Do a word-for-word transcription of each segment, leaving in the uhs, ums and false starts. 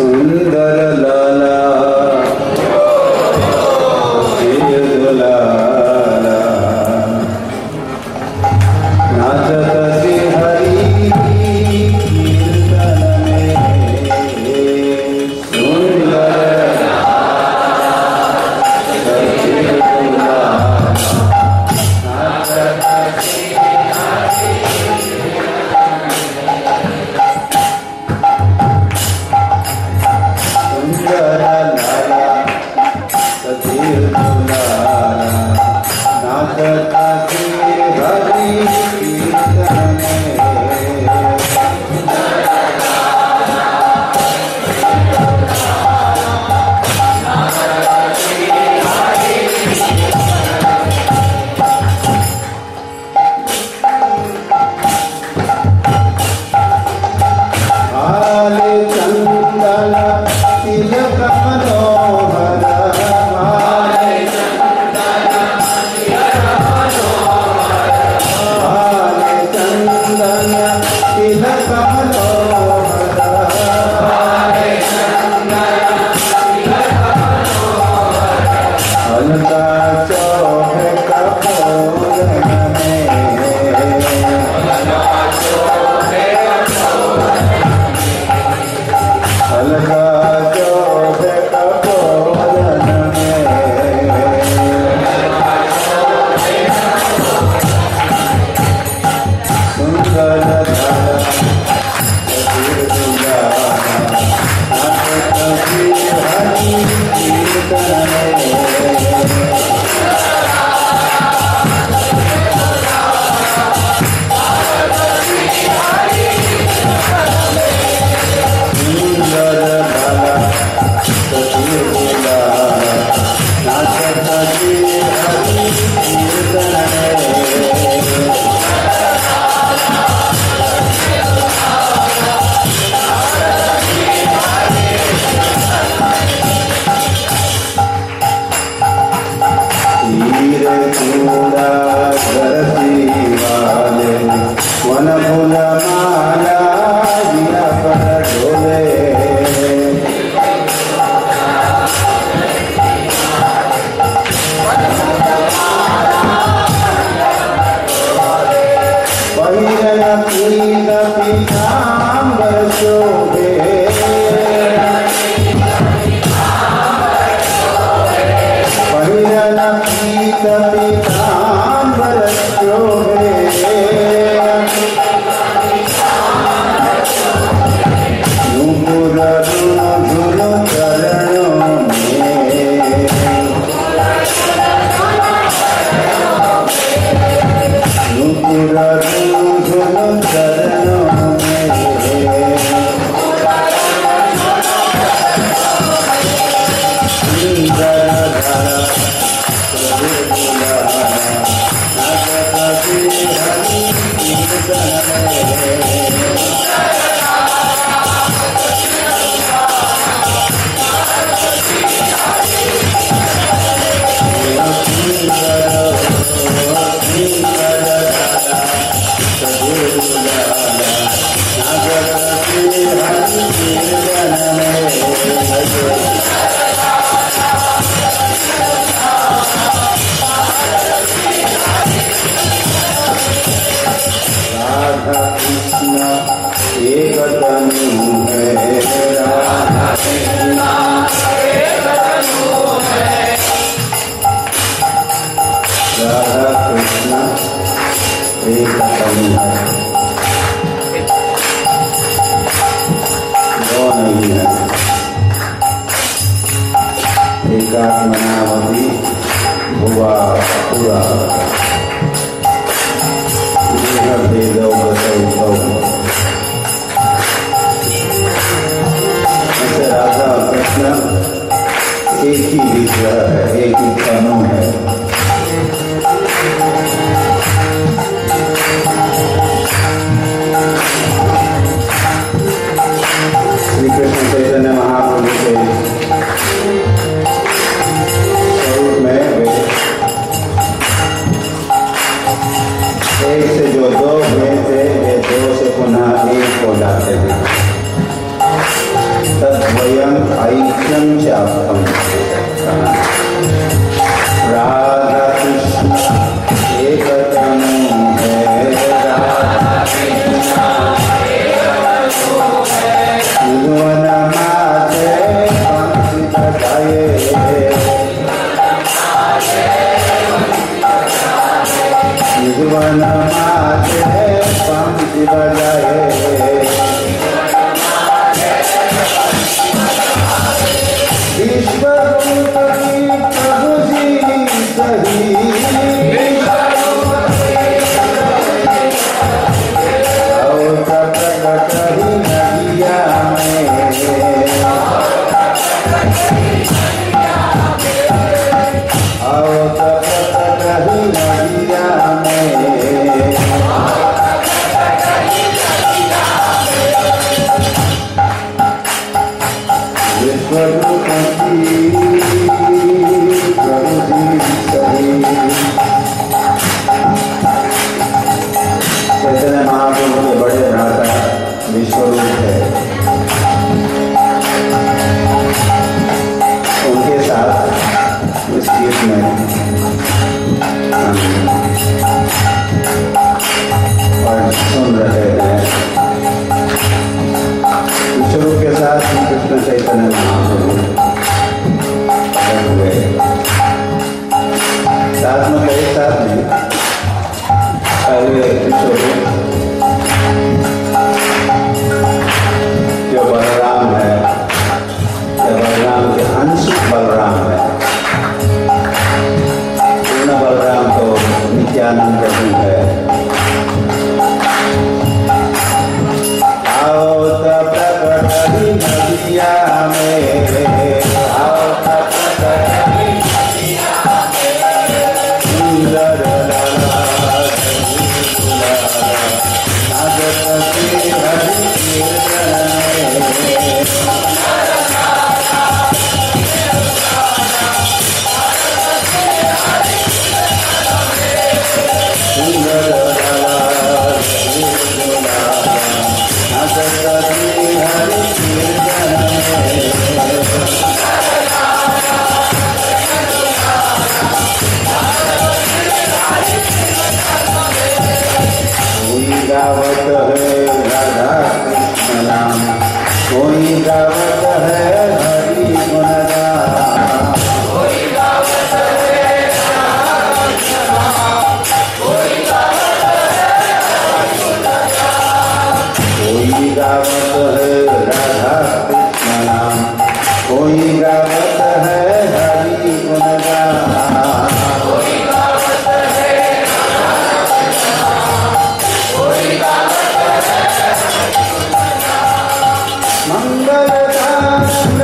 सुंदर लाला दुलाला नाचत श्री हरि कीर्तन में सुंदर एक से जो दो हुए थे, ये दो से पुनः एक हो जाते थे। तद्वयम् ऐक्यं चाप्तम्। राधा कृष्ण एक तनु है, त्रिभुवन माते पंक्ति बजाए, त्रिभुवन माते पंक्ति बजाए, विश्वरूपी प्रभु जी सही, प्रकट ही नदिया में, आओ प्रकट ही नदिया में, विश्वरूपी प्रभु जी सही। चैतन्य महाप्रभु के बड़े भ्राता विश्वरूप है, उनके साथ इस गीत में और सुन रहे हैं। विश्वरूप के साथ कृष्ण चैतन्य महाप्रभु हुए, साथ में कई साथ नहीं, पहले विश्वरूप जो बलराम है, जो बलराम के अंश बलराम है, पूर्ण बलराम तो नित्यानंद प्रभु है। आओ तब प्रकट ही नदिया में, आओ तब प्रकट ही नदिया में, सुंदर लाला नागपति हरि कीर्तन में, सुंदर लाला नागपति हरि कीर्तन में, कोई गावत है राधा कृष्ण नाम, कोई गावत है हरि गुण नाम, कोई गावत है राधा कृष्ण नाम, कोई गावत है हरि गुण नाम, कोई गावत है राधा कृष्ण नाम, कोई गावत है हरि गुण नाम, कोई गावत है मंगल मंगल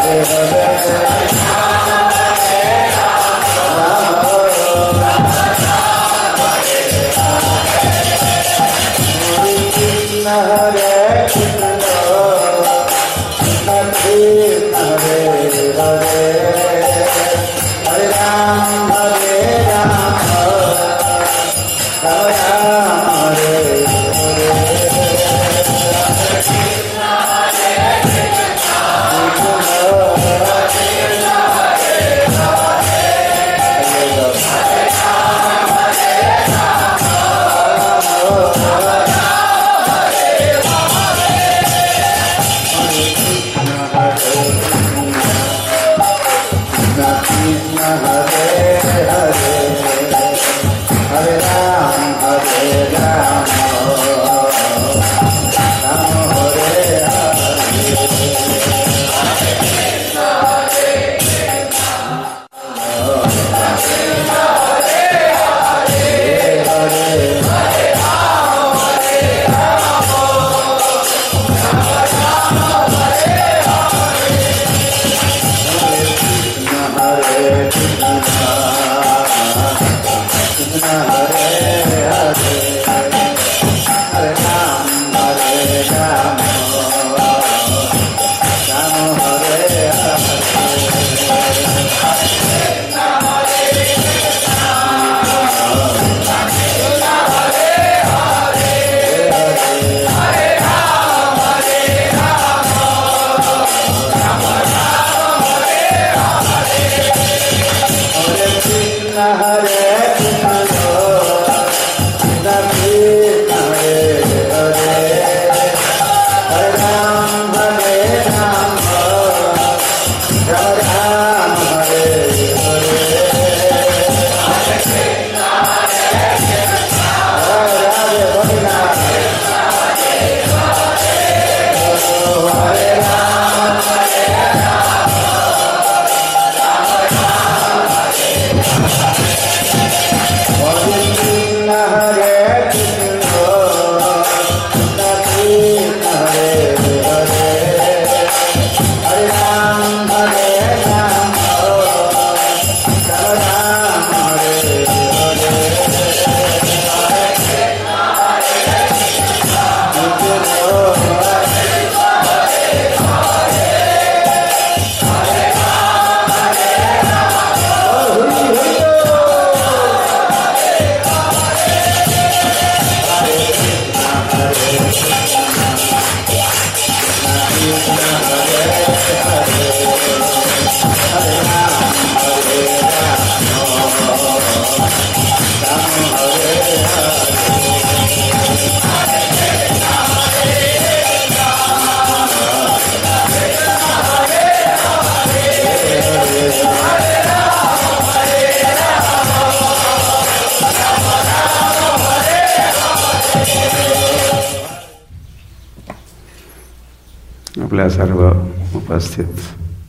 आपल्या सर्व उपस्थित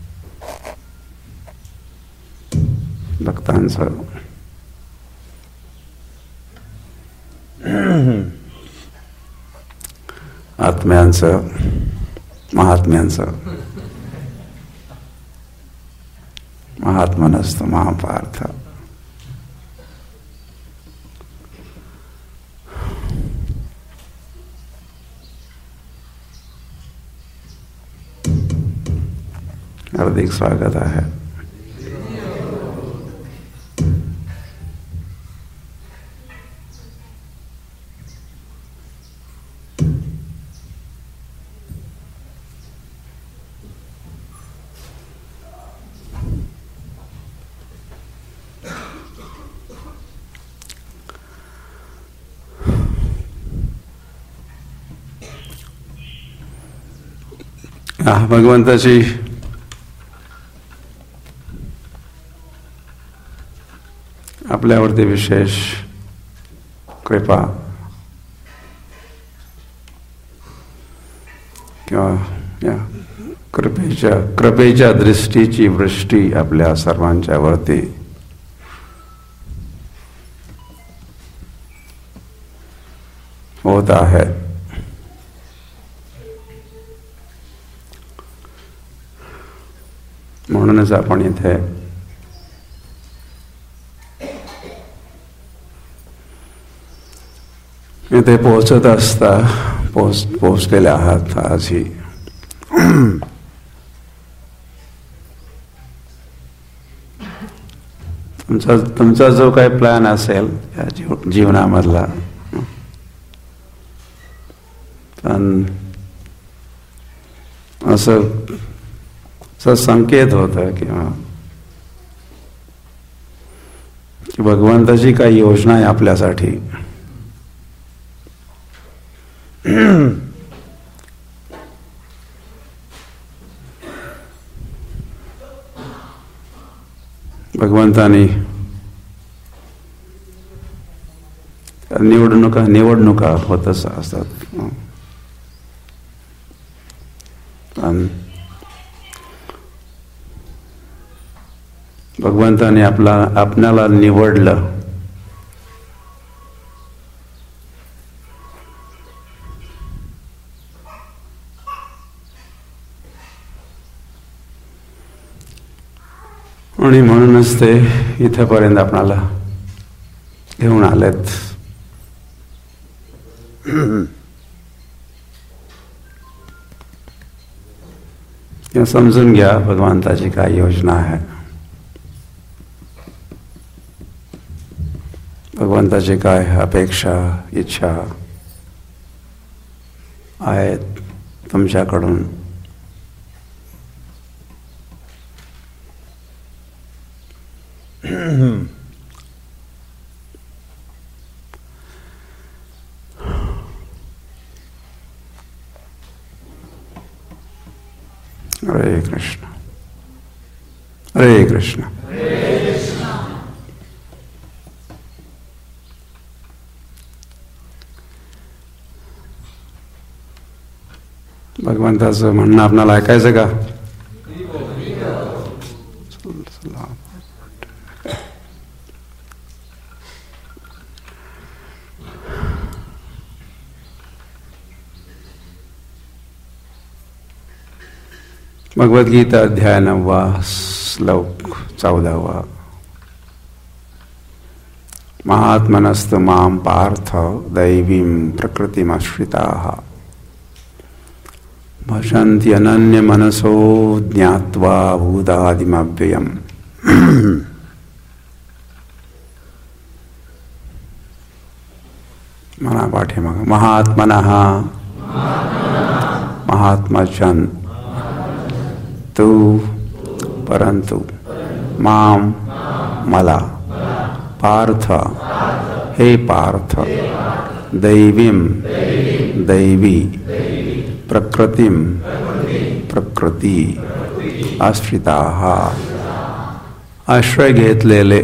भक्तांचं आत्म्यांचं महात्म्यांचं महात्मनस्तु महापार्थ हार्दिक स्वागत आहे. भगवंताची आपल्यावरती विशेष कृपा किंवा या कृपेच्या कृपेच्या दृष्टीची वृष्टी आपल्या सर्वांच्या वरती होत आहे. म्हणूनच आपण इथे इथे पोहोचत असता पोच पोहोचलेले आहात आजही. तुमचा तुमचा जो काही प्लॅन असेल या जीव जीवनामधला, पण असं असं संकेत होतं किंवा की भगवंताची काही योजना आहे आपल्यासाठी. भगवंतानी निवडणुका निवडणुका होतच असतात. भगवंताने आपला आपल्याला निवडलं. आणि म्हणूनच ते इथपर्यंत आपणाला घेऊन आलेत. समजून घ्या भगवंताची काय योजना आहे, भगवंताची काय अपेक्षा इच्छा आहेत तुमच्याकडून. हरे कृष्ण हरे कृष्ण. भगवंताचं म्हणणं आपल्याला ऐकायचं का? भगवद्गीता अध्याय नववा श्लोक चौदावा. महात्मनस्तु मां पार्थ दैवीं प्रकृतिमाश्रिताः भजन्ति अनन्य मनसो ज्ञात्वा भूतादिमव्ययम्. मना पाठीमाग महात्मनः महात्मजन तू परंतु माम मला पार्थ हे पार्थ दैवीम दैवी प्रकृतिम प्रकृती आश्रिताः आश्रय घेतलेले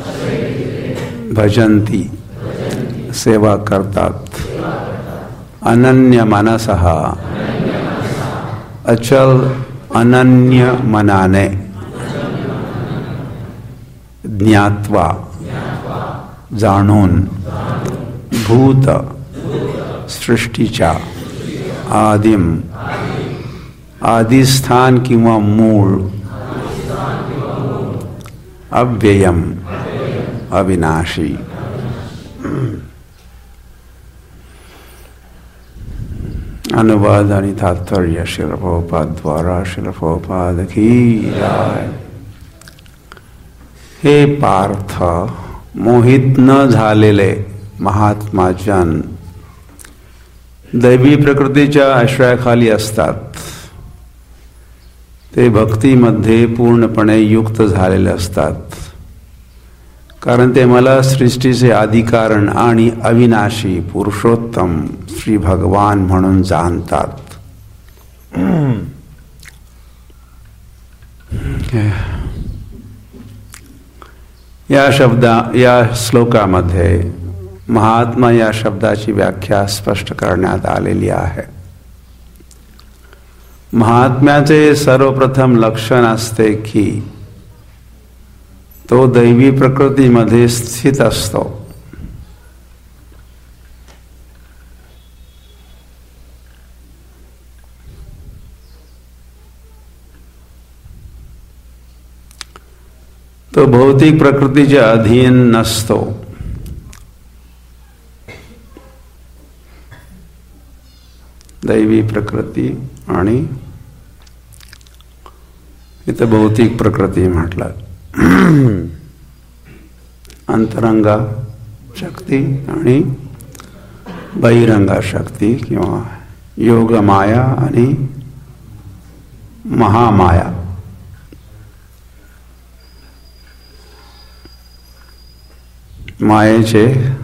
भजंती सेवा करतात अनन्य मनसः अचल अनन्य मनाने ज्ञात्वा जाणून भूत सृष्टीच्या आदिम आदिस्थान किंवा मूळ अव्ययम अविनाशी. अनुवाद आणि तात्पर्य श्रील प्रभुपाद द्वारा श्रील प्रभुपाद की जय. हे पार्थ, मोहित न झालेले महात्मा जन दैवी प्रकृतीच्या आश्रयाखाली असतात. ते भक्तीमध्ये पूर्णपणे युक्त झालेले असतात, कारण ते मला सृष्टीचे आदिकारण आणि अविनाशी पुरुषोत्तम श्री भगवान म्हणून जाणतात. या शब्दा या श्लोकामध्ये महात्मा या शब्दाची व्याख्या स्पष्ट करण्यात आलेली आहे. महात्म्याचे सर्वप्रथम लक्षण असते की तो दैवी प्रकृतीमध्ये स्थित असतो. तो भौतिक प्रकृतीच्या अधीन नसतो. दैवी प्रकृती आणि इथं भौतिक प्रकृती म्हटलं. अंतरंगा शक्ती आणि बहिरंगा शक्ती किंवा योग माया आणि महामाया. मायेचे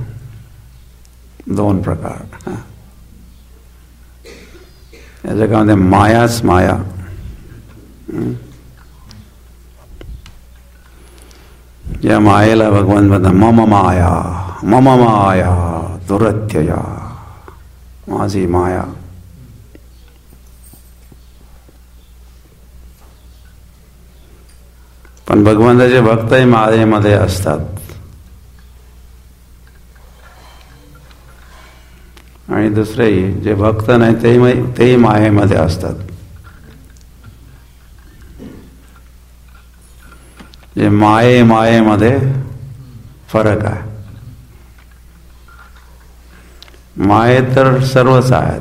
दोन प्रकार. या जगामध्ये मायाच माया. या मायेला भगवान म्हणतात मम माया मम माया दुरत्यया, माझी माया. पण भगवंताचे भक्तही मायेमध्ये असतात आणि दुसरेही जे भक्त नाही तेही तेही मायेमध्ये असतात. जे माये मायेमध्ये फरक आहे. माये तर सर्वच आहेत.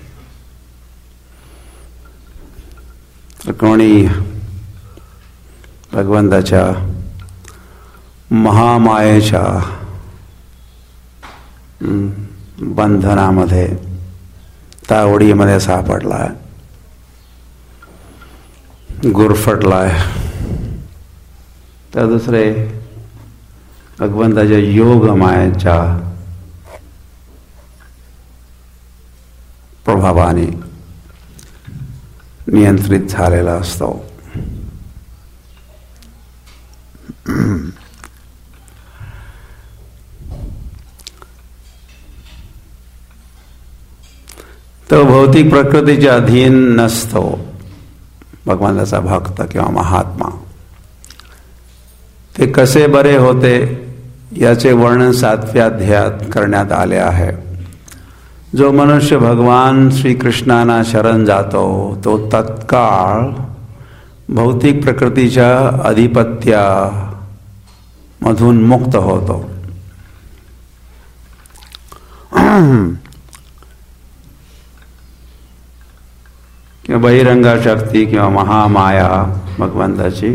तर कोणी भगवंताच्या महामायेच्या बंधनामध्ये तावडीमध्ये सापडलाय, गुरफटलाय. तर दुसरे भगवंताच्या योग मायेच्या प्रभावाने नियंत्रित झालेला असतो. तो भौतिक प्रकृतीच्या अधीन नसतो भगवंताचा भक्त किंवा महात्मा. ते कसे बरे होते याचे वर्णन सातव्या अध्यायात करण्यात आले आहे. जो मनुष्य भगवान श्रीकृष्णांना शरण जातो तो तत्काळ भौतिक प्रकृतीच्या अधिपत्या मधून मुक्त होतो. किंवा बहिरंगा शक्ती किंवा महामाया भगवंताची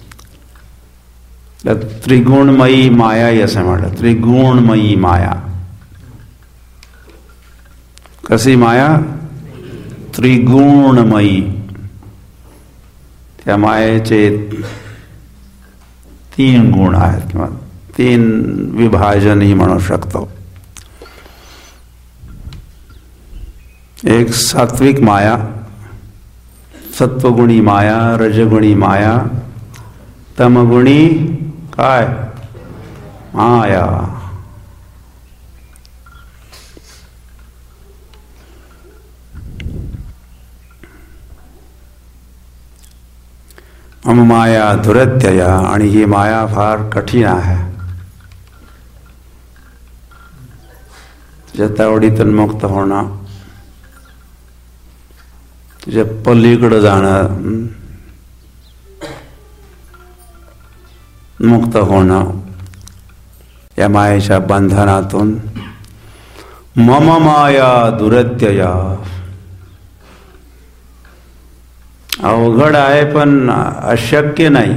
त्रिगुणमयी माया असं म्हटलं. त्रिगुणमयी माया. कशी माया? त्रिगुणमयी. त्या मायेचे तीन गुण आहेत किंवा तीन विभाजनही म्हणू शकतो. एक सात्विक माया, सत्वगुणी माया, रजगुणी माया, तमगुणी काय माया. मम माया दुरत्यया. आणि ही माया फार कठीण आहे. तुझ्या तावडीतून मुक्त होणं, तुझ्या पलीकडे जाणं, मुक्त होणं या मायेच्या बंधनातून. मम माया दुरत्यया. अवघड आहे पण अशक्य नाही.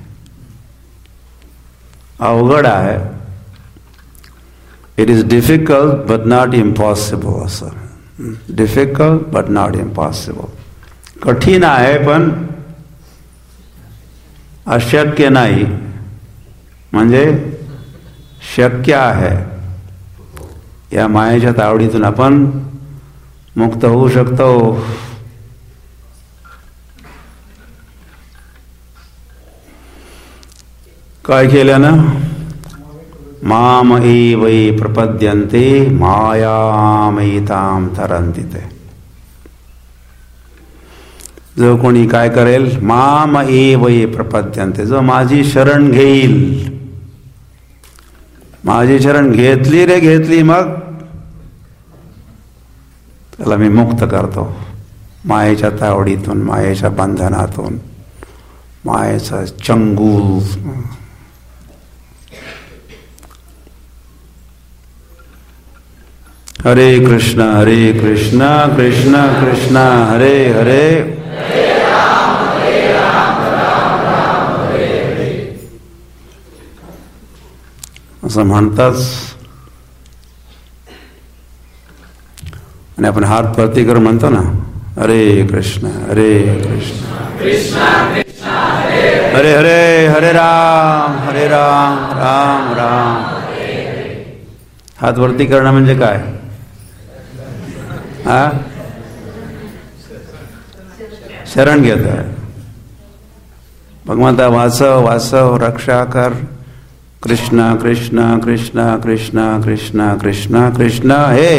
अवघड आहे. It is difficult but not impossible. असं डिफिकल्ट बट नॉट इम्पॉसिबल. कठीण आहे पण अशक्य नाही. म्हणजे शक्य आहे. या मायेच्या तावडीतून आपण मुक्त होऊ शकतो. काय केल्यानं? माम एवै प्रपद्यन्ते मायामयितां तरन्ति ते. जो कोणी काय करेल? माम एवै प्रपद्यन्ते. जो माझी शरण घेईल. माझी शरण घेतली रे घेतली मग त्याला मी मुक्त करतो मायेच्या तावडीतून, मायेच्या बंधनातून, मायेचा चंगूल हरे कृष्ण हरे कृष्ण कृष्ण कृष्ण हरे हरे असं म्हणताच आणि आपण हात वरती करून म्हणतो ना, हरे कृष्ण हरे कृष्ण कृष्ण कृष्ण हरे हरे हरे हरे राम हरे राम राम राम. हात वरती करणं म्हणजे काय? हा शरण घेत आहे. भगवंता वासव वासव रक्षा कर. कृष्ण कृष्ण कृष्ण कृष्ण कृष्ण कृष्ण कृष्ण हे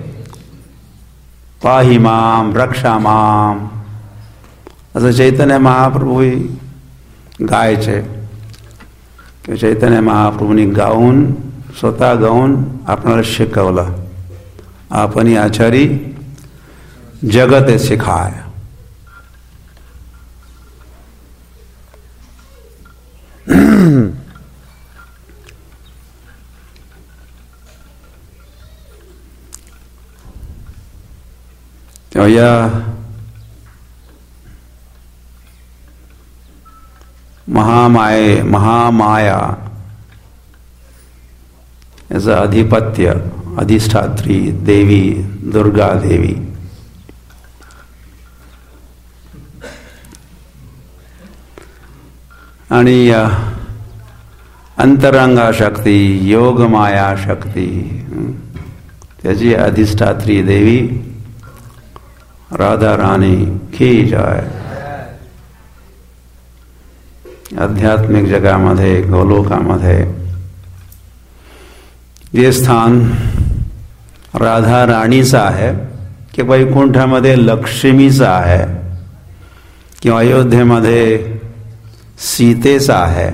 पाही माम रक्षा माम असं चैतन्य महाप्रभू गायचे. चैतन्य महाप्रभूंनी गाऊन स्वतः गाऊन आपणाला शिकवलं. आपणी आचारी जगत सिखाय. तेव्हा या महामाये महामाया याचं अधिपत्य अधिष्ठात्री देवी दुर्गा देवी आणि अंतरंगा शक्ती योग माया शक्ती त्याची अधिष्ठात्री देवी राधा रानी की जय. आध्यात्मिक जगामध्ये गोलोकामध्ये जे स्थान राधा राणीचं आहे किंवा वैकुंठामध्ये लक्ष्मीचं आहे किंवा अयोध्येमध्ये सीतेचं आहे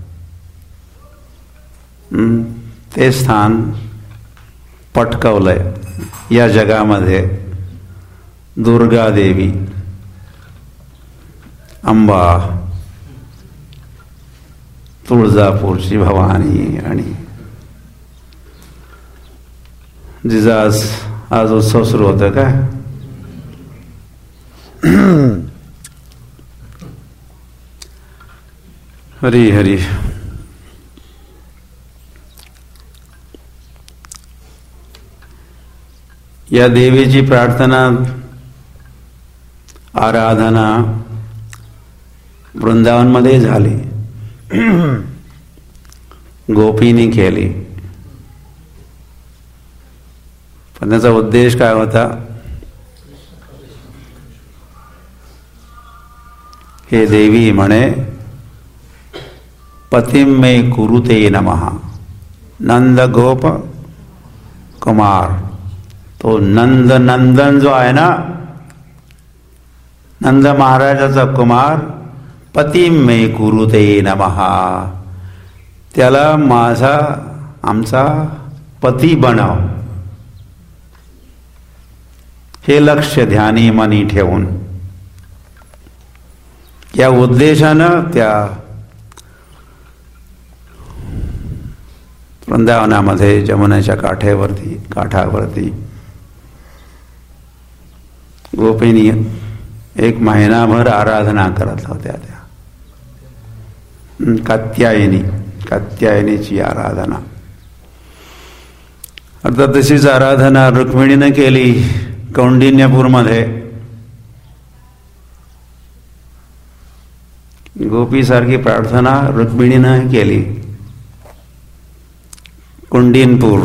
ते स्थान पटकवलंय या जगामध्ये दुर्गा देवी अंबा तुळजापूरची भवानी आणि जिचा आज आज उत्सव सुरू होता का हरी हरी. या देवीची प्रार्थना आराधना वृंदावनमध्ये झाली. गोपींनी केली. पण त्याचा उद्देश काय होता? हे देवी म्हणे पतिम मे कुरुते नमः. नंद गोप कुमार तो नंद नंदन जो आहे ना नंद महाराजाचा कुमार पतिम मे कुरुते नमः त्याला माझा आमचा पती बनव हे लक्ष ध्यानी मनी ठेवून या उद्देशानं त्या वृंदावनामध्ये जमुनेच्या काठेवरती काठावरती गोपिनी एक महिनाभर आराधना करत होत्या. त्या कात्यायनी कात्यायनीची आराधना. अर्थात तशीच आराधना रुक्मिणीने केली कौंडिन्यपूरमध्ये. गोपी सारखी प्रार्थना रुक्मिणीने केली. कुंडिनपूर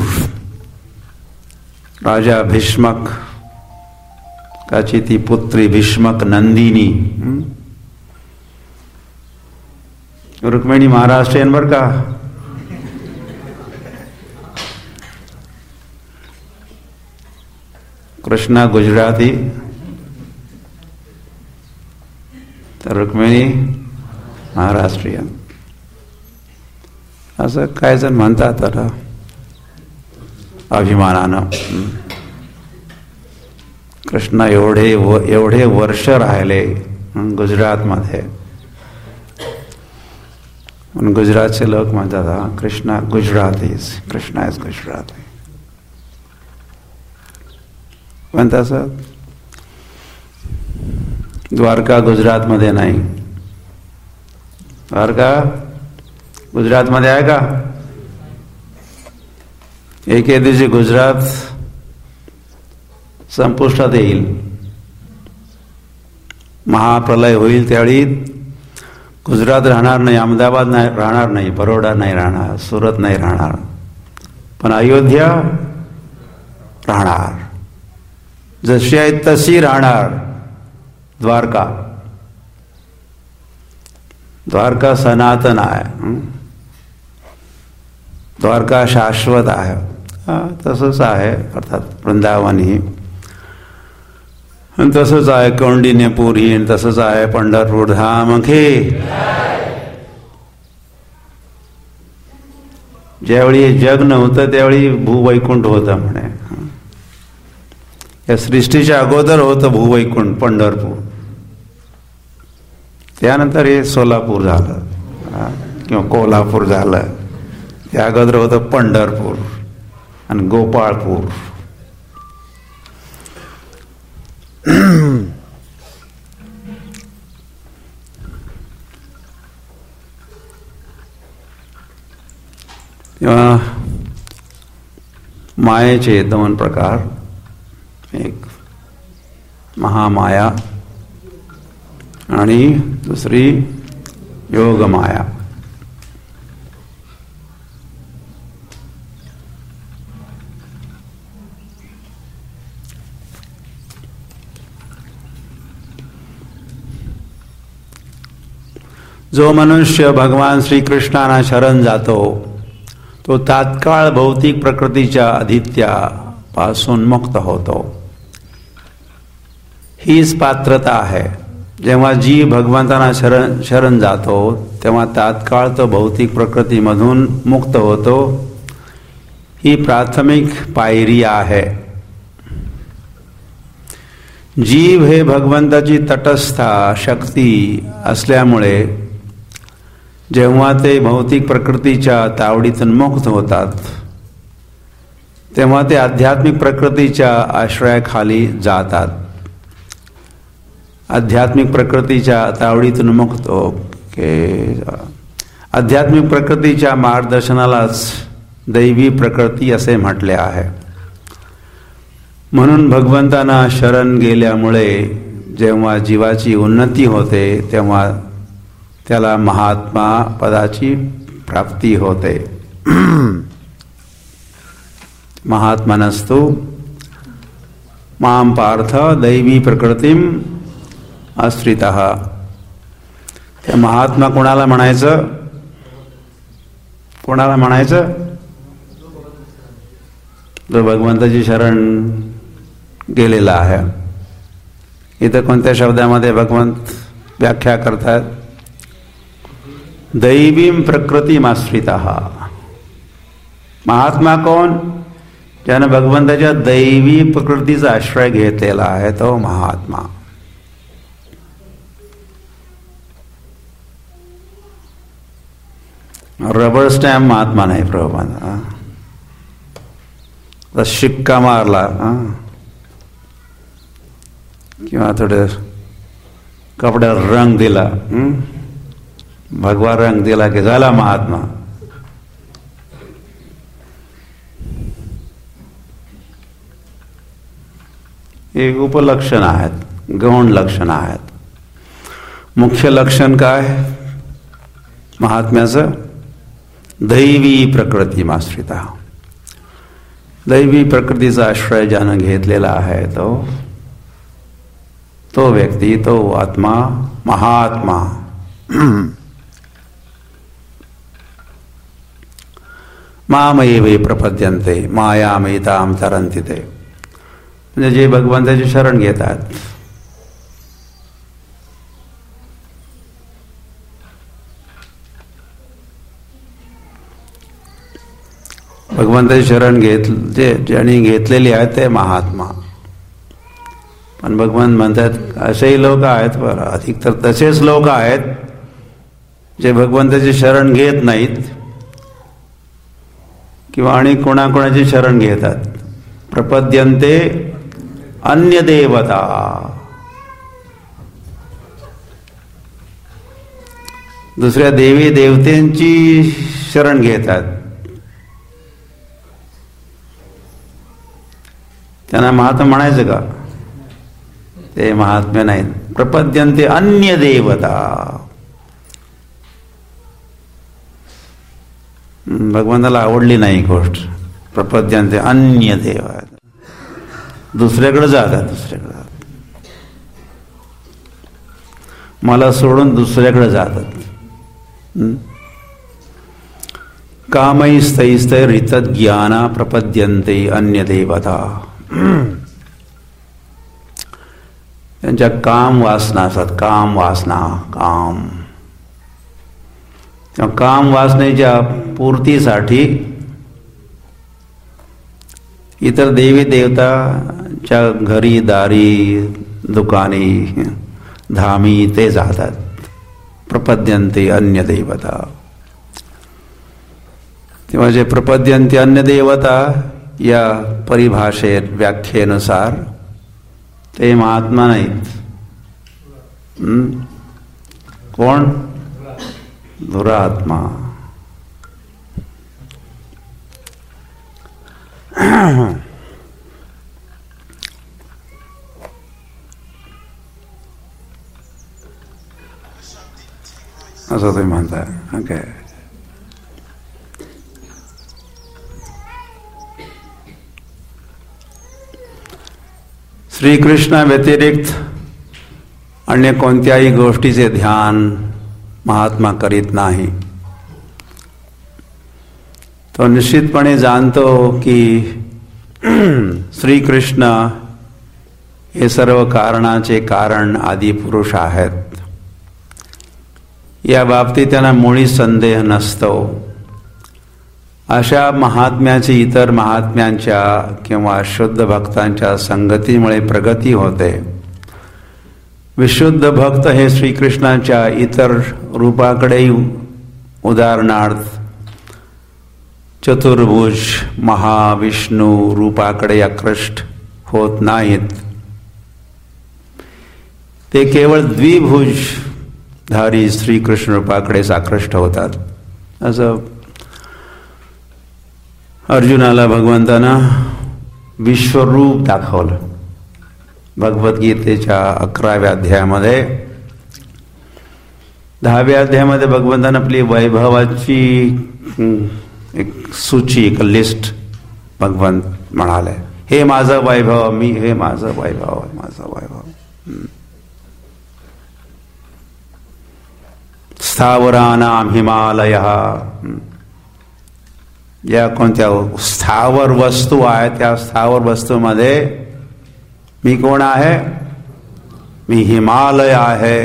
राजा भीष्मक काची ती पुत्री भीष्मक नंदिनी. रुक्मिणी महाराष्ट्रीयन बर का. कृष्णा गुजराती तर रुक्मिणी महाराष्ट्रीयन. असं काय जण म्हणतात आता अभिमानानं. कृष्ण एवढे व एवढे वर्ष राहिले गुजरातमध्ये म्हणून गुजरातचे लोक म्हणतात हा कृष्णा गुजराती कृष्णा इज गुजराती. पण तसं द्वारका गुजरातमध्ये नाही. द्वारका गुजरातमध्ये आहे का? एके दिवशी गुजरात संपुष्टात येईल. महाप्रलय होईल त्यावेळी गुजरात राहणार नाही, अहमदाबाद नाही राहणार नाही, बरोडा नाही राहणार, सुरत नाही राहणार, पण अयोध्या राहणार. जशी आहे तशी राहणार द्वारका. द्वारका सनातन आहे, द्वारका शाश्वत आहे. तसंच आहे अर्थात वृंदावनही, आणि तसंच आहे कौंडिन्यपुरी, आणि तसंच आहे पंढरपूर धाम खे. ज्यावेळी जग नव्हतं त्यावेळी भूवैकुंठ होतं म्हणे. या सृष्टीच्या अगोदर होतं भूवैकुंठ पंढरपूर, त्यानंतर हे सोलापूर झालं किंवा कोल्हापूर झालं. त्या अगोदर होतं पंढरपूर आणि गोपाळपूर. तेव्हा मायेचे दोन प्रकार, एक महामाया आणि दुसरी योगमाया. जो मनुष्य भगवान श्री कृष्णाना शरण जातो तो तात्काळ भौतिक प्रकृतीच्या आधित्यापासून मुक्त होतो. हीच पात्रता आहे. जेव्हा जीव भगवंतांना शरण शरण जातो तेव्हा तात्काळ तो भौतिक प्रकृतीमधून मुक्त होतो. ही प्राथमिक पायरी आहे. जीव हे भगवंताची तटस्थ शक्ती असल्यामुळे जेव्हा ते भौतिक प्रकृतीच्या तावडीतून मुक्त होतात तेव्हा ते आध्यात्मिक प्रकृतीच्या आश्रयाखाली जातात. आध्यात्मिक प्रकृतीच्या तावडीतून मुक्त हो के आध्यात्मिक प्रकृतीच्या मार्गदर्शनालाच दैवी प्रकृती असे म्हटले आहे. म्हणून भगवंतांना शरण गेल्यामुळे जेव्हा जीवाची उन्नती होते तेव्हा त्याला महात्मा पदाची प्राप्ती होते. महात्मनस्तु माम पार्थ दैवी प्रकृतीम आश्रितः. त्या महात्मा कोणाला म्हणायचं? कोणाला म्हणायचं? जो भगवंताची शरण गेलेला आहे. इथं कोणत्या शब्दामध्ये भगवंत व्याख्या करतात? दैवीम प्रकृतीमाश्रितः. महात्मा कोण? ज्यानं भगवंताच्या दैवी प्रकृतीचा आश्रय घेतलेला आहे तो महात्मा. रबर स्टॅम्प महात्मा नाही प्रभुपाद. शिक्का मारला किंवा थोडं कपड्याला रंग दिला, भगवा रंग दिला की झाला महात्मा. हे उपलक्षण आहेत, गौण लक्षण आहेत. मुख्य लक्षण काय महात्म्याचं? दैवी प्रकृतीमाश्रिता. दैवी प्रकृतीचा आश्रय ज्यानं घेतलेला आहे तो तो व्यक्ती, तो आत्मा महात्मा. मामये प्रपद्यन्ते मायामेतां तरन्ति ते. म्हणजे जे भगवंताची शरण घेतात भगवंताची शरण घेत जे ज्यांनी घेतलेली आहे ते महात्मा. पण भगवान म्हणतात असेही लोक आहेत, बरं अधिक तर तसेच लोक आहेत जे भगवंताची शरण घेत नाहीत किंवा आणि कोणाकोणाची शरण घेतात. प्रपद्यन्ते अन्य देवता, दुसऱ्या देवी देवतेंची शरण घेतात, त्यांना महात्मा म्हणायचं का? ते महात्म्य नाहीत. प्रपद्यन्ते अन्य देवता. भगवंताला आवडली नाही गोष्ट. प्रपद्यन्ते अन्य देवता, दुसऱ्याकडे जातात, दुसऱ्याकडे जातात, मला सोडून दुसऱ्याकडे जातात. कामैस्तैस्तैरित ज्ञाना प्रपद्यन्ते अन्य देवता. त्यांच्या काम वासना असतात, काम वासना, काम काम वासनेच्या पूर्तीसाठी इतर देवी देवताच्या घरी, दारी, दुकानी, धामी ते जातात. प्रपद्यन्ते अन्य देवता. तेव्हा जे प्रपद्यन्ते अन्य देवता या परिभाषेत व्याख्येनुसार ते महात्मा नाहीत. कोण? दुरात्मा. असं तुम्ही म्हणताय. ओके. श्रीकृष्णा व्यतिरिक्त अन्य कोणत्याही गोष्टीचे ध्यान महात्मा करीत नाही. तो निश्चितपणे जाणतो की श्रीकृष्ण हे सर्व कारणाचे कारण आदी पुरुष आहेत. या बाबतीत त्यांना मुळी संदेह नसतो. अशा महात्म्याची इतर महात्म्यांच्या किंवा शुद्ध भक्तांच्या संगतीमुळे प्रगती होते. विशुद्ध भक्त हे श्रीकृष्णाच्या इतर रूपाकडेही, उदाहरणार्थ चतुर्भुज महाविष्णू रूपाकडे आकृष्ट होत नाहीत. ते केवळ द्विभुज धारी श्रीकृष्ण रूपाकडेच आकृष्ट होतात. असं अर्जुनाला भगवंतानं विश्वरूप दाखवलं. भगवद्गीतेच्या अकराव्या अध्यायामध्ये, दहाव्या अध्यायामध्ये भगवंतानं आपली वैभवाची एक सूची, एक लिस्ट भगवंत म्हणाले, हे माझं वैभव, मी हे माझं वैभव, माझं वैभव. स्थावरानाम हिमालयः, या कोणत्या स्थावर वस्तू आहे त्या स्थावर वस्तूमध्ये मी कोण आहे? मी हिमालय आहे.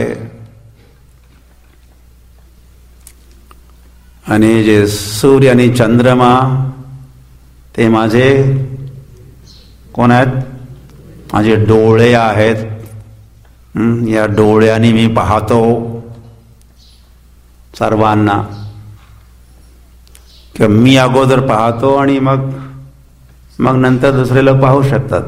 आणि जे सूर्य आणि चंद्रमा ते माझे कोण आहेत? माझे डोळे आहेत. या डोळ्यांनी मी पाहतो सर्वांना, किंवा मी अगोदर पाहतो आणि मग मग नंतर दुसरे लोक पाहू शकतात.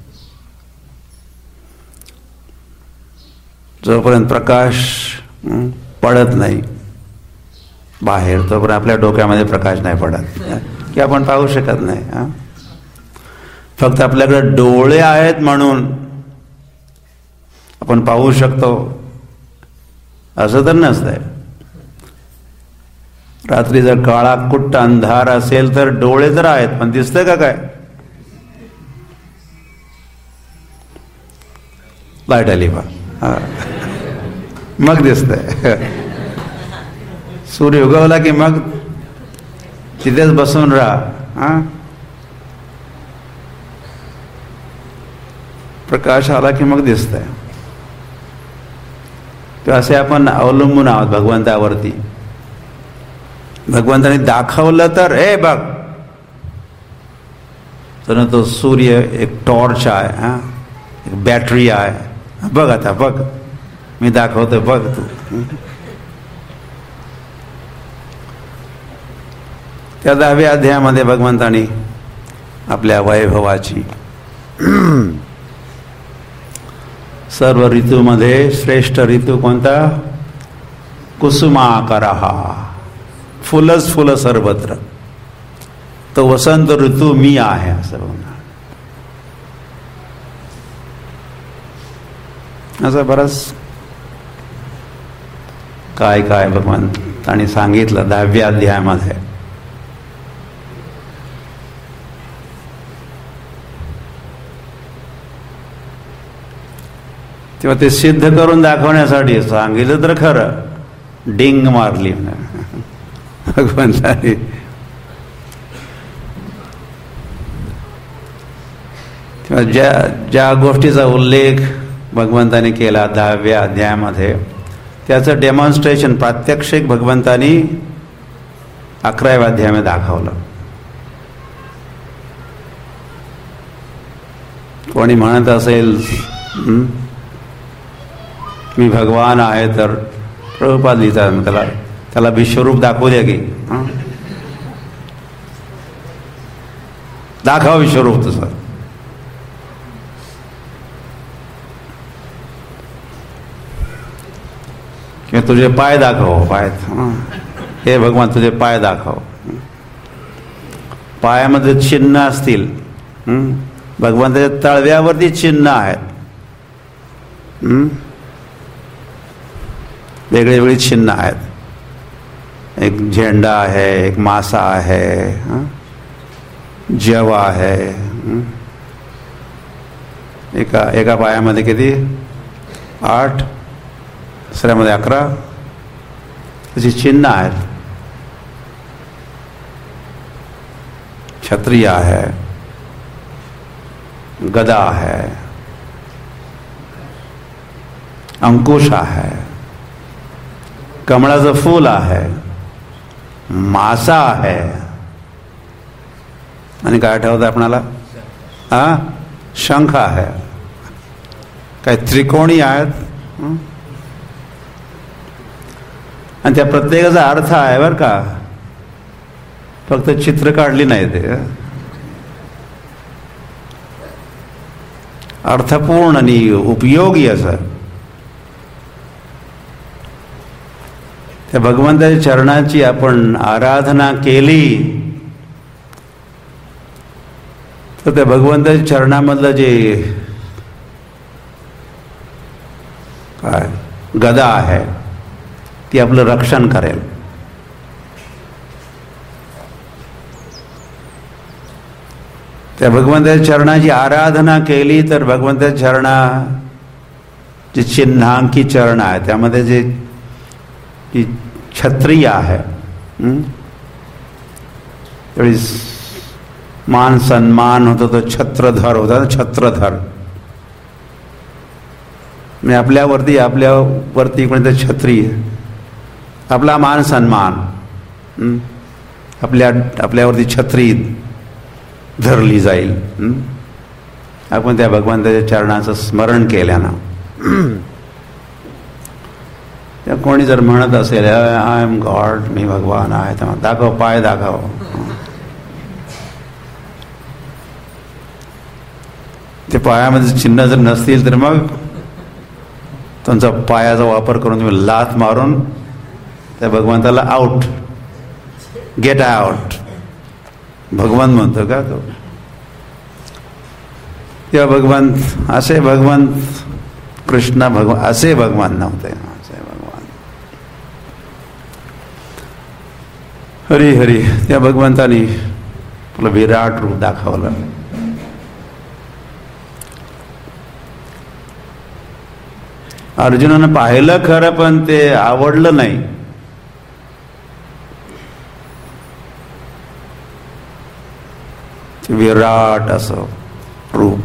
जोपर्यंत प्रकाश पडत नाही बाहेर, तोपर्यंत आपल्या डोक्यामध्ये प्रकाश नाही पडत की आपण पाहू शकत नाही. फक्त आपल्याकडे डोळे आहेत म्हणून आपण पाहू शकतो असं तर नसतंय. रात्री जर काळा कुट्ट अंधार असेल तर डोळे तर आहेत पण दिसतंय का काय? लाईट आली बा, मग दिसतंय. सूर्य उगवला की मग तिथेच बसून राहा. प्रकाश आला की मग दिसतंय. तर असे आपण अवलंबून आहोत भगवंतावरती. भगवंताने दाखवलं तर हे बघ, तर तो सूर्य एक टॉर्च आहे, हा एक बॅटरी आहे, बघ आता बघ मी दाखवतोय बघ तू. त्या दहाव्या अध्यायामध्ये भगवंताने आपल्या वैभवाची सर्व ऋतूमध्ये श्रेष्ठ ऋतू कोणता? कुसुमाकरः, फुलच फुलं सर्वत्र. तो वसंत ऋतू मी आहे असं म्हणा. असं बरंच काय काय भगवंतांनी सांगितलं दहाव्या अध्यायामध्ये. तेव्हा ते सिद्ध करून दाखवण्यासाठी सांगितलं तर खरं डिंग मारली भगवंतानी. तेव्हा ज्या ज्या गोष्टीचा उल्लेख भगवंतानी केला दहाव्या अध्यायामध्ये त्याचं डेमॉन्स्ट्रेशन प्रात्यक्षिक भगवंतानी अकराव्या अध्यायामध्ये दाखवलं. कोणी म्हणत असेल मी भगवान आहे तर प्रभुपाद लिहितात त्याला त्याला विश्वरूप दाखवू द्या की दाखव विश्वरूप तसं. किंवा तुझे पाय दाखव, पाय हे भगवान तुझे पाय दाखव. पायामध्ये चिन्ह असतील, भगवंताच्या तळव्यावरती चिन्ह आहेत, वेगळे वेगळे चिन्ह आहेत. एक झेंडा आहे, एक मासा आहे, जव आहे. एका एका पायामध्ये किती? आठ, दुसऱ्यामध्ये अकरा त्याची चिन्ह आहेत. छत्री आहे, गदा आहे, अंकुश आहे, कमळाचं फूल आहे, मासा आहे, आणि काय आठवतं आपणाला? हा, शंख आहे. काय त्रिकोणी आहेत, आणि त्या प्रत्येकाचा अर्थ आहे बरं का, फक्त चित्र काढली नाही, ते अर्थपूर्ण आणि उपयोगी असं. त्या भगवंताच्या चरणाची आपण आराधना केली तर त्या भगवंताच्या चरणामधलं जे काय गदा आहे ती आपलं रक्षण करेल. त्या भगवंताच्या चरणाची आराधना केली तर भगवंताच्या चरणा जे चिन्हांकी चरण आहे त्यामध्ये जे जी छत्री आहे, त्यावेळी मान सन्मान होतो तो छत्रधर होता ना, छत्रधर म्हणजे आपल्यावरती आपल्यावरती कोणीतरी छत्री आहे, आपला मान सन्मान आपल्या आपल्यावरती छत्री धरली जाईल आपण त्या भगवंताच्या चरणाचं स्मरण केल्यानं. त्या कोणी जर म्हणत असेल आय एम गॉड, मी भगवान आहे, तर दाखव पाय दाखव. ते पायामध्ये चिन्ह जर नसतील तर मग तुमचा पायाचा वापर करून तुम्ही लाथ मारून त्या भगवंताला आउट, गेट आउट भगवान म्हणतो का तो? तेव्हा भगवंत असे भगवंत कृष्ण भगवान असे भगवान नव्हते. असे भगवान हरी हरी. त्या भगवंतानी आपलं विराट रूप दाखवलं. अर्जुनानं पाहिलं खरं पण ते आवडलं नाही. विराट असं रूप.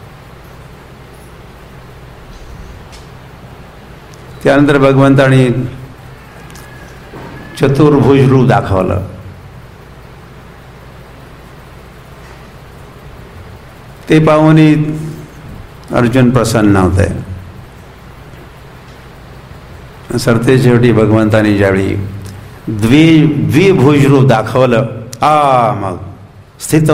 त्यानंतर भगवंतानी चतुर्भुज रूप दाखवलं. ते पाहून अर्जुन प्रसन्न होते. सरते शेवटी भगवंतानी ज्यावेळी द्वि द्विभुज रूप दाखवलं, आ मग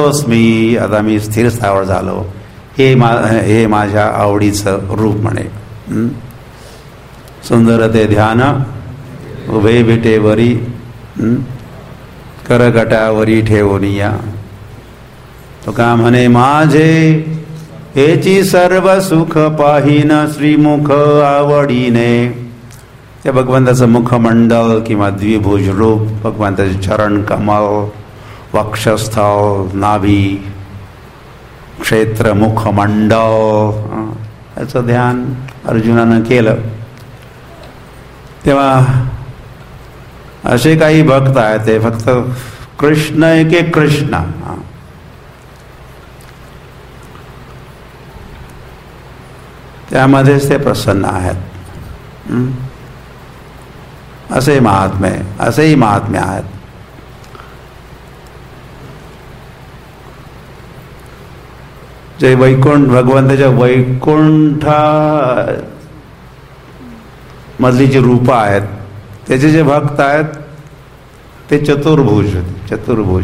स्थितोस्मी, आता मी स्थिर स्थावर झालो, हे मा हे माझ्या आवडीचं रूप म्हणे. सुंदर ते ध्यान उभे विटेवरी करकटावरी ठेवनिया. तो का म्हणे माझे हेची सर्व सुख पाहिन श्रीमुख आवडीने. त्या भगवंताचं मुखमंडल किंवा द्विभुज रूप, भगवंताचे चरण कमल, वक्षस्थळ, नाभी, क्षेत्र, मुखमंडल याचं ध्यान अर्जुनानं केलं. तेव्हा असे काही भक्त आहेत ते फक्त कृष्ण एके कृष्ण, त्यामध्येच ते प्रसन्न आहेत. असे महात्मे, असेही महात्मे आहेत. जे वैकुंठ, भगवंताच्या वैकुंठा मधली जी रूप आहेत त्याचे जे भक्त आहेत ते चतुर्भुज, चतुर्भुज.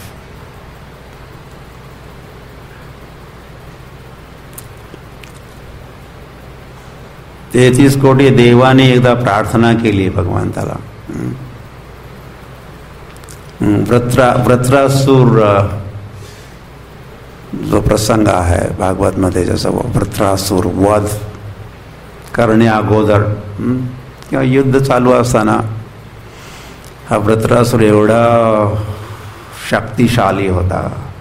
तेहतीस कोटी देवाने एकदा प्रार्थना केली भगवंताला. वृत्रा वृत्रासुर जो प्रसंग आहे भागवत मध्ये, जसं वृत्रासुर वध करण्या अगोदर किंवा युद्ध चालू असताना हा वृत्रासुर एवढा शक्तिशाली होता.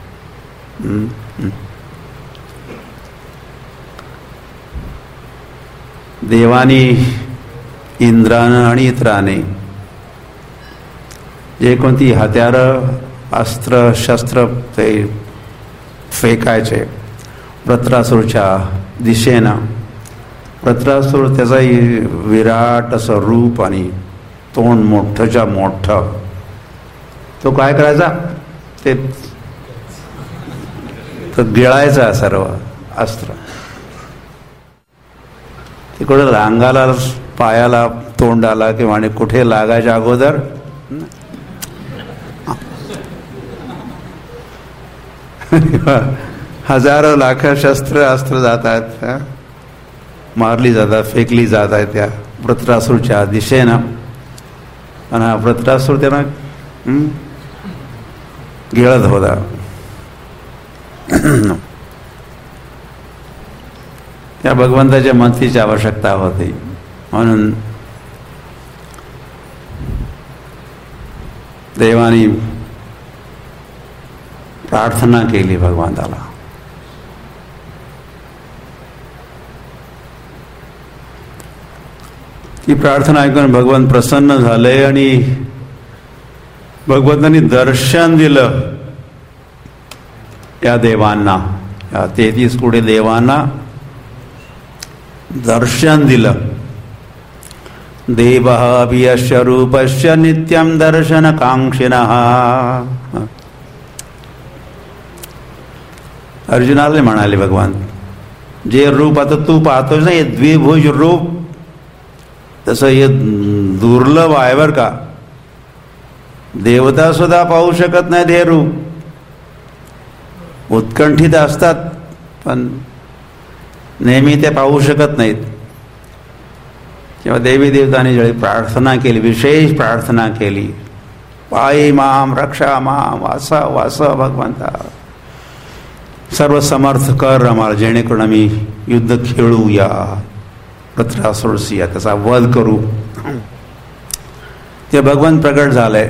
देवानी, इंद्रानं आणि इतराने जे कोणती हत्यारं, अस्त्र शस्त्र ते फेकायचे वृत्रासुरच्या दिशेनं. वृत्रासुर त्याचाही विराट असं रूप आणि तोंड मोठंच्या मोठं. तो काय करायचा, ते तो गिळायचा सर्व अस्त्र. तिकडे रांगाला, पायाला, तोंडाला किंवा आणि कुठे लागायच्या अगोदर हजारो लाख शस्त्र अस्त्र जात आहेत, मारली जातात, फेकली जात आहेत त्या वृत्रासुरच्या दिशेनं. आणि हा वृत्रासुर त्यांना गिळत होता. त्या भगवंताच्या मदतीची आवश्यकता होती. म्हणून देवानी प्रार्थना केली भगवंताला. ती प्रार्थना ऐकून भगवान प्रसन्न झाले आणि भगवंतांनी दर्शन दिलं या देवांना, या तेहतीस कोटी देवांना दर्शन दिलं. देवः अपि यस्य रूपस्य नित्यं दर्शनकांक्षिणः. अर्जुनाला म्हणाले भगवान, जे रूप आता तू पाहतोस ना, हे द्विभुज रूप, तसं हे दुर्लभ आहे बरं का. देवता सुद्धा पाहू शकत नाहीत हे रूप. उत्कंठित असतात पण नेहमी ते पाहू शकत नाहीत. किंवा देवी देवतांनी ज्यावेळी प्रार्थना केली, विशेष प्रार्थना केली, पायी माम रक्षा माम, वासा वास भगवंता, सर्व समर्थ कर आम्हाला, जेणेकरून आम्ही युद्ध खेळूया, वृत्रासुरशी त्याचा वध करू. ते भगवान प्रगट झाले,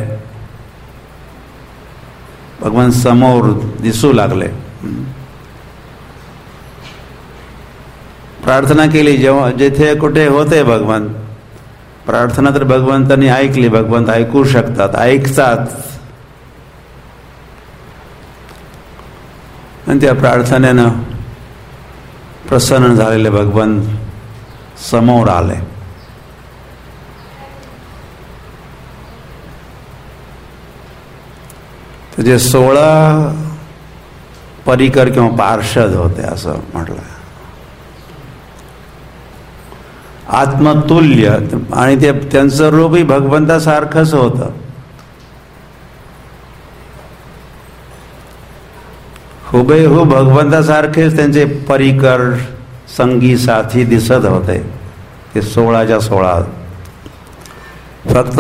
भगवान समोर दिसू लागले. प्रार्थना केली जेव्हा जेथे कुठे होते भगवान, प्रार्थना तर भगवंतांनी ऐकली. भगवंत ऐकू शकतात, ऐकतात. आणि त्या प्रार्थनेनं प्रसन्न झालेले भगवान समोर आले. तर जे सोळा परिकर किंवा पार्षद होते असं म्हटलं, आत्मतुल्य, आणि ते त्यांचं रूपही भगवंतासारखंच होतं. हुबेहूब भगवंतासारखेच त्यांचे परिकर, संगी, साथी दिसत होते. ते सोळाच्या सोळा. फक्त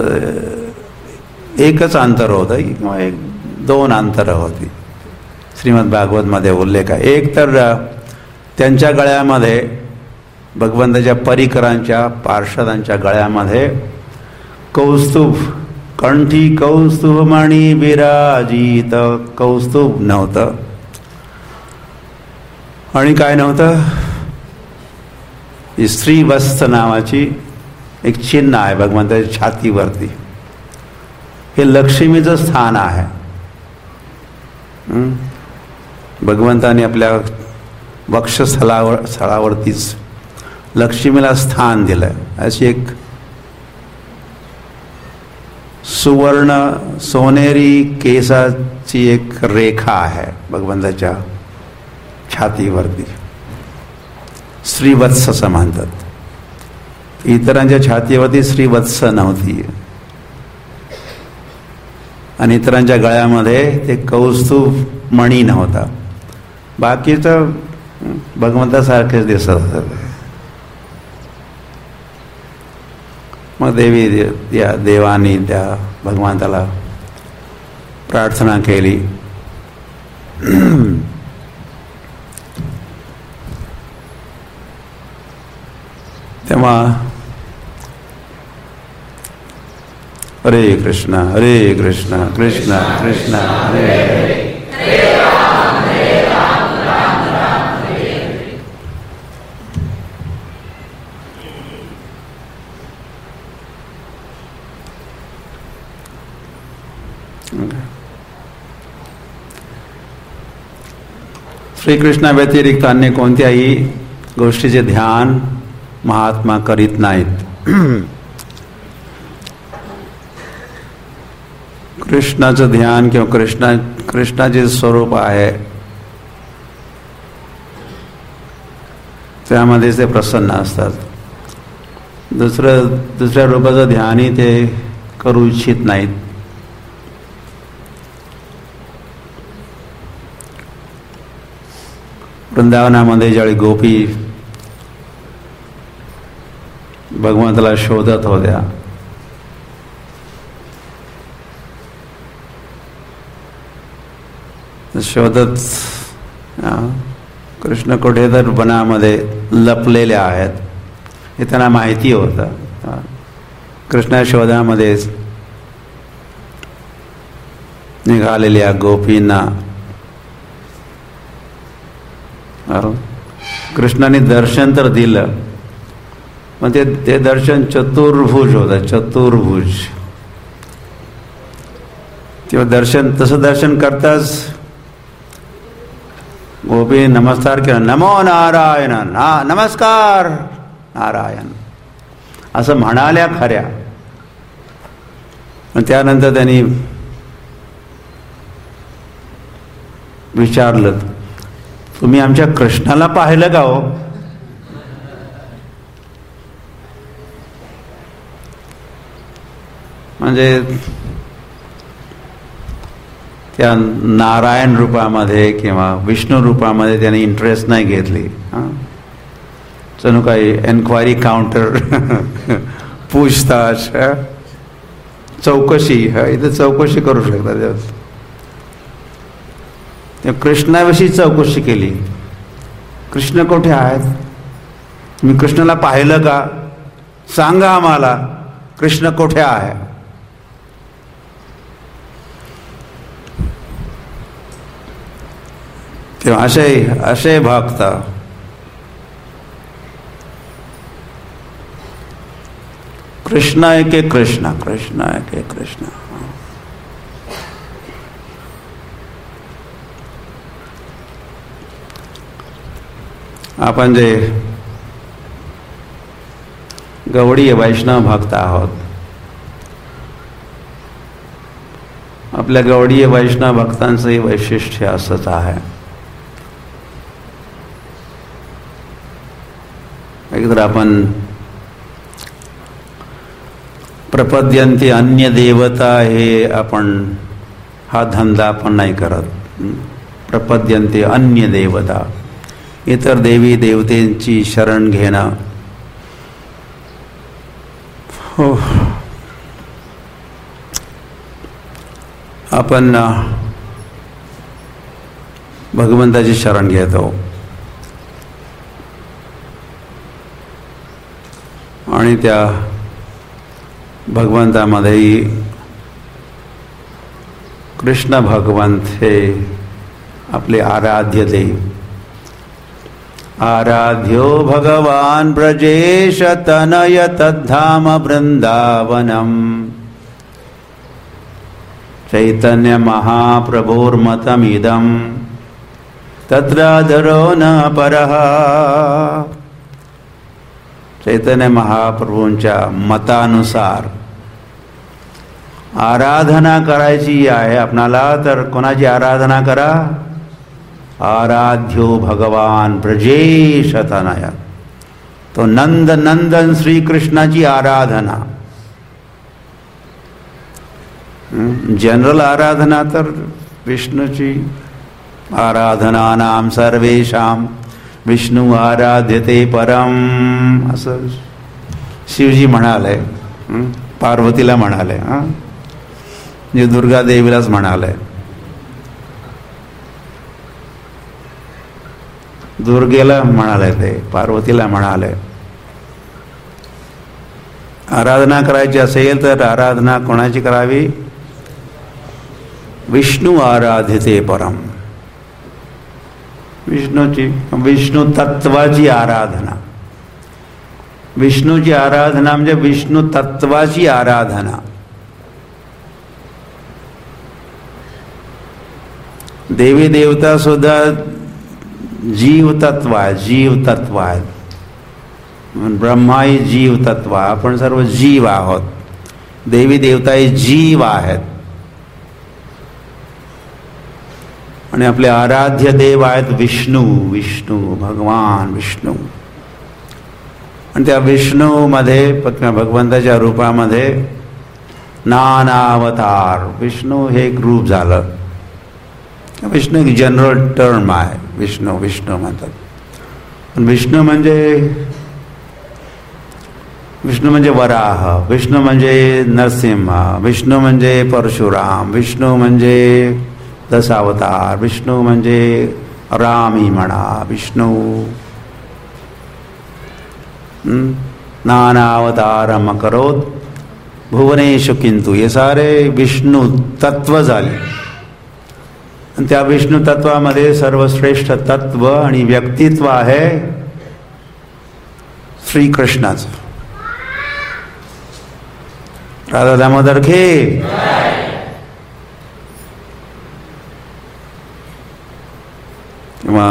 एकच अंतर होतं किंवा एक दोन अंतरं होती श्रीमद भागवतमध्ये उल्लेख आहे. एक तर त्यांच्या गळ्यामध्ये भगवंताच्या परिकरांच्या पार्षदांच्या गळ्यामध्ये कौस्तुभ, कंठी कौस्तुभ मणी विराजित, कौस्तुभ नव्हतं. आणि काय नव्हतं? श्रीवत्स नावाची एक चिन्ह आहे भगवंताच्या छातीवरती. हे लक्ष्मीचं स्थान आहे. भगवंताने आपल्या वक्षस्थळावर स्थळावरतीच लक्ष्मीला स्थान दिलं. अशी एक सुवर्ण सोनेरी केसाची एक रेखा आहे भगवंताच्या छातीवरती. श्रीवत्स असं म्हणतात. इतरांच्या छातीवरती श्रीवत्स नव्हती आणि इतरांच्या गळ्यामध्ये ते कौस्तुभ मणी नव्हता. बाकीचं भगवंतासारखेच दिसत होतं. मग देवी त्या देवानी त्या भगवंताला प्रार्थना केली. तेव्हा हरे कृष्ण हरे कृष्ण कृष्ण कृष्ण हरे हरे. श्रीकृष्णा व्यतिरिक्त अन्य कोणत्याही गोष्टीचे ध्यान महात्मा करीत नाहीत. कृष्णाचं ध्यान किंवा कृष्णा कृष्णाचे स्वरूप आहे त्यामध्ये ते प्रसन्न असतात. दुसरं दुसऱ्या रूपाचं ध्यानही ते करू इच्छित नाहीत. वृंदावनामध्ये ज्यावेळी गोपी भगवंताला शोधत होत्या, शोधत कृष्ण कुठे तर वनामध्ये लपलेले आहेत हे त्यांना माहिती होतं. कृष्णा शोधामध्ये निघालेल्या गोपींना कृष्णाने दर्शन तर दिलं, पण ते ते दर्शन चतुर्भुज होतं. चतुर्भुज तेव्हा दर्शन तसं दर्शन करताच गोपी नमस्कार केला. नमो नारायण, ना नमस्कार नारायण असं म्हणाल्या खऱ्या. त्यानंतर त्यांनी विचारलं, तुम्ही आमच्या कृष्णाला पाहिलं का हो? म्हणजे त्या नारायण रूपामध्ये किंवा विष्णू रूपामध्ये त्यांनी इंटरेस्ट नाही घेतली. जणू काही एन्क्वायरी काउंटर, पूछताछ, चौकशी, इथे चौकशी करू शकतात. कृष्णाविषयी चौकशी केली. कृष्ण कुठे आहेत? तुम्ही कृष्णाला पाहिलं का? सांगा आम्हाला कृष्ण कुठे आहे. तेव्हा असे असे भक्त कृष्ण एके कृष्ण कृष्ण एके कृष्ण. आपण जे गवळीय वैष्णव भक्त आहोत, आपल्या गवळीय वैष्णव भक्तांचंही वैशिष्ट्य असंच आहे. एकतर आपण प्रपद्यंते अन्य देवता हे आपण हा धंदा आपण नाही करत. प्रपद्यंते अन्य देवता, इतर देवी देवतेंची शरण घेणं हो, आपण भगवंताची शरण घेतो आणि त्या भगवंतामध्येही कृष्ण भगवंत हे आपले आराध्य देव. आराध्यो भगवान ब्रजेश तनय तद्धाम वृंदावनम चैतन्य महाप्रभोर्मतमिदं तत्राधरो न परः. चैतन्य महाप्रभूंच्या मतानुसार आराधना करायची आहे आपणाला, तर कोणाची आराधना करा? आराध्यो भगवान ब्रजेश तनय, तो नंद नंदन श्री कृष्णाची आराधना. जनरल आराधना तर विष्णूची आराधना नाम सर्वेशाम विष्णू आराध्यते परम असं शिवजी म्हणाले, पार्वतीला म्हणाले, जे दुर्गा देवीलाच म्हणाले. दुर्गेला म्हणाले, ते पार्वतीला म्हणाले. आराधना करायची असेल तर आराधना कोणाची करावी? विष्णू आराध्यते परम, विष्णूची, विष्णू तत्वाची आराधना. विष्णूची आराधना म्हणजे विष्णू तत्वाची आराधना. देवी देवता सुद्धा जीव तत्व आहे, जीव तत्व आहे. ब्रह्माही जीव तत्व आहे, आपण सर्व जीव आहोत. देवी देवताही जीव आहेत आणि आपले आराध्य देव आहेत विष्णू, विष्णू भगवान विष्णू. आणि त्या विष्णूमध्ये भगवंताच्या रूपामध्ये नाना अवतार. विष्णू हे एक रूप झालं. विष्णू एक जनरल टर्म आहे. विष्णू विष्णू म्हणतात. पण विष्णू म्हणजे विष्णू म्हणजे वराह, विष्णू म्हणजे नरसिंह, विष्णू म्हणजे परशुराम, विष्णू म्हणजे दशावतार, विष्णू म्हणजे रामी म्हणा, विष्णू नाना अवतारम करोत भुवनेषु किंतु, हे सारे विष्णू तत्व झाले. आणि त्या विष्णू तत्वामध्ये सर्वश्रेष्ठ तत्व आणि व्यक्तित्व आहे श्रीकृष्णाचं. राधा दामोदर खे. किंवा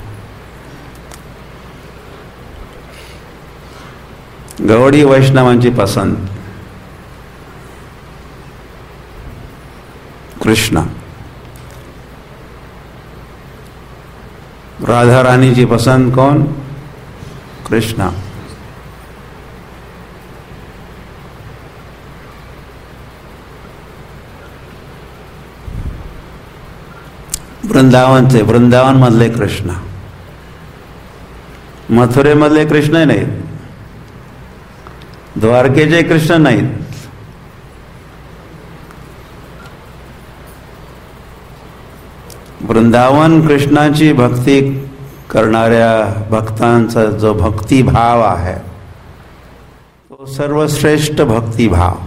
गौडी वैष्णवांची पसंत कृष्ण, राधा रानीची पसंत कौन? कृष्ण. वृंदावनचे, वृंदावन मधले कृष्ण, मथुरेमधले कृष्ण नाहीत, द्वारकेचे कृष्ण नाहीत. वृंदावन कृष्णाची भक्ती करणाऱ्या भक्तांचा जो भक्तिभाव आहे तो सर्वश्रेष्ठ भक्तिभाव,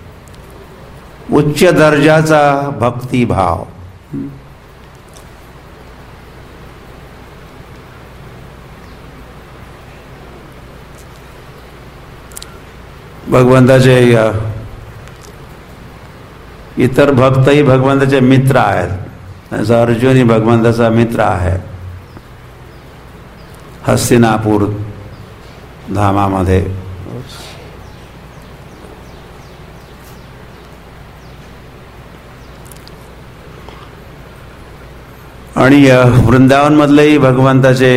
उच्च दर्जाचा भक्तिभाव. भगवंताचे इतर भक्तही भगवंताचे मित्र आहेत. जसा अर्जुन ही भगवंताचा मित्र आहे. हस्तिनापूर धामामध्ये आणि वृंदावन मधलेही भगवंताचे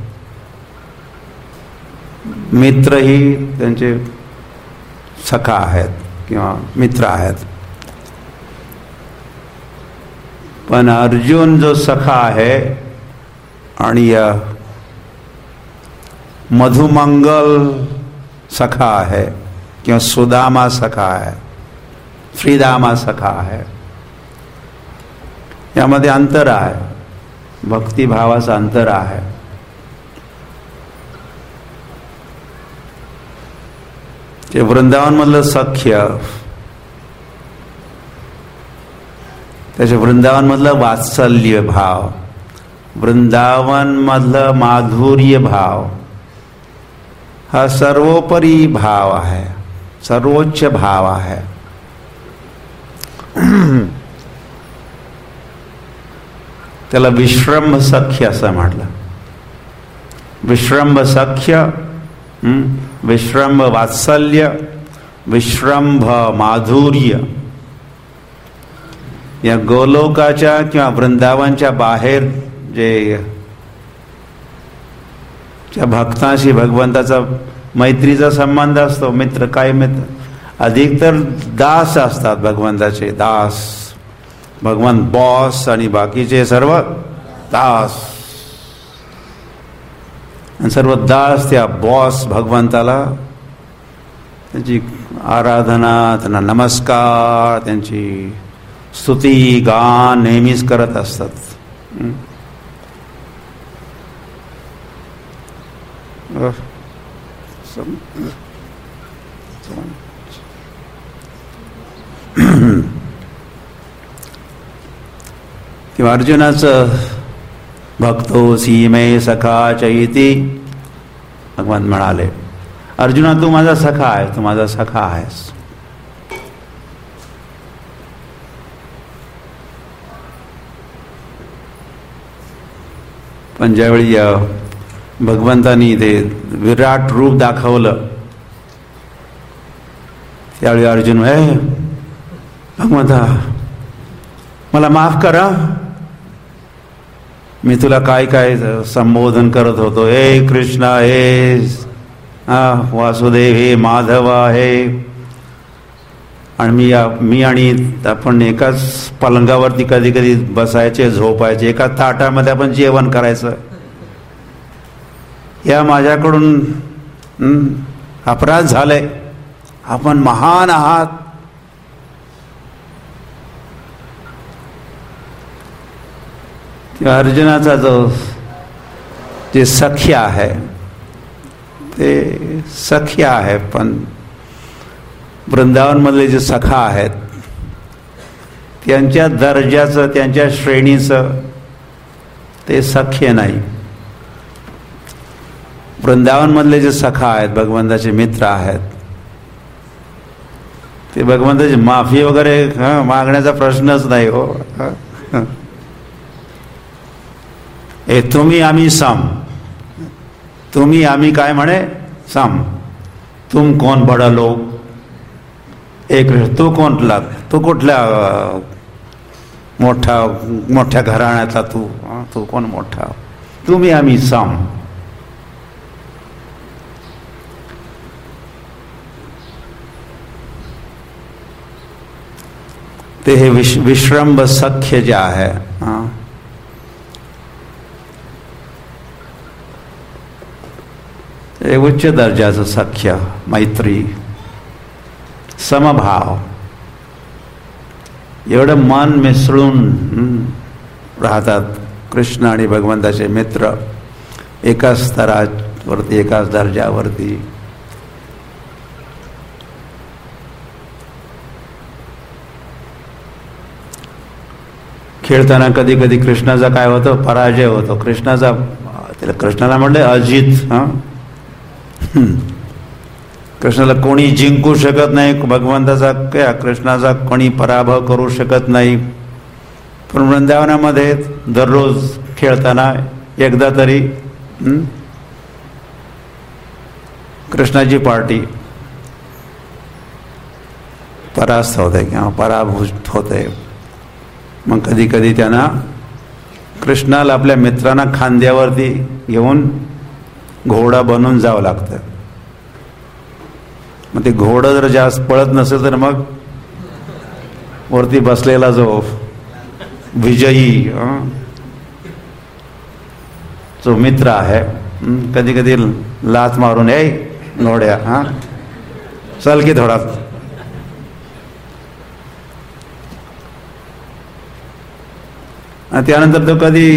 मित्रही त्यांचे सखा आहेत किंवा मित्र आहेत. पण अर्जुन जो सखा आहे आणि मधुमंगल सखा आहे, किंवा सुदामा सखा आहे, श्रीदामा सखा आहे. यामध्ये अंतर आहे, भक्तिभावाचं अंतर आहे. ते वृंदावनमधलं सख्य, त्याचे वृंदावनमधलं वात्सल्य भाव, वृंदावनमधलं माधुर्य भाव हा सर्वोपरी भाव आहे, सर्वोच्च भाव आहे. त्याला विश्रंभ सख्य असं म्हटलं. विश्रंभ सख्य, विश्रंभ वात्सल्य, विश्रंभ माधुर्य. या गोलोकाच्या किंवा वृंदावनच्या बाहेर जे त्या भक्तांशी भगवंताचा मैत्रीचा संबंध असतो, मित्र काय मित्र, अधिकतर दास असतात भगवंताचे, दास. भगवान बॉस आणि बाकीचे सर्व दास, आणि सर्व दास त्या बॉस भगवंताला त्यांची आराधना, त्यांना नमस्कार, त्यांची स्तुती गान नेहमीच करत असतात. तेव्हा अर्जुनाचं भक्तो सीमे सखा चैती भगवान म्हणाले, अर्जुना तू माझा सखा आहे, तू माझा सखा आहेस. पण ज्यावेळी भगवंतानी ते विराट रूप दाखवलं, त्यावेळी अर्जुन, हे भगवंता मला माफ करा, मी तुला काय काय संबोधन करत होतो, हे कृष्णा, हे वासुदेव, हे माधव आहे, आणि मी मी आणि आपण एकाच पलंगावरती कधी कधी बसायचे, झोपायचे, एकाच ताटामध्ये आपण जेवण करायचं. या माझ्याकडून अपराध झालाय, आपण महान आहात. अर्जुनाचा जो जे सख्य आहे ते सख्य आहे, पण वृंदावनमधले जे सखा आहेत त्यांच्या दर्जाचं, त्यांच्या श्रेणीचं ते सख्य नाही. वृंदावनमधले जे सखा आहेत, भगवंताचे मित्र आहेत, ते भगवंताची माफी वगैरे हा मागण्याचा प्रश्नच नाही. हो, ए तुम्ही आम्ही सम, तुम्ही आम्ही काय म्हणे सम, तुम कोण बडा लोक, एक तू कोणला, तू कुठल्या मोठा मोठ्या घराण्यातला, तू तू कोण मोठा, तुम्ही आम्ही सम. ते हे विश विश्रंभ सख्य जे आहे, हे उच्च दर्जाचं सख्य, मैत्री, समभाव, एवढं मन मिसळून राहतात कृष्ण आणि भगवंताचे मित्र एकाच स्तरावरती, एकाच दर्जावरती. खेळताना कधी कधी कृष्णाचा काय होतो, पराजय होतो. कृष्णाचा, त्याला कृष्णाला म्हटलं अजित, हा कृष्णाला कोणी जिंकू शकत नाही, भगवंताचा काय कृष्णाचा कोणी पराभव करू शकत नाही. पण वृंदावनामध्ये दररोज खेळताना एकदा तरी कृष्णाची पार्टी परास्त होते किंवा पराभूत होते. मग कधी कधी त्यांना कृष्णाला आपल्या मित्रांना खांद्यावरती घेऊन घोडा बनून जावं लागतं. मग ते घोडं जर जास्त पळत नसेल तर मग वरती बसलेला जो विजयी जो मित्र आहे कधी कधी लात मारून, ए घोड्या, हा चल की थोडा. आणि त्यानंतर तो कधी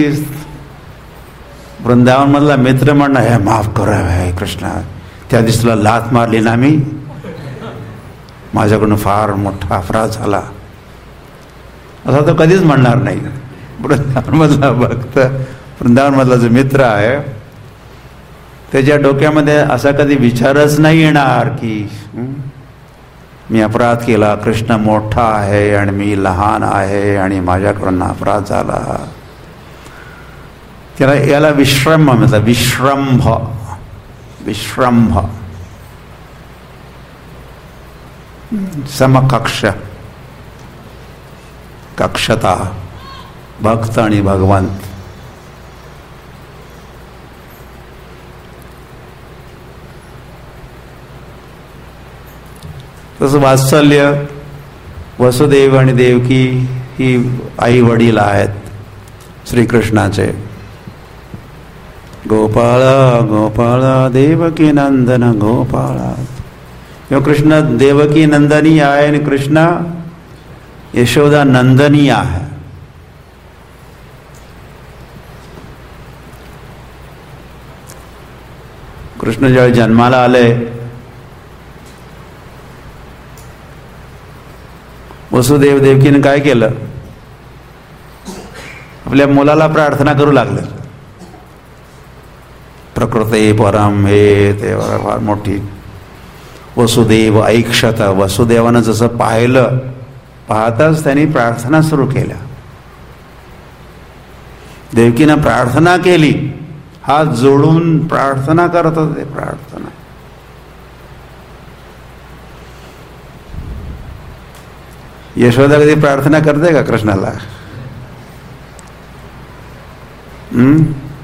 वृंदावन मधला मित्र म्हणणं, हे माफ करा हे कृष्णा, त्या दिवशी तुला लाथ मारली ना मी, माझ्याकडून फार मोठा अपराध झाला, असा तो कधीच म्हणणार नाही. वृंदावन मधला भक्त, वृंदावन मधला जो मित्र आहे, त्याच्या डोक्यामध्ये असा कधी विचारच नाही येणार की मी अपराध केला, कृष्ण मोठा आहे आणि मी लहान आहे आणि माझ्याकडून अपराध झाला. त्याला याला विश्रम म्हणतात, विश्रंभ, विश्रंभ, समकक्ष, कक्षता, भक्त आणि भगवंत. तसं वात्सल्य, वसुदेव आणि देवकी ही आई वडील आहेत श्रीकृष्णाचे. गोपाळ गोपाळ देवकी नंदन गोपाळ. किंवा कृष्ण देवकी नंदनी आहे आणि कृष्ण यशोदा नंदनी आहे. कृष्ण ज्यावेळी जन्माला आले, वसुदेव देवकीने काय केलं, आपल्या मुलाला प्रार्थना करू लागले. प्रकृते परम, हे ते फार मोठी. वसुदेव ऐक्षत, वसुदेवानं जसं पाहिलं, पाहताच त्यांनी प्रार्थना सुरू केल्या. देवकीनं प्रार्थना केली, हात जोडून प्रार्थना करत होते. प्रार्थना यशोदा कधी प्रार्थना करते का कृष्णाला? हम्म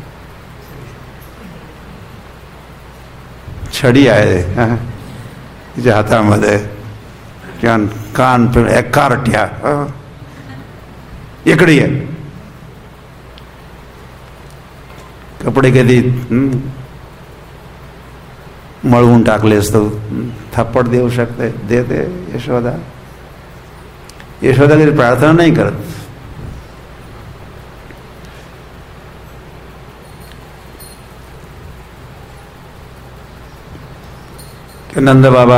छडी आहे तिच्या हातामध्ये, किंवा कान एकारट्या, इकडे आहे. कपडे कधी मळवून टाकले असतो, थप्पड देऊ शकते, देते यशोदा. यशोदा कधी प्रार्थना नाही करत. नंद बाबा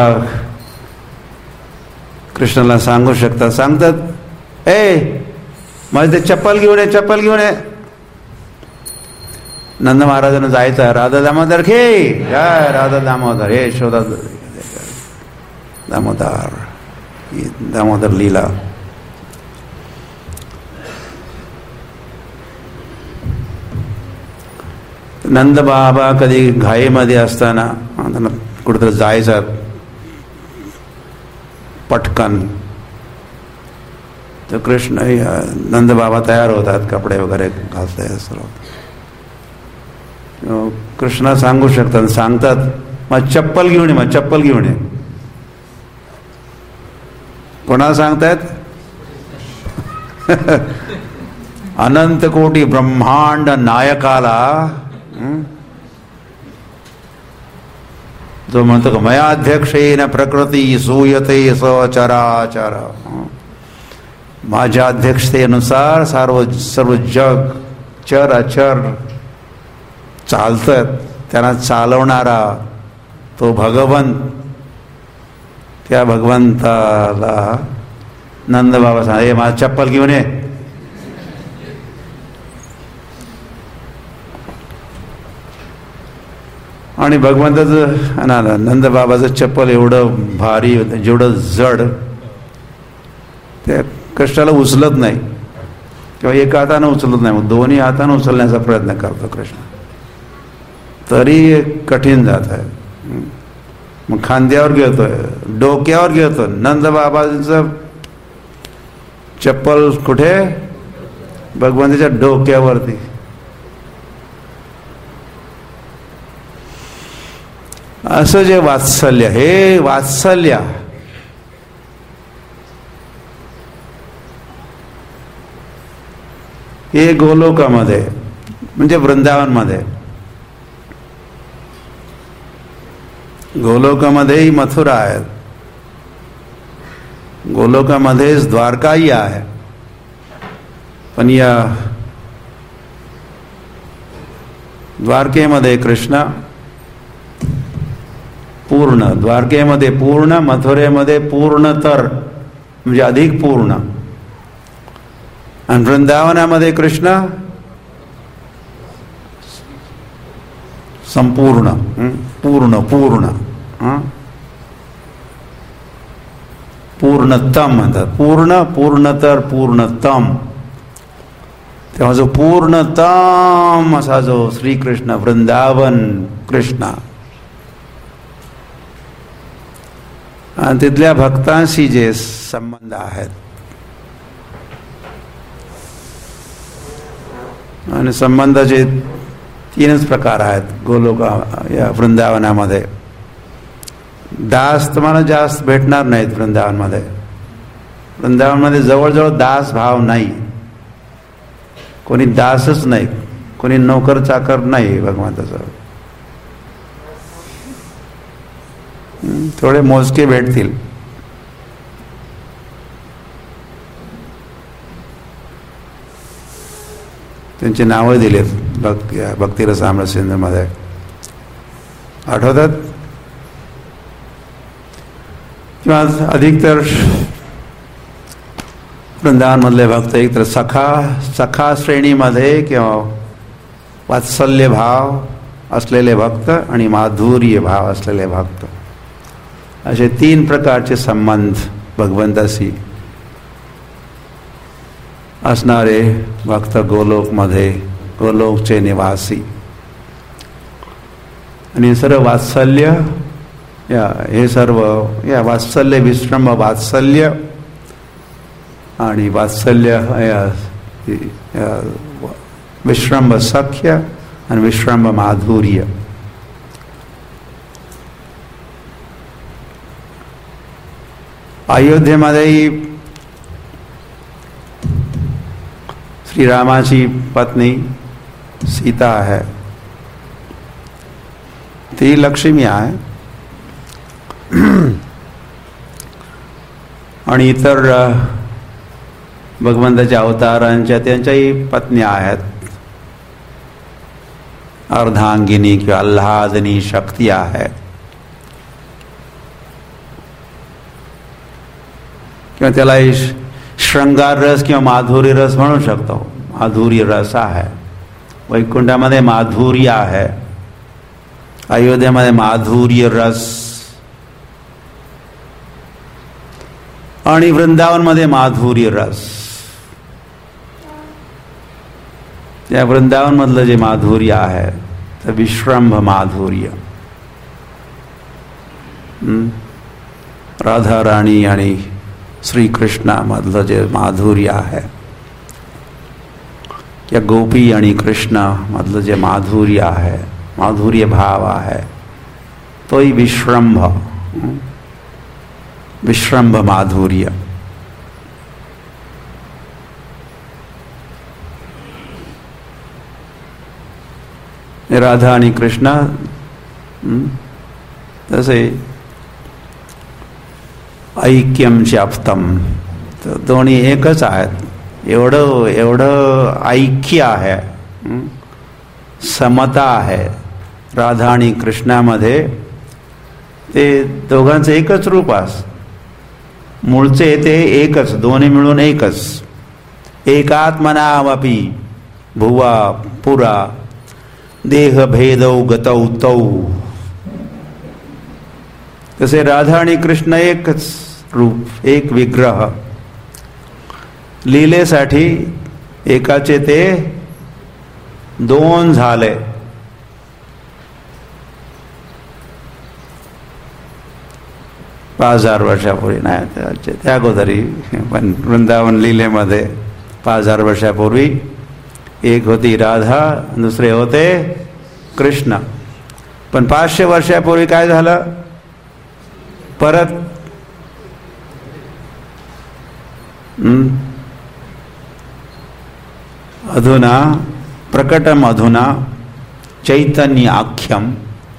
कृष्णाला सांगू शकतात, सांगतात, ए माझे ते चप्पल घेऊन ये, चप्पल घेऊन ये. नंद महाराजांना जायचं, राधा दामोदर घे, जय राधा दामोदर, हे यशोदा दामोदर, दामोदर लीला. नंद बाबा कधी घाईमध्ये असताना त्यांना कुठेतरी जायचं पटकन, तर कृष्ण नंद बाबा तयार होतात, कपडे वगैरे घालताय सर्व. कृष्णा सांगू शकतात, सांगतात, मग चप्पल घेऊन ये, मग चप्पल घेऊन ये. कोणाला सांगतायत? अनंत कोटी ब्रह्मांड नायकाला, जो म्हणतो का मयाध्यक्षेन प्रकृती सूयते सचराचर. माझ्या अध्यक्षतेनुसार सर्व सर्व जग चर अचर चालतात, त्यांना चालवणारा तो भगवंत. त्या भगवंताला नंद बाबा सांग, हे माझं चप्पल घेऊन ये. आणि भगवंताचं ना नंद बाबाचं चप्पल एवढं भारी, जेवढं जड, त्या कृष्णाला उचलत नाही, किंवा एका हातानं उचलत नाही, मग दोन्ही हातानं उचलण्याचा प्रयत्न करतो कृष्ण, तरी कठीण जात आहे. मग खांद्यावर घेतोय, डोक्यावर घेतो. नंद बाबाचं चप्पल कुठे? भगवंताच्या डोक्यावरती. असं जे वात्सल्य, हे वात्सल्य हे गोलोकामध्ये म्हणजे वृंदावनमध्ये, गोलोकामध्येही मथुरा आहे, गोलोकामध्येच द्वारकाही आहे, पण या द्वारकेमध्ये कृष्ण पूर्ण, द्वारकेमध्ये पूर्ण, मथुरेमध्ये पूर्णतर म्हणजे अधिक पूर्ण, आणि वृंदावनामध्ये कृष्ण संपूर्ण, पूर्ण पूर्ण पूर्णतम म्हणतात. पूर्ण, पूर्णतर, पूर्णतम. तेव्हा जो पूर्णतम असा जो श्रीकृष्ण, वृंदावन कृष्ण, आणि तिथल्या भक्तांशी जे संबंध आहेत, आणि संबंधाचे तीनच प्रकार आहेत गोलोका या वृंदावनामध्ये. दास तुम्हाला जास्त भेटणार नाहीत वृंदावनमध्ये. वृंदावनमध्ये जवळजवळ दास भाव नाही, कोणी दासच नाही, कोणी नोकर चाकर नाही भगवंताचा. थोडे मोजके भेटतील. त्यांची नावं दिलेत भक्त भक्तिरसामृत सिंधूमध्ये, आठवतात? किंवा अधिकतर वृंदावनमधले भक्त एकतर सखा सखा श्रेणीमध्ये किंवा वात्सल्य भाव असलेले भक्त आणि माधुर्य भाव असलेले भक्त, असे तीन प्रकारचे संबंध भगवंताशी असणारे भक्त गोलोकमध्ये, गोलोकचे निवासी. आणि सर्व वात्सल्य या हे सर्व या वात्सल्य, विश्रंभ वात्सल्य आणि वात्सल्य या विश्रंभ सख्य आणि विश्रंभ माधुर्य. अयोध्येमध्येही श्रीरामाची पत्नी सीता आहे, ती लक्ष्मी आहे, आणि इतर भगवंताच्या अवतारांच्या त्यांच्याही पत्न्या आहेत. अर्धांगिनी किंवा आल्हादिनी शक्ती आहे, किंवा त्याला श्रृंगार रस किंवा माधुर्य रस म्हणू शकतो. माधुर्य रस आहे. वैकुंठामध्ये माधुर्य आहे, अयोध्येमध्ये माधुर्य रस, आणि वृंदावनमध्ये माधुर्य रस. त्या वृंदावनमधलं जे माधुर्य आहे ते विश्रंभ माधुर्य. राधा राणी आणि श्रीकृष्णामधलं जे माधुर्य आहे, या गोपी आणि कृष्णामधलं जे माधुर्य आहे, माधुर्य भाव आहे, तोही विश्रंभ विश्रंभ माधुर्य. राधा आणि कृष्ण तसे ऐक्यम चाप्तम, तर दोन्ही एकच आहेत. एवढं एवढं ऐक्य आहे, समता आहे राधा आणि कृष्णामध्ये. ते दोघांचं एकच रूप आहे, मूळचे ते एकच, दोन्ही मिळून एकच. एकात्मनावपि भुवा पुरा देह भेदौ गतौ तौ. तसे राधा आणि कृष्ण एकच रूप, एक विग्रह. लीलेसाठी एकाचे ते दोन झाले. पाच हजार वर्षापूर्वी नाही, त्या अगोदरी पण वृंदावन लीलेमध्ये पाच हजार वर्षापूर्वी एक होती राधा, दुसरे होते कृष्ण. पण पाचशे वर्षापूर्वी काय झालं, परत अधुना प्रकटम अधुना चैतन्य आख्यम.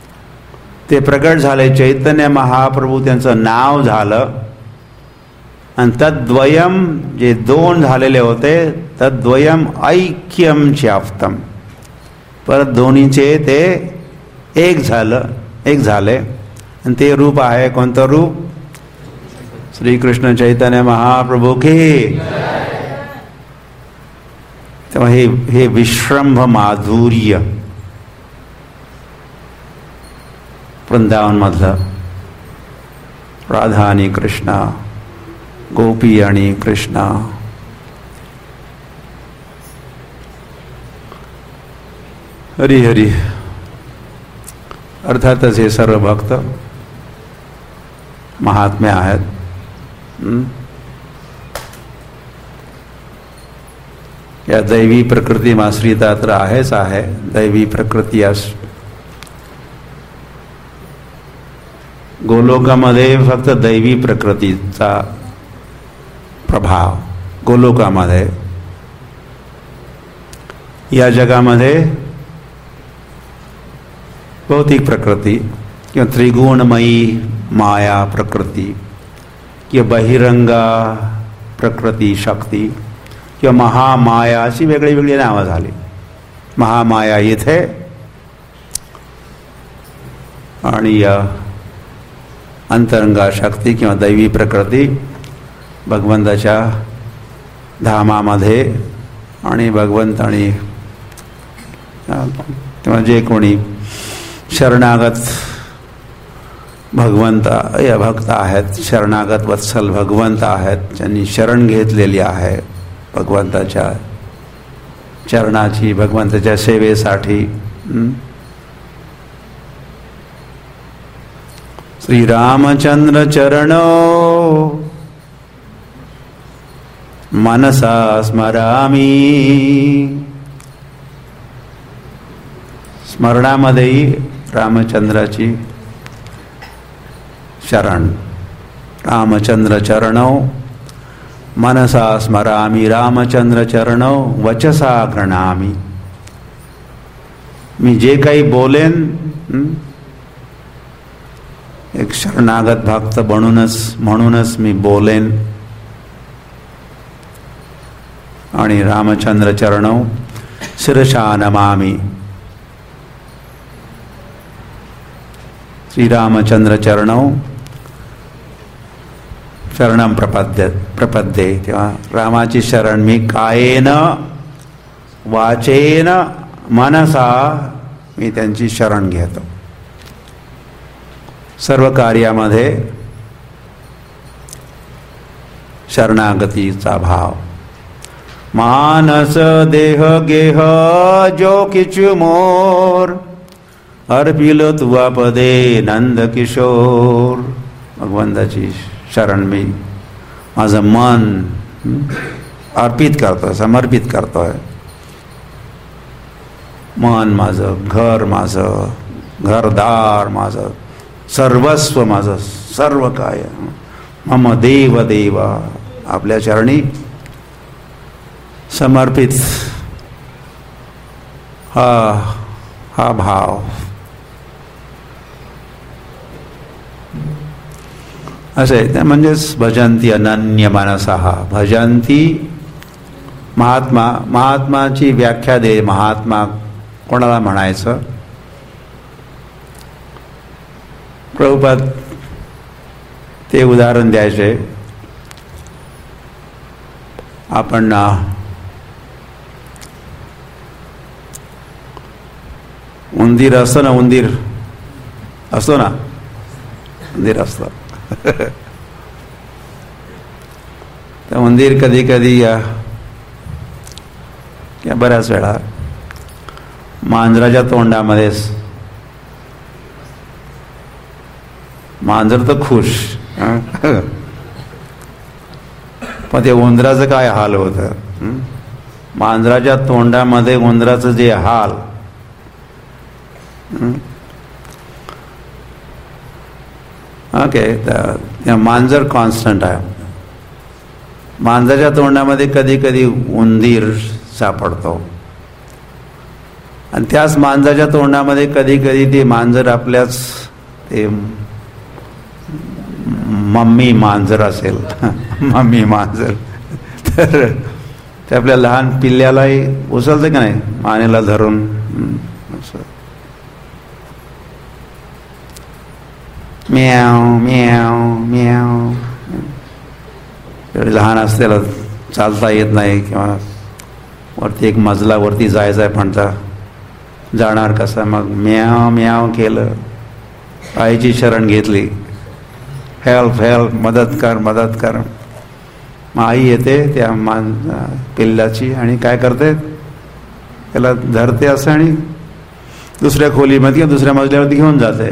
ते प्रकट झाले, चैतन्य महाप्रभू त्यांचं नाव झालं. आणि तद्वयम जे दोन झालेले होते तद्वयम ऐक्यम च्याप्तम, परत दोन्हीचे ते एक झालं एक झाले आणि ते रूप आहे कोणतं रूप? श्रीकृष्ण चैतन्य महाप्रभू की. तेव्हा हे हे विश्रंभ माधुर्य वृंदावन मधलं, राधा आणि कृष्ण, गोपी आणि कृष्ण, हरी हरी. अर्थातच हे सर्व भक्त महात्मे आहेत. या दैवी प्रकृती आश्रिता तर आहेच आहे. दैवी प्रकृती अस गोलोकामध्ये फक्त दैवी प्रकृतीचा प्रभाव गोलोकामध्ये. या जगामध्ये भौतिक प्रकृती किंवा त्रिगुणमयी माया प्रकृती किंवा बहिरंगा प्रकृती शक्ती किंवा महामाया अशी वेगळी वेगळी नावं झाली. महामाया इथे आणि अंतरंगा शक्ती किंवा दैवी प्रकृती भगवंताच्या धामामध्ये आणि भगवंत आणि तेव्हा जे कोणी शरणागत भगवंत या भक्त आहेत, शरणागत वत्सल भगवंत आहेत, ज्यांनी शरण घेतलेली आहे भगवंताच्या चरणाची, भगवंताच्या सेवेसाठी. श्री रामचंद्र चरणो मनसा स्मरामी. स्मरणामध्येही रामचंद्राची शरण. रामचंद्र चरणो मनसा स्मरामी, रामचंद्र चरणो वचसा गृणामी. मी जे काही बोलेन एक शरणागत भक्त बनूनच म्हणूनच मी बोलेन. आणि रामचंद्र चरणो शिरशा नमामी. श्री रामचंद्र चरणो शरणम प्रपद्य प्रपद्ये. तेव्हा रामाची शरण मी कायेन वाचेन मनसा मी त्यांची शरण घेतो. सर्व कार्यामध्ये शरणागतीचा भाव. मानस देह गेह जो किचु मोर अर्पिलो तुवा पदे नंद किशोर. भगवंताची शरण मी माझं मन अर्पित करतोय, समर्पित करतोय. मन माझं, घर माझं, घरदार माझं, सर्वस्व माझं, सर्व काय मम देव देवा आपल्या चरणी समर्पित हा हा भाव. असे ते म्हणजेच भजंती अनन्य मानसः. भजंती महात्मा. महात्माची व्याख्या दे. महात्मा कोणाला म्हणायचं? प्रभुपाद ते उदाहरण द्यायचे. आपण उंदीर असतो ना, उंदीर असतो ना, उंदीर असतो. तर उंदीर कधी कधी या बऱ्याच वेळा मांजराच्या तोंडामध्ये. मांजर तर खुश, पण ते उंदराचं काय हाल होतं. मांजराच्या तोंडामध्ये उंदराचं जे हाल. ओके, तर मांजर कॉन्स्टंट आहे. मांजराच्या तोंडामध्ये कधी कधी उंदीर सापडतो आणि त्याच मांजराच्या तोंडामध्ये कधी कधी ते मांजर आपल्याच ते मम्मी मांजर असेल मम्मी मांजर तर ते आपल्या लहान पिल्ल्यालाही उचलते का नाही मानेला धरून असं म्याव म्याव म्याव. लहान असतेला चालता येत नाही किंवा वरती एक मजला वरती जायचं आहे म्हणता जाणार कसा मग म्याव म्याव केलं आईची शरण घेतली हेल्प हेल्प मदत कर मदत कर. मग आई येते त्या मान पिल्लाची आणि काय करते त्याला धरते असं आणि दुसऱ्या खोलीमध्ये किंवा दुसऱ्या मजल्यावरती घेऊन जाते.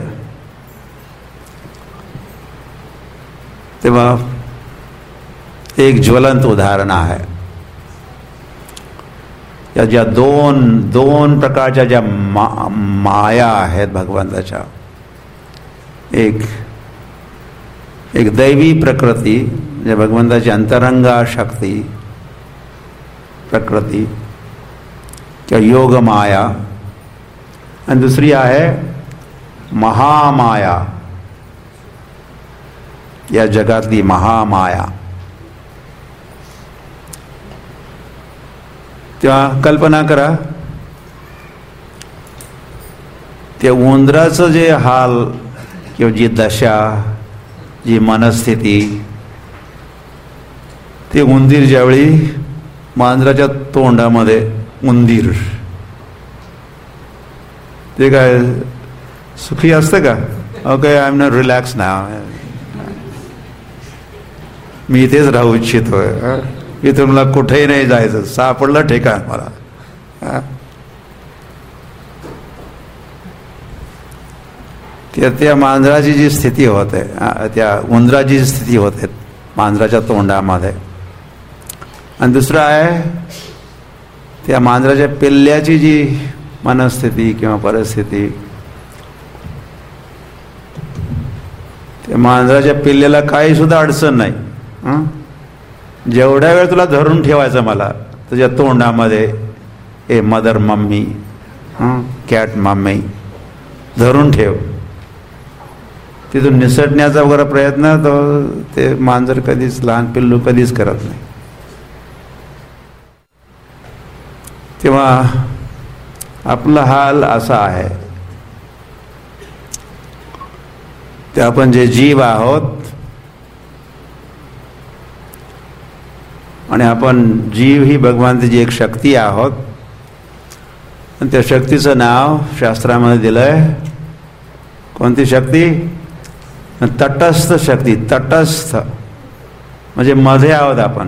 तेव्हा एक ज्वलंत उदाहरण आहे या ज्या दोन दोन प्रकारच्या ज्या मा, माया आहेत भगवंताच्या. एक एक दैवी प्रकृती म्हणजे भगवंताची अंतरंगा शक्ती प्रकृती किंवा योग माया आणि दुसरी आहे महामाया या जगातली महामाया. तेव्हा कल्पना करा त्या उंदराचं जे हाल किंवा जी दशा जी मनस्थिती ते उंदीर ज्यावेळी मांजराच्या तोंडामध्ये उंदीर ते काय सुखी असतं का? Okay I am not relax ना मी इथेच राहू इच्छितोय इथून मला कुठेही नाही जायचं सापडलं ठिकाण मला. त्या त्या मांजराची जी स्थिती होते त्या उंदराची जी स्थिती होते मांजराच्या तोंडामध्ये आणि दुसरं आहे त्या मांजराच्या पिल्ल्याची जी मनस्थिती किंवा परिस्थिती. त्या मांजराच्या पिल्ल्याला काही सुद्धा अडचण नाही. जेवढ्या वेळ तुला धरून ठेवायचं मला तुझ्या तोंडामध्ये ए मदर मम्मी कॅट मम्मी धरून ठेव. तिथून निसटण्याचा वगैरे प्रयत्न तो ते मांजर कधीच लहान पिल्लू कधीच करत नाही. तेव्हा आपला हाल असा आहे ते आपण जे जीव आहोत आणि आपण जीव ही भगवंताची एक शक्ती आहोत आणि त्या शक्तीचं नाव शास्त्रामध्ये दिलंय कोणती शक्ती? तटस्थ शक्ती. तटस्थ म्हणजे मध्ये आहोत आपण.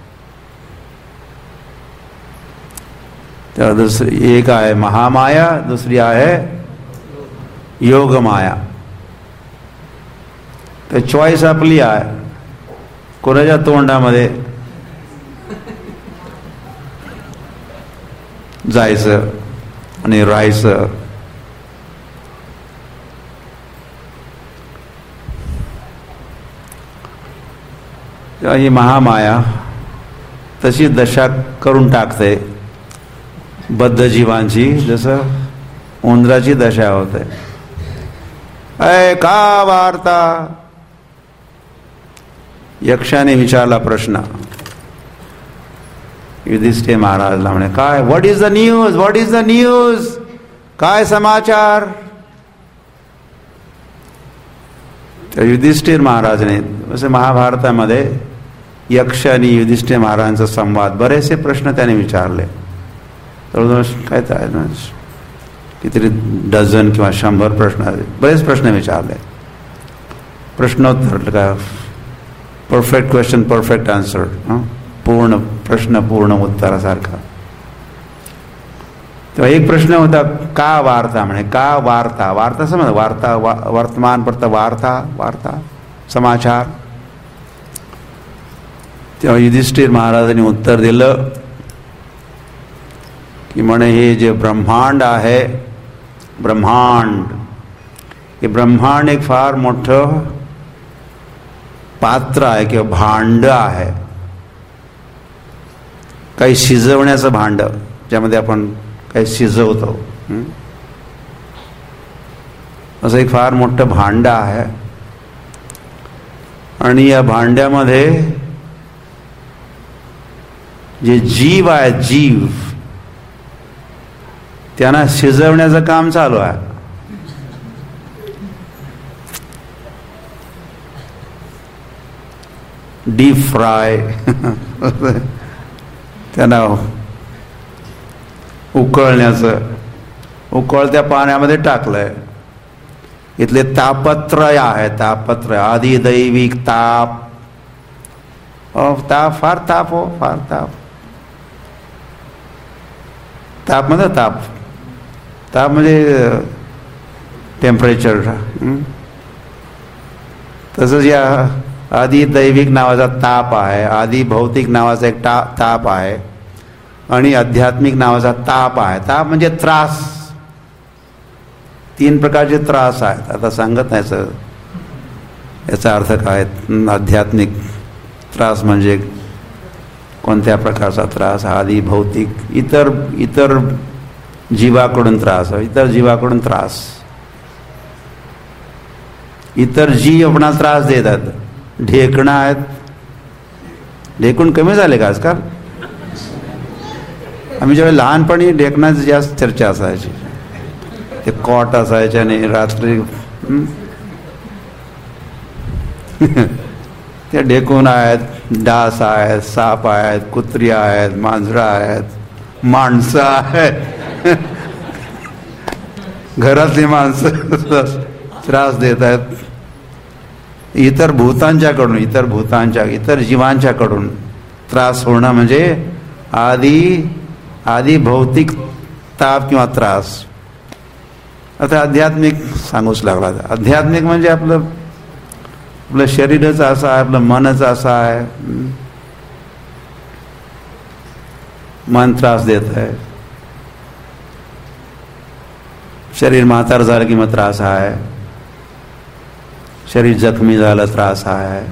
तर दुसरी एक आहे महामाया दुसरी आहे योगमाया. तर चॉईस आपली आहे कोणाच्या तोंडामध्ये जायचं आणि राहायचं. ही महामाया तशी दशा करून टाकते बद्ध जीवांची जसं उंदराची दशा होते. अय का वार्ता यक्षाने विचारला प्रश्न युधिष्ठिर महाराजला म्हणे काय what is the news what is the news काय समाचार. तर युधिष्ठिर महाराजने असे महाभारतामध्ये यक्ष आणि युधिष्ठिर महाराजांचा संवाद बरेचसे प्रश्न त्याने विचारले. जवळजवळ काय कितीतरी डझन किंवा शंभर प्रश्न बरेच प्रश्न विचारले. प्रश्नोत्तर का परफेक्ट क्वेश्चन परफेक्ट आन्सर पूर्ण प्रश्न पूर्ण उत्तरासारखा. तेव्हा एक प्रश्न होता का वार्ता म्हणे का वार्ता वार्ता समज वार्ता वा, वर्तमानपत्र वार्ता वार्ता समाचार. तेव्हा युधिष्ठिर महाराजांनी उत्तर दिलं की म्हणे हे जे ब्रह्मांड आहे ब्रह्मांड हे ब्रह्मांड एक फार मोठं पात्र आहे किंवा भांड आहे. काही शिजवण्याचं भांड ज्यामध्ये आपण काही शिजवतो असं एक फार मोठं भांड आहे आणि या भांड्यामध्ये जे जीव आहे, जीव, त्यांना शिजवण्याचं काम चालू आहे. डीप फ्राय त्यांना उकळण्याचं, उकळत्या पाण्यामध्ये टाकलंय. इथले तापत्रय आहे, तापत्रय, आदिदैविक ताप. ओ ताप, फार ताप हो, फार ताप. ताप म्हणजे ताप, ताप म्हणजे टेम्परेचर. तसंच या आदि दैविक नावाचा ताप आहे, आदि भौतिक नावाचा एक ता ताप आहे आणि आध्यात्मिक नावाचा ताप आहे. ताप म्हणजे त्रास. तीन प्रकारचे त्रास आहेत. आता सांगत नाही सर याचा अर्थ काय. आध्यात्मिक त्रास म्हणजे कोणत्या प्रकारचा त्रास, आदि भौतिक, इतर इतर जीवाकडून त्रास, इतर जीवाकडून त्रास, इतर जीव आपणाला त्रास देतात. ढेकणं आहेत, ढेकून कमी झाले का आजकाल? आम्ही जेव्हा लहानपणी ढेकणाची जास्त चर्चा असायची. ते कॉट असायचे आणि रात्री ते ढेकून आहेत, डास आहेत, साप आहेत, कुत्री आहेत, मांजरं आहेत, माणसं आहेत, घरातली माणसं त्रास देत आहेत. इतर भूतांच्याकडून, इतर भूतांच्या इतर जीवांच्याकडून त्रास होणं म्हणजे आदि आदि भौतिक ताप किंवा त्रास. आता आध्यात्मिक सांगूच लागला. आध्यात्मिक म्हणजे आपलं आपलं शरीरच असं आहे, आपलं मनच असं आहे. मन त्रास देत आहे. शरीर म्हातार झालं की मग त्रास आहे, शरीर जखमी झालं त्रास आहे,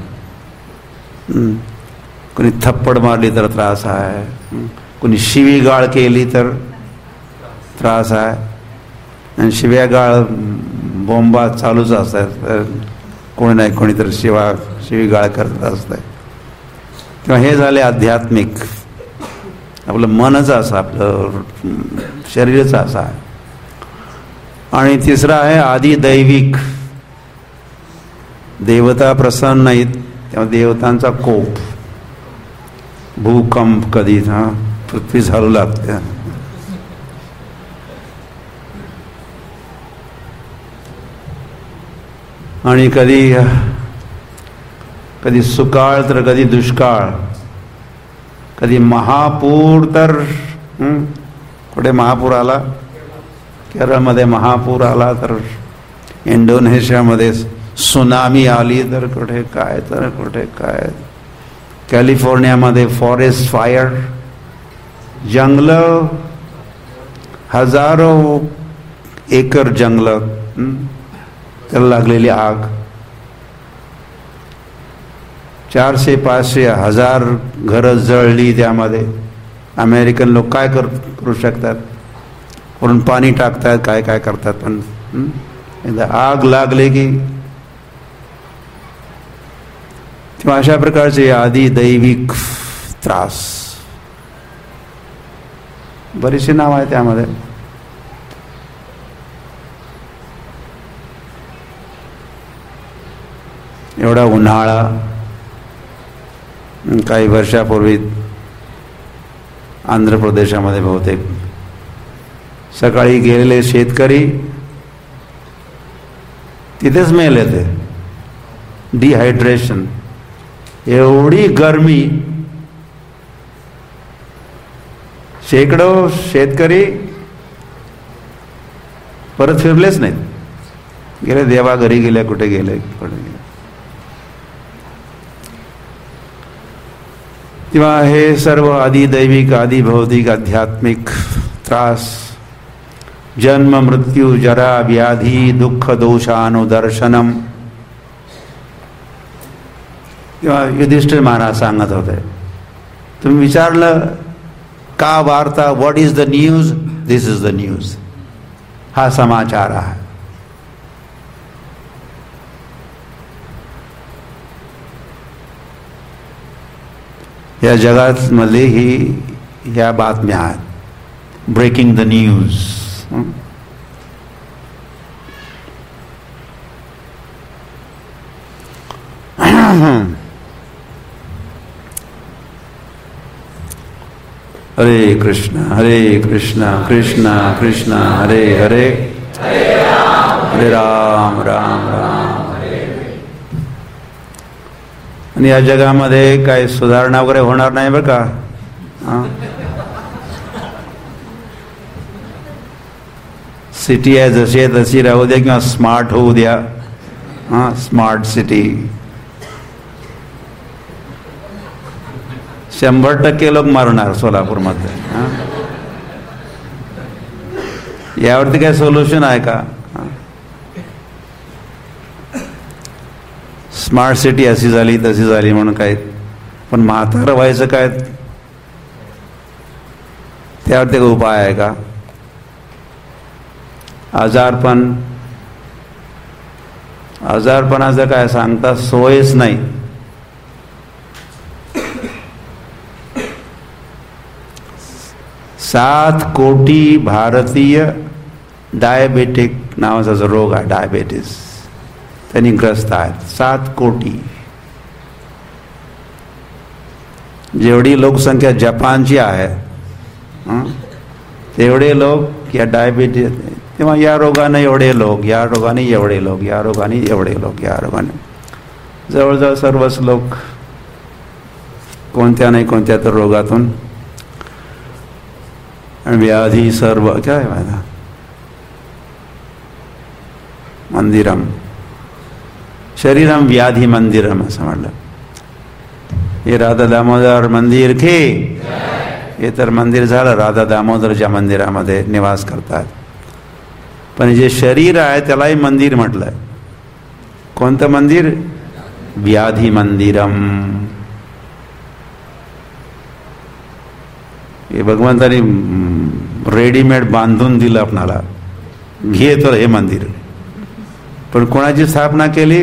कोणी थप्पड मारली तर त्रास आहे, कोणी शिवीगाळ केली तर त्रास आहे. आणि शिव्यागाळ बोंबा चालूच असतात, कोणी नाही कोणीतरी शिवा शिवीगाळ करत असत. किंवा हे झाले आध्यात्मिक. आपलं मनच असं, आपलं शरीरच असं आहे. आणि तिसरं आहे आदि दैविक. देवता प्रसन्न नाहीत तेव्हा देवतांचा कोप, भूकंप, कधी हा पृथ्वी झालू लागते. आणि कधी कधी सुकाळ तर कधी दुष्काळ, कधी महापूर. तर कुठे महापूर आला, केरळमध्ये महापूर आला, तर इंडोनेशियामध्ये सुनामी आली, तर कुठे काय तर कुठे काय. कॅलिफोर्नियामध्ये फॉरेस्ट फायर, जंगलं, हजारो एकर जंगलं, त्याला लागलेली आग. चारशे पाचशे हजार घरं जळली त्यामध्ये. अमेरिकन लोक काय कर करू शकतात, वरून पाणी टाकतात, काय काय करतात. पण एकदा आग लागले की किंवा अशा प्रकारचे आदि दैविक त्रास, बरीचशी नाव आहे त्यामध्ये. एवढा उन्हाळा. काही वर्षापूर्वी आंध्र प्रदेशामध्ये बहुतेक सकाळी गेलेले शेतकरी तिथेच मेले. ते डिहायड्रेशन, एवढी गरमी. शेकडो शेतकरी परत फिरलेच नाहीत, गेले देवा घरी गेले, कुठे गेले कुठे गेले. किंवा हे सर्व आदि दैविक, आदि भौतिक, आध्यात्मिक त्रास, जन्म मृत्यू जरा व्याधी दुःख दोषानुदर्शनम. किंवा युधिष्ठिर महाराज सांगत होते, तुम्ही विचारलं का वार्ता, what is the news, this is the news. हा समाचार आहे. या जगात मध्ये ही ह्या बातम्या आहेत. breaking the news. हरे कृष्ण हरे कृष्ण कृष्ण कृष्ण हरे हरे हरे राम राम राम हरे. आणि या जगामध्ये काही सुधारणा वगैरे होणार नाही बरं का. हा, सिटी आहे जशी आहे तशी राहू द्या किंवा स्मार्ट होऊ द्या. हा, स्मार्ट सिटी. शंभर टक्के लोक मारणार सोलापूरमध्ये. हा, यावरती काय सोल्युशन आहे का. स्मार्ट सिटी अशी झाली तशी झाली म्हणून काय, पण म्हातारं व्हायचं काय, त्यावरती काही उपाय आहे का. आजारपण आजारपणाचं काय सांगता सोयच नाही. सात कोटी भारतीय डायबेटिक नावाचा जो रोग आहे डायबेटीस त्यांनी ग्रस्त आहेत. सात कोटी. जेवढी लोकसंख्या जपानची आहे तेवढे लोक या डायबिटीज, तेव्हा या रोगाने एवढे लोक, या रोगाने एवढे लोक, या रोगाने एवढे लोक, या रोगाने जवळजवळ सर्वच लोक कोणत्या नाही कोणत्या तर रोगातून. व्याधी सर्व काय माझा मंदिरम शरीरम व्याधी मंदिरम असं म्हटलं. हे राधा दामोदर मंदिर खे, हे तर मंदिर झालं. राधा दामोदरच्या मंदिरामध्ये निवास करतात. पण जे शरीर आहे त्यालाही मंदिर म्हटलंय. कोणतं मंदिर. व्याधी मंदिरम. हे भगवंतानी रेडीमेड बांधून दिलं आपणाला, घे तर हे मंदिर. पण कोणाची स्थापना केली.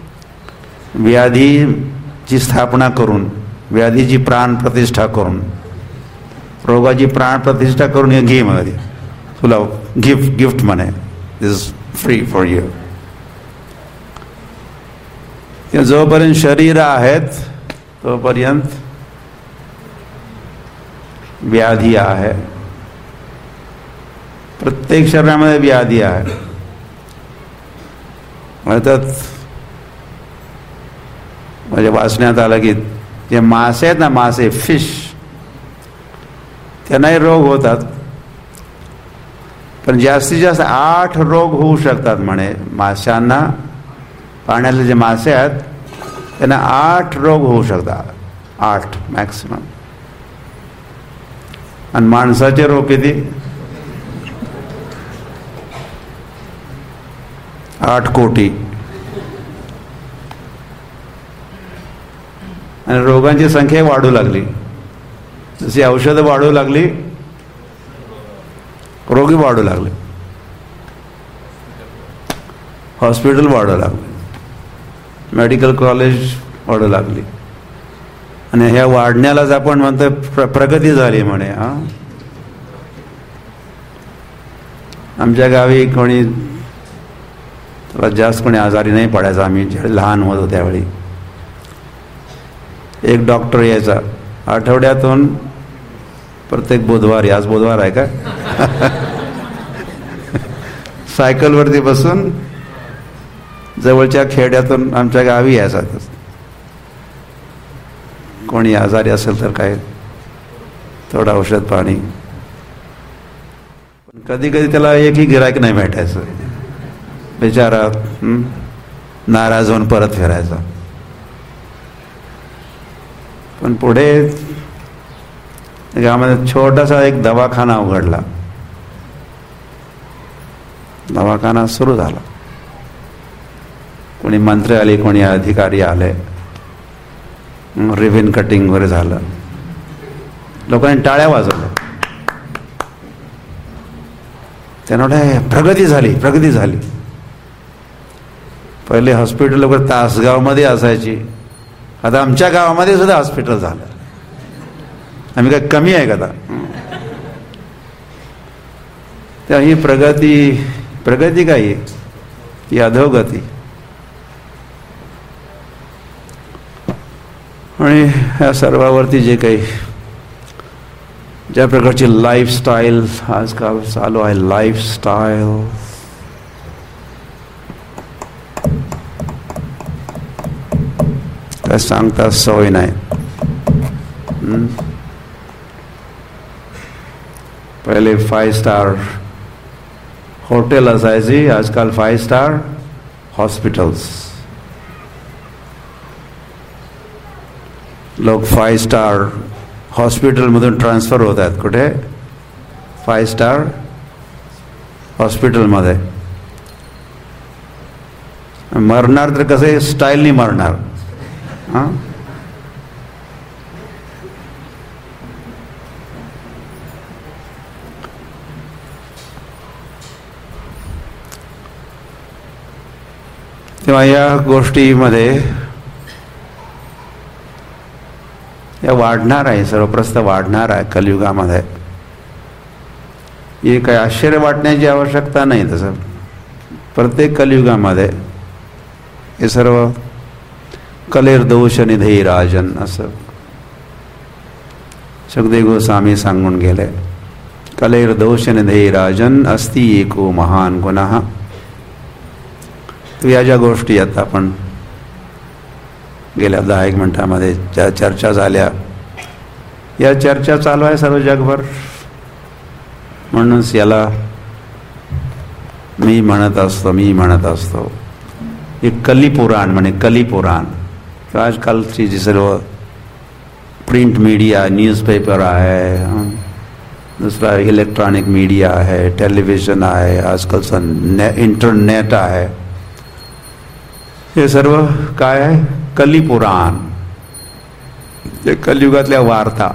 व्याधीची स्थापना करून, व्याधीची प्राण प्रतिष्ठा करून, रोगाची प्राण प्रतिष्ठा करून हे घे मध्ये तुला गिफ्ट गिफ्ट म्हणे, दिस फ्री फॉर यू. जोपर्यंत शरीर आहेत तोपर्यंत व्याधी आहे. प्रत्येक शरीरामध्ये व्याधी आहे. म्हणतात म्हणजे वाचण्यात आलं की जे मासे आहेत ना, मासे फिश, त्यांनाही रोग होतात. पण जास्तीत जास्त आठ रोग होऊ शकतात म्हणे माशांना. पाण्यातले जे मासे आहेत त्यांना आठ रोग होऊ शकतात, आठ मॅक्सिमम. आणि माणसाचे रोग किती. आठ कोटी. आणि रोगांची संख्या वाढू लागली. जशी औषधं वाढू लागली रोगी वाढू लागले, हॉस्पिटल वाढू लागले, मेडिकल कॉलेज वाढू लागली. आणि ह्या वाढण्यालाच आपण म्हणतो प्र प्रगती झाली म्हणे. हा, आमच्या गावी कोणी थोडा जास्त कोणी आजारी नाही पडायचा. आम्ही ज्यावेळी लहान होतो त्यावेळी एक डॉक्टर यायचा आठवड्यातून प्रत्येक बुधवारी. आज बुधवार आहे का. सायकलवरती बसून जवळच्या खेड्यातून आमच्या गावी यायचा. कोणी आजारी असेल तर काय थोडं औषध पाणी. पण कधी कधी त्याला एकही गिरायक नाही भेटायचं. बिचारा नाराज होऊन परत फिरायचा. पण पुढे गावामध्ये छोटासा एक दवाखाना उघडला. दवाखाना सुरू झाला. कोणी मंत्री आले, कोणी अधिकारी आले, रिबन कटिंग वगैरे झालं. लोकांनी टाळ्या वाजवल्या. त्यांना प्रगती झाली, प्रगती झाली. पहिले हॉस्पिटल वगैरे तासगावमध्ये असायची, आता आमच्या गावामध्ये सुद्धा हॉस्पिटल झालं. आम्ही काय कमी आहे का आता? तेव्हा ही प्रगती प्रगती काय ही अधोगती. आणि ह्या सर्वावरती जे काही ज्या प्रकारची लाईफस्टाईल आजकाल चालू आहे, लाईफस्टाईल काय सांगता सवय नाही. पहिले फाइव स्टार हॉटेल असायची, आजकाल फाइव स्टार हॉस्पिटल्स. लोक फाइव स्टार हॉस्पिटलमधून ट्रान्सफर होत आहेत कुठे? फाइव स्टार हॉस्पिटलमध्ये. मरणार तर कसे स्टाईलनी मरणार. हां तेव्हा या गोष्टीमध्ये या वाढणार आहे, सर्वप्रस्त वाढणार आहे कलियुगामध्ये. हे काही आश्चर्य वाटण्याची आवश्यकता नाही. तसं प्रत्येक कलियुगामध्ये हे सर्व कलेर्दोष निधे राजन असं सुखदेव गोस्वामी सांगून गेले. कलेर्दोष निधे राजन अस्ति एको महान गुणः. तर या ज्या गोष्टी आता आपण गेल्या दहा एक मिनिटामध्ये ज्या चर्चा झाल्या, या चर्चा चालू आहे सर्व जगभर. म्हणूनच याला मी म्हणत असतो मी म्हणत असतो एक कलिपुराण म्हणे. कलिपुराण आजकालची जी सर्व प्रिंट मीडिया, न्यूजपेपर आहे, दुसरा इलेक्ट्रॉनिक मीडिया आहे, टेलिव्हिजन आहे, आजकालचं ने इंटरनेट आहे, हे सर्व काय आहे? कलिपुराण. ते कलियुगातल्या वार्ता.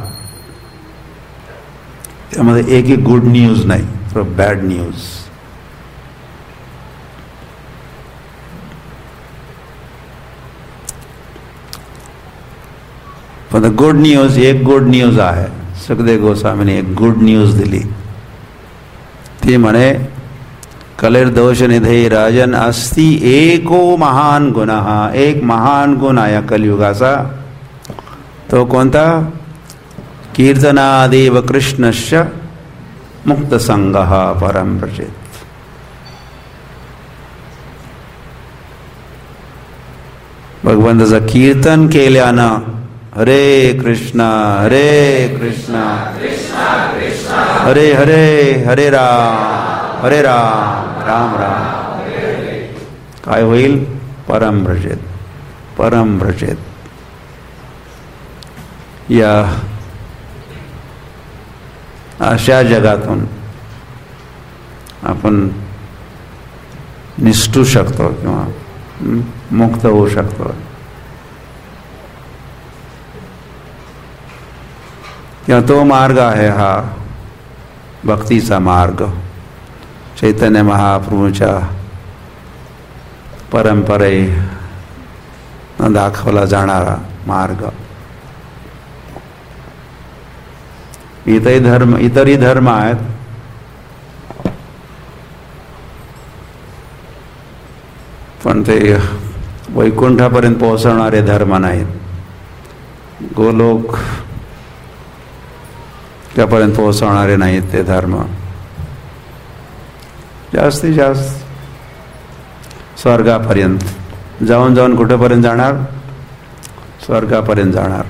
त्यामध्ये एक एक गुड न्यूज नाही, तर बॅड न्यूज. पण गुड न्यूज, एक गुड न्यूज आहे. सुखदेव गोस्वामीने एक गुड न्यूज दिली. ती म्हणे कलेर्दोष निधे राजन अस्ति एको महान गुणः. एक महान गुण आहे कलियुगाचा. तो कोणता? कीर्तनादेव कृष्णस्य मुक्त संगः परम व्रजेत. भगवंताचं कीर्तन केल्यानं हरे कृष्णा हरे कृष्णा हरे हरे हरे राम हरे राम राम राम काय होईल? परम व्रजेत. परम व्रजेत. या अशा जगातून आपण निसटू शकतो किंवा मुक्त होऊ शकतो. किंवा तो मार्ग आहे हा भक्तीचा मार्ग. चैतन्य महाप्रभूच्या परंपरेनं दाखवला जाणारा मार्ग. इतरही धर्म इतरही धर्म आहेत, पण ते वैकुंठापर्यंत पोहोचवणारे धर्म नाहीत. गोलोक त्यापर्यंत पोहोचवणारे नाहीत ते धर्म. जास्तीत जास्त स्वर्गापर्यंत जाऊन जाऊन कुठेपर्यंत जाणार? स्वर्गापर्यंत जाणार.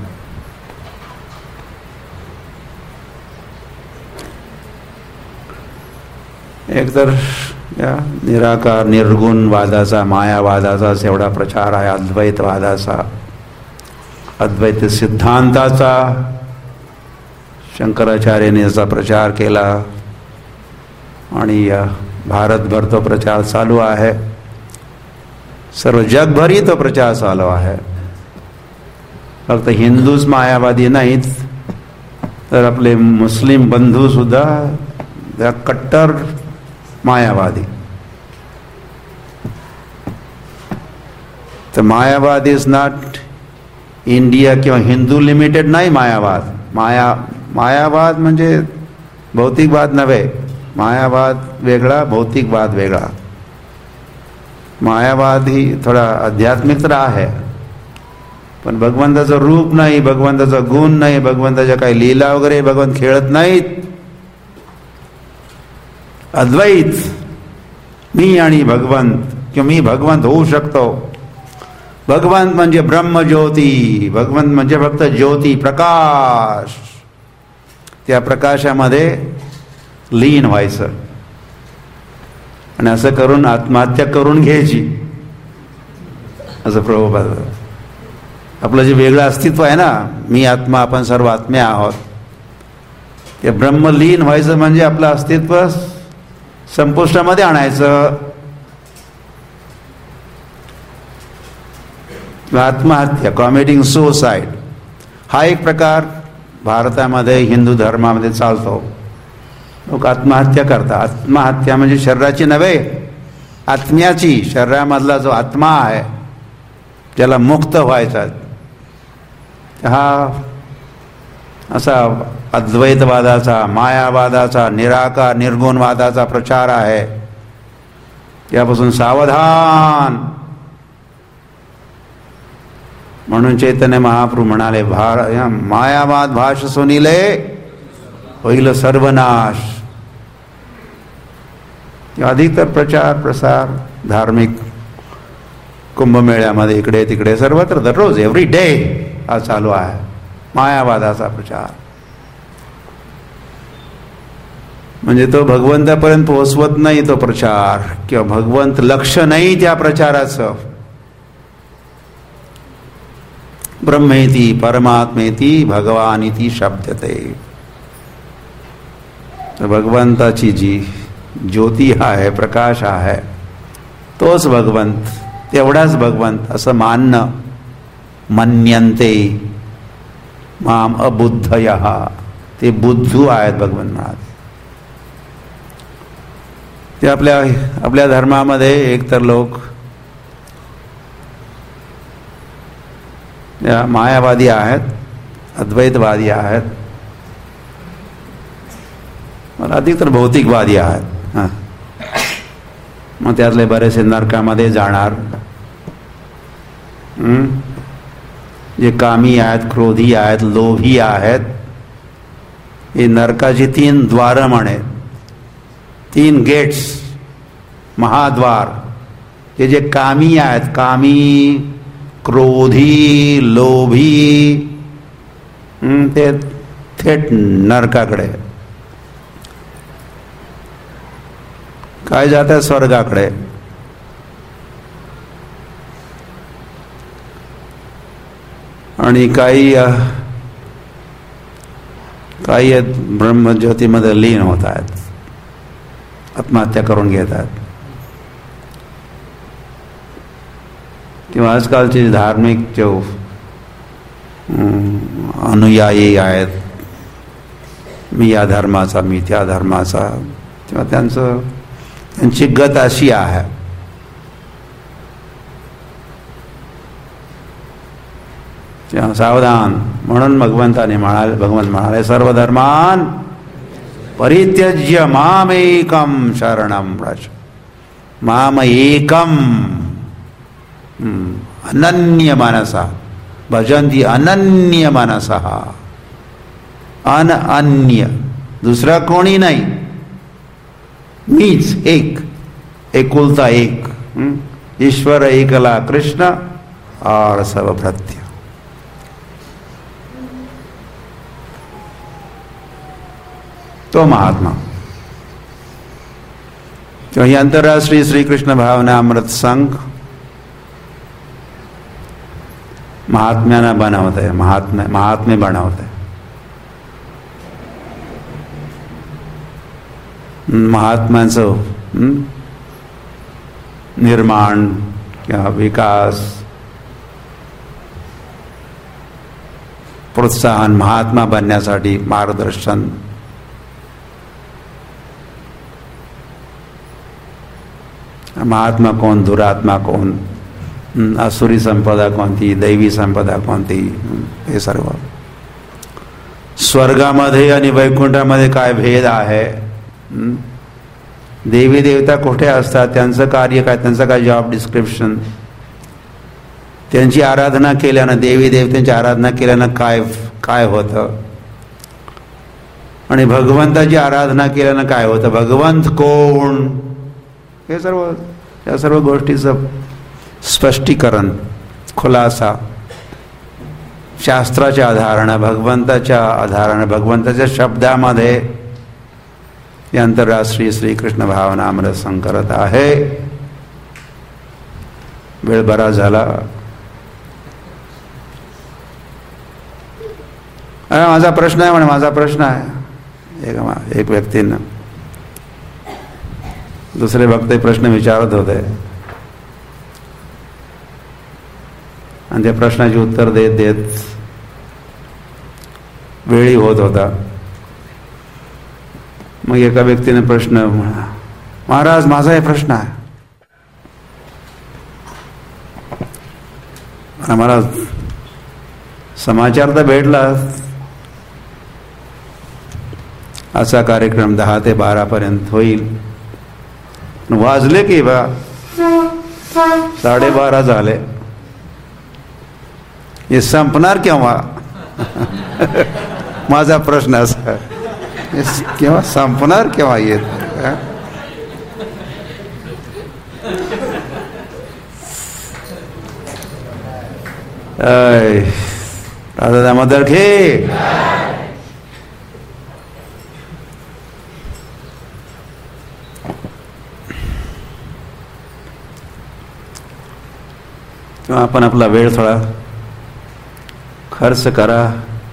एकतर या निराकार निर्गुण वादाचा, मायावादाचा एवढा प्रचार आहे, अद्वैतवादाचा, अद्वैत सिद्धांताचा शंकराचार्यांनी याचा प्रचार केला आणि भारतभर तो प्रचार चालू आहे. सर्व जगभरी तो प्रचार चालू आहे. फक्त हिंदूच मायावादी नाहीत, तर आपले मुस्लिम बंधू सुद्धा त्या कट्टर मायावादी. तर मायावाद इज नॉट इंडिया किंवा हिंदू लिमिटेड नाही. मायावाद माया मायावाद म्हणजे भौतिकवाद नव्हे. मायावाद वेगळा, भौतिकवाद वेगळा. मायावाद ही थोडा आध्यात्मिक तर आहे, पण भगवंताचं रूप नाही, भगवंताचा गुण नाही, भगवंताच्या काही लीला वगैरे भगवंत खेळत नाहीत. अद्वैत, मी आणि भगवंत, किंवा मी भगवंत होऊ शकतो. भगवंत म्हणजे ब्रह्मज्योती, भगवंत म्हणजे फक्त ज्योती, प्रकाश. त्या प्रकाशामध्ये लीन व्हायचं आणि असं करून आत्महत्या करून घ्यायची, असं प्रभुपाद. आपलं जे वेगळं अस्तित्व आहे ना, मी आत्मा, आपण सर्व आत्मे आहोत, ते ब्रह्मलीन व्हायचं म्हणजे आपलं अस्तित्व संपुष्टामध्ये आणायचं. आत्महत्या, कॉमिटिंग सुसाइड, हा एक प्रकार भारतामध्ये हिंदू धर्मामध्ये चालतो. लोक आत्महत्या करतात. आत्महत्या म्हणजे शरीराची नव्हे, आत्म्याची. शरीरामधला जो आत्मा आहे ज्याला मुक्त व्हायचा, हा असा अद्वैतवादाचा, मायावादाचा, निराकार निर्गुणवादाचा प्रचार आहे. त्यापासून सावधान. म्हणून चैतन्य महाप्रभू म्हणाले, भार मायावाद भाष सुनिले होईल सर्वनाश. अधिकतर प्रचार प्रसार धार्मिक कुंभमेळ्यामध्ये इकडे तिकडे सर्वत्र दररोज एव्हरी डे हा चालू आहे मायावादाचा प्रचार. म्हणजे तो भगवंतापर्यंत पोहोचवत नाही तो प्रचार, किंवा भगवंत लक्ष नाही त्या प्रचाराचं. ब्रह्मेती परमात्मेती भगवानिती शब्दते. तर भगवंताची जी ज्योती आहे, प्रकाश आहे, तोच भगवंत, तेवढाच भगवंत असं मानणं. मन्यन्ते माम अबुद्धयः, ते बुद्धू आहेत भगवंत म्हणाले. ते आपल्या आपल्या धर्मामध्ये एकतर लोक मायावादी आहेत, अद्वैतवादी आहेत, मला अधिकतर भौतिकवादी आहेत. हां, मग त्यातले बरेचसे नरकामध्ये जाणार. जे कामी आहेत, क्रोधी आहेत, लोभी आहेत, हे नरकाची तीन द्वारं म्हणे, तीन गेट्स, महाद्वार. हे जे कामी आहेत, कामी, क्रोधी, लोभी, ते थेट नरकाकडे. काय जातात स्वर्गाकडे. आणि काही काही ब्रह्मज्योतीमध्ये लीन होत आहेत, आत्महत्या करून घेतात. किंवा आजकालचे धार्मिक जो अनुयायी आहेत, मी या धर्माचा, मी त्या धर्माचा, किंवा त्यांचं त्यांची गत अशी आहे. सावधान. म्हणून भगवंताने म्हणाले, भगवंत म्हणाले, सर्व धर्मान परित्यज्य मामेकम शरणम व्रज. माम एकम अनन्य मनसा भजन्ति अनन्य मनसः. अन अन्य, दुसरा कोणी नाही, मीच एक, एकुलता एक. ईश्वर एकला कृष्ण और सब भृत्य. तो महात्मा. तो ही अंतरराष्ट्रीय श्री कृष्ण भावना अमृत संघ महात्म्यांना बनवत आहे, महात्मे महात्मे बनवत आहे. महात्म्यांचं निर्माण किंवा विकास, प्रोत्साहन, महात्मा बनण्यासाठी मार्गदर्शन. महात्मा कोण, दुरात्मा कोण, आसुरी संपदा कोणती, दैवी संपदा कोणती, हे सर्व स्वर्गामध्ये आणि वैकुंठामध्ये काय भेद आहे, देवी देवता कुठे असतात, त्यांचं कार्य काय, त्यांचं काय जॉब डिस्क्रिप्शन, त्यांची आराधना केल्यानं, देवी देवतांची आराधना केल्यानं काय काय होतं, आणि भगवंताची आराधना केल्यानं काय होतं, भगवंत कोण, हे सर्व या सर्व गोष्टीचं स्पष्टीकरण, खुलासा शास्त्राच्या आधारानं, भगवंताच्या आधारानं, भगवंताच्या शब्दामध्ये हे आंतरराष्ट्रीय श्रीकृष्ण भावनामृत संकरत आहे. वेळ बरा झाला. माझा प्रश्न आहे म्हणे, माझा प्रश्न आहे. एक एक व्यक्तीनं दुसरे भक्त प्रश्न विचारत होते आणि त्या प्रश्नाची उत्तर देत देत वेळी होत होता. मग एका व्यक्तीने प्रश्न, महाराज माझा हे प्रश्न आहे. आम्हाला समाचार तर भेटला, असा कार्यक्रम दहा ते बारा पर्यंत होईल. वाजले की बा साडेबारा झाले, हे संपणार केव्हा? माझा प्रश्न असा, केव्हा संपणार, केव्हा येत? राधा दामोदर खे. आपण आपला वेळ थोडा खर्च करा.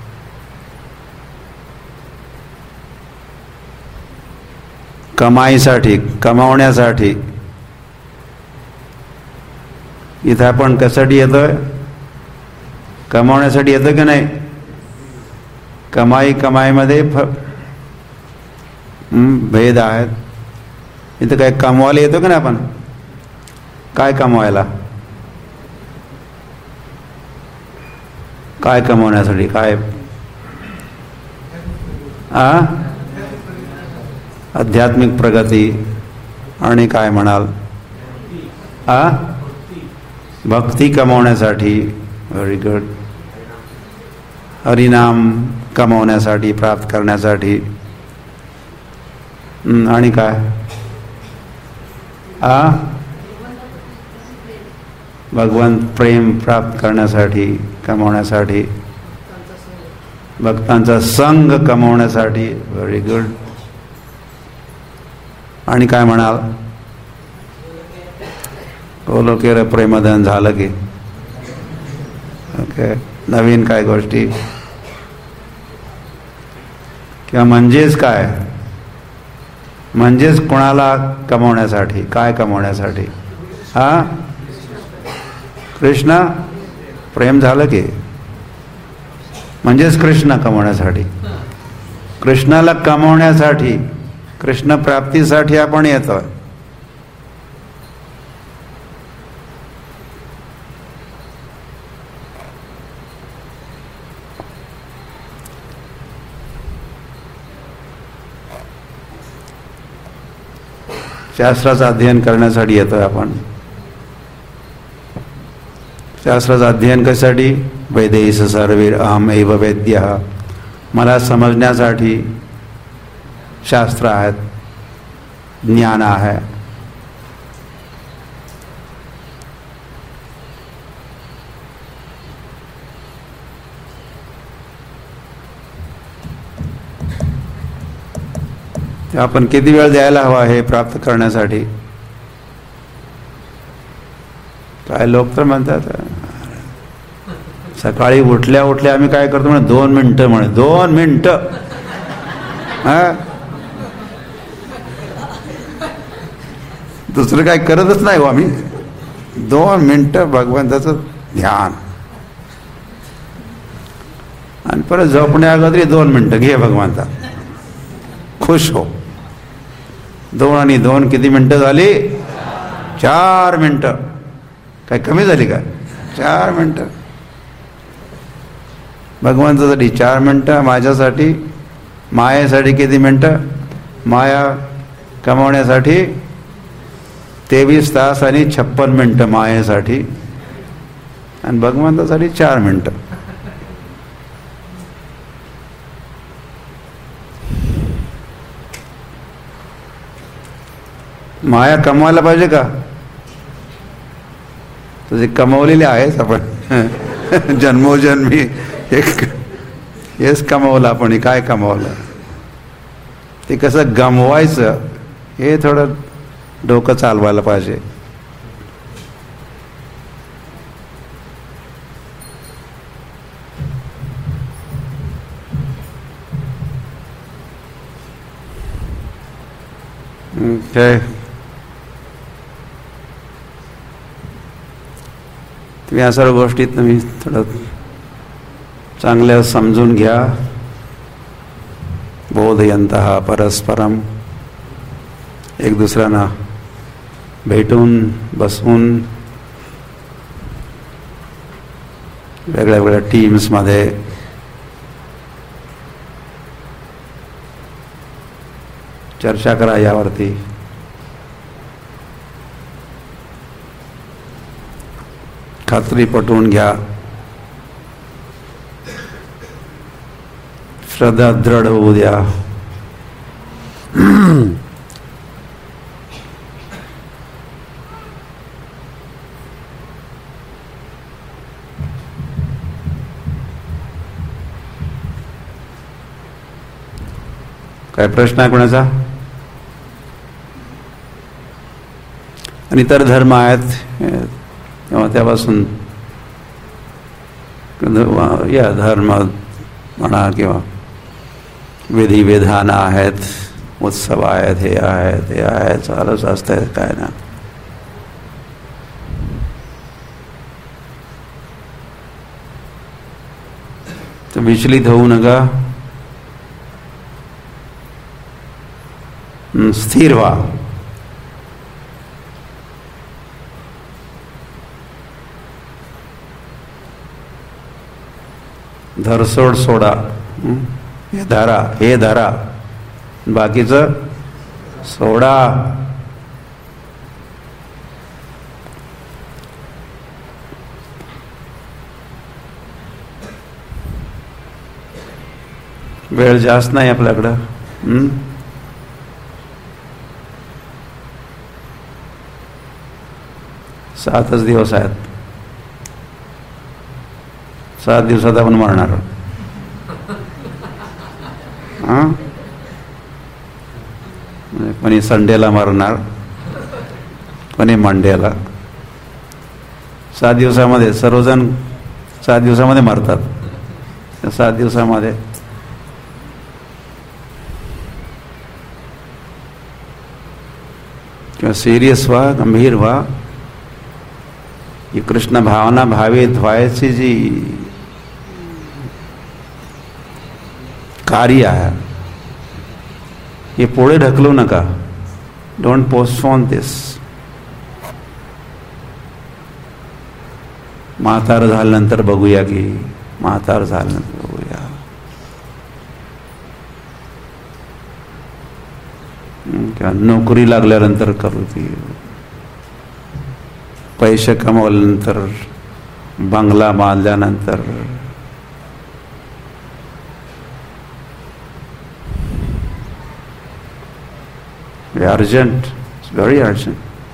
कमाईसाठी, कमावण्यासाठी. इथं आपण कशासाठी येतोय? कमावण्यासाठी येतो की नाही? कमाई कमाईमध्ये फ भेद आहेत. इथं काय कमवायला येतो की नाही आपण? काय कमवायला? काय कमवण्यासाठी? काय आ आध्यात्मिक प्रगती आणि काय म्हणाल? आ भक्ती कमवण्यासाठी. Very good. हरिनाम कमवण्यासाठी, प्राप्त करण्यासाठी. आणि काय? आ भगवंत प्रेम प्राप्त करण्यासाठी, कमवण्यासाठी. भक्तांचा संग कमवण्यासाठी. Very good. आणि काय म्हणाल? गोलोकेर प्रेमधन झालं की ओके. नवीन काय गोष्टी? किंवा म्हणजेच काय? म्हणजेच कोणाला कमवण्यासाठी? काय कमवण्यासाठी? हा कृष्ण प्रेम झालं की म्हणजेच कृष्ण कमवण्यासाठी. कृष्णाला कमवण्यासाठी, कृष्ण प्राप्तीसाठी आपण येतोय. शास्त्राचं अध्ययन करण्यासाठी येतोय आपण. शास्त्राचं अध्ययन कशासाठी? वैदेश सर्वे अहम एव वेद्य. मला समजण्यासाठी शास्त्र आहेत, ज्ञान आहे. आपण किती वेळ द्यायला हवा हे प्राप्त करण्यासाठी? काय लोक तर म्हणतात सकाळी उठल्या उठल्या आम्ही काय करतो म्हणे, दोन मिनिटं म्हणे, दोन मिनिटं. हा दुसरं काय करतच नाही हो आम्ही. दोन मिनिटं भगवंताचं ध्यान, आणि परत झोपण्या अगोदर दोन मिनिटं घे भगवंता, खुश हो. दोन आणि दोन किती मिनिटं झाली? चार मिनिटं. काय कमी झाली का? चार मिनिटं. भगवंतासाठी चार मिनटं, माझ्यासाठी मायेसाठी किती मिनटं? माया कमावण्यासाठी तेवीस तास आणि छप्पन मिनटं मायेसाठी, आणि भगवंतासाठी चार मिनटं. माया कमवायला पाहिजे का? तुझे कमवलेले आहेच आपण जन्मोजन्मी एक हेच कमवलं आपण. काय कमवलं ते कसं गमवायचं हे थोडं डोकं चालवायला पाहिजे. काय तुम्ही या सर्व गोष्टी तुम्ही थोडं चांगल्या समजून घ्या. बोधयंतः परस्परम, एक दुसऱ्यांना भेटून बसून वेगळ्या वेगळ्या टीम्समध्ये चर्चा करा यावरती. खात्री पटवून घ्या. श्रद्धा दृढ होऊ द्या. काय प्रश्न आहे कोणाचा? आणि इतर धर्म आहेत तेव्हा त्यापासून या धर्म म्हणा किंवा विधी विधान आहेत, उत्सव आहेत, हे आहेत, हे आहेत, चालूच असतंय काय ना. तर विचलित होऊ नका. स्थिर व्हा. धरसोड सोडा. हे धरा, हे धरा, बाकीचं सोडा. वेळ जास्त नाही आपल्याकडं. हम्म सातच दिवस आहेत. सात दिवसात आपण मरणार. हा, कोणी संडेला मरणार, कोणी मंडेला. सात दिवसामध्ये सर्वजण सात दिवसामध्ये मरतात. सात दिवसामध्ये किंवा सिरियस व्हा, गंभीर व्हा. ही कृष्ण भावना भावित व्हायची जी कार्य आहे हे पुढे ढकलू नका. डोंट पोस्टपोन दिस. म्हातार झाल्यानंतर बघूया की, म्हातार झाल्यानंतर बघूया. किंवा नोकरी लागल्यानंतर करू ती. पैसे कमवल्यानंतर, बंगला बांधल्यानंतर. Urgent, very urgent.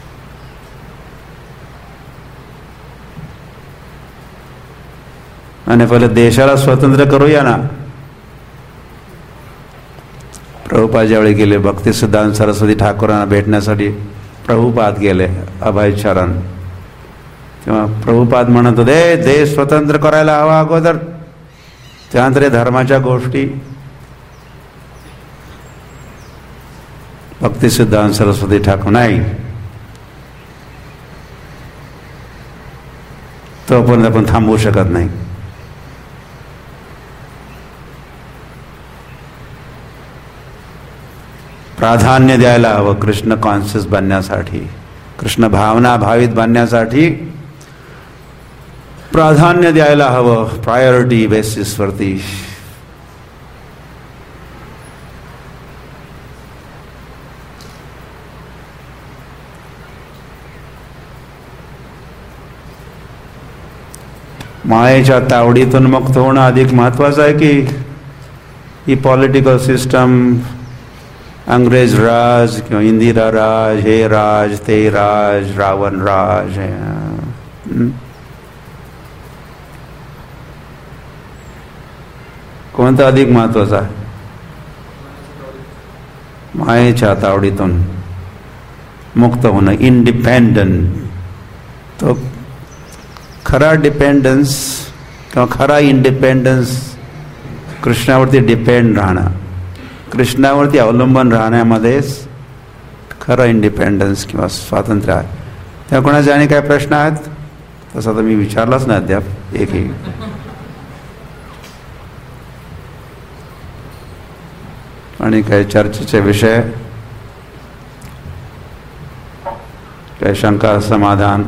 आणि पहिले देशाला स्वतंत्र करूया ना. प्रभुपाद ज्यावेळी गेले भक्ती सिद्धांत सरस्वती ठाकूरांना भेटण्यासाठी, प्रभुपाद गेले अभयचरण, तेव्हा प्रभुपाद म्हणत होते देश स्वतंत्र करायला हवा अगोदर, त्यानंतर धर्माच्या गोष्टी. भक्ती सिद्धांत सरस्वती ठाकूर नाही, तोपर्यंत आपण थांबवू शकत नाही. प्राधान्य द्यायला हवं कृष्ण कॉन्शियस बनण्यासाठी, कृष्ण भावना भावित बनण्यासाठी प्राधान्य द्यायला हवं, प्रायोरिटी बेसिसवरती. मायेच्या तावडीतून मुक्त होणं अधिक महत्वाचं आहे की ही पॉलिटिकल सिस्टम, अंग्रेज राज किंवा इंदिरा राज, हे राज ते राज, रावण राज, हे कोणतं अधिक महत्वाचं आहे? मायेच्या तावडीतून मुक्त होणं, इंडिपेंडंट. तो खरा डिपेंडन्स किंवा खरा इंडिपेंडन्स कृष्णावरती डिपेंड राहणं, कृष्णावरती अवलंबन राहण्यामध्येच खरं इंडिपेंडन्स किंवा स्वातंत्र्य आहे. त्या कोणाचे आणि काय प्रश्न आहेत? तसा तर मी विचारलाच नाही अद्याप एकही. आणि काही चर्चेचे विषय, काही शंका समाधान?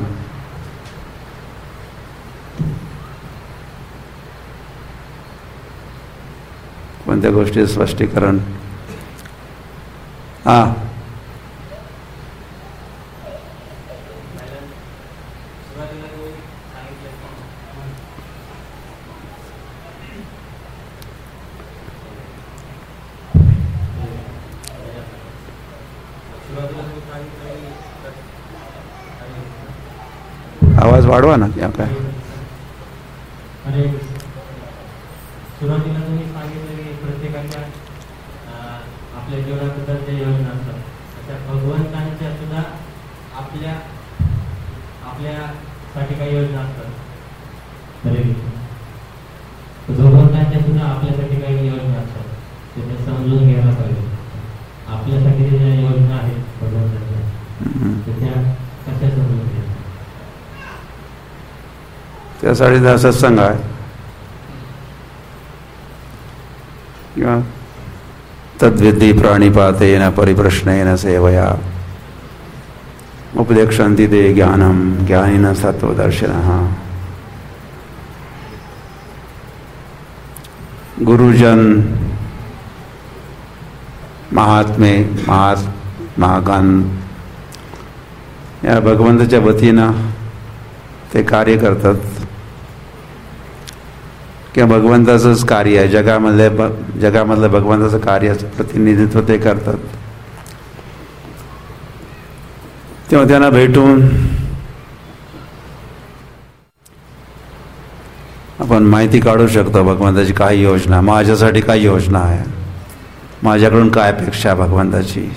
कोणत्या गोष्टी स्पष्टीकरण? हा, आवाज वाढवा ना. क्या काय सुरुवातीला तुम्ही सांगितलं की प्रत्येकाच्या आपल्या जीवनाबद्दल ज्या योजना असतात त्या भगवंतांच्या सुद्धा आपल्या आपल्यासाठी काही योजना असतात. भगवंतांच्या सुद्धा आपल्यासाठी काही योजना असतात, ते समजून घ्यायला पाहिजे. आपल्यासाठी ज्या योजना आहेत भगवंतांच्या, त्या कशा समजून घ्यायच्या? त्यासाठी सत्संग आहे किंवा तद्विद्धि प्राणिपातेन परिप्रश्नेन सेवया उपदेक्षन्ति ते ज्ञानम ज्ञानिनः सत्वदर्शिनः. गुरुजन, महात्मे, महात महागण या भगवंताच्या वतीनं ते कार्य करतात किंवा भगवंताचंच कार्य आहे जगामधले जगामधलं भगवंताचं कार्याचं प्रतिनिधित्व ते करतात. तेव्हा त्यांना भेटून आपण माहिती काढू शकतो भगवंताची काय योजना, माझ्यासाठी काय योजना आहे, माझ्याकडून काय अपेक्षा भगवंताची.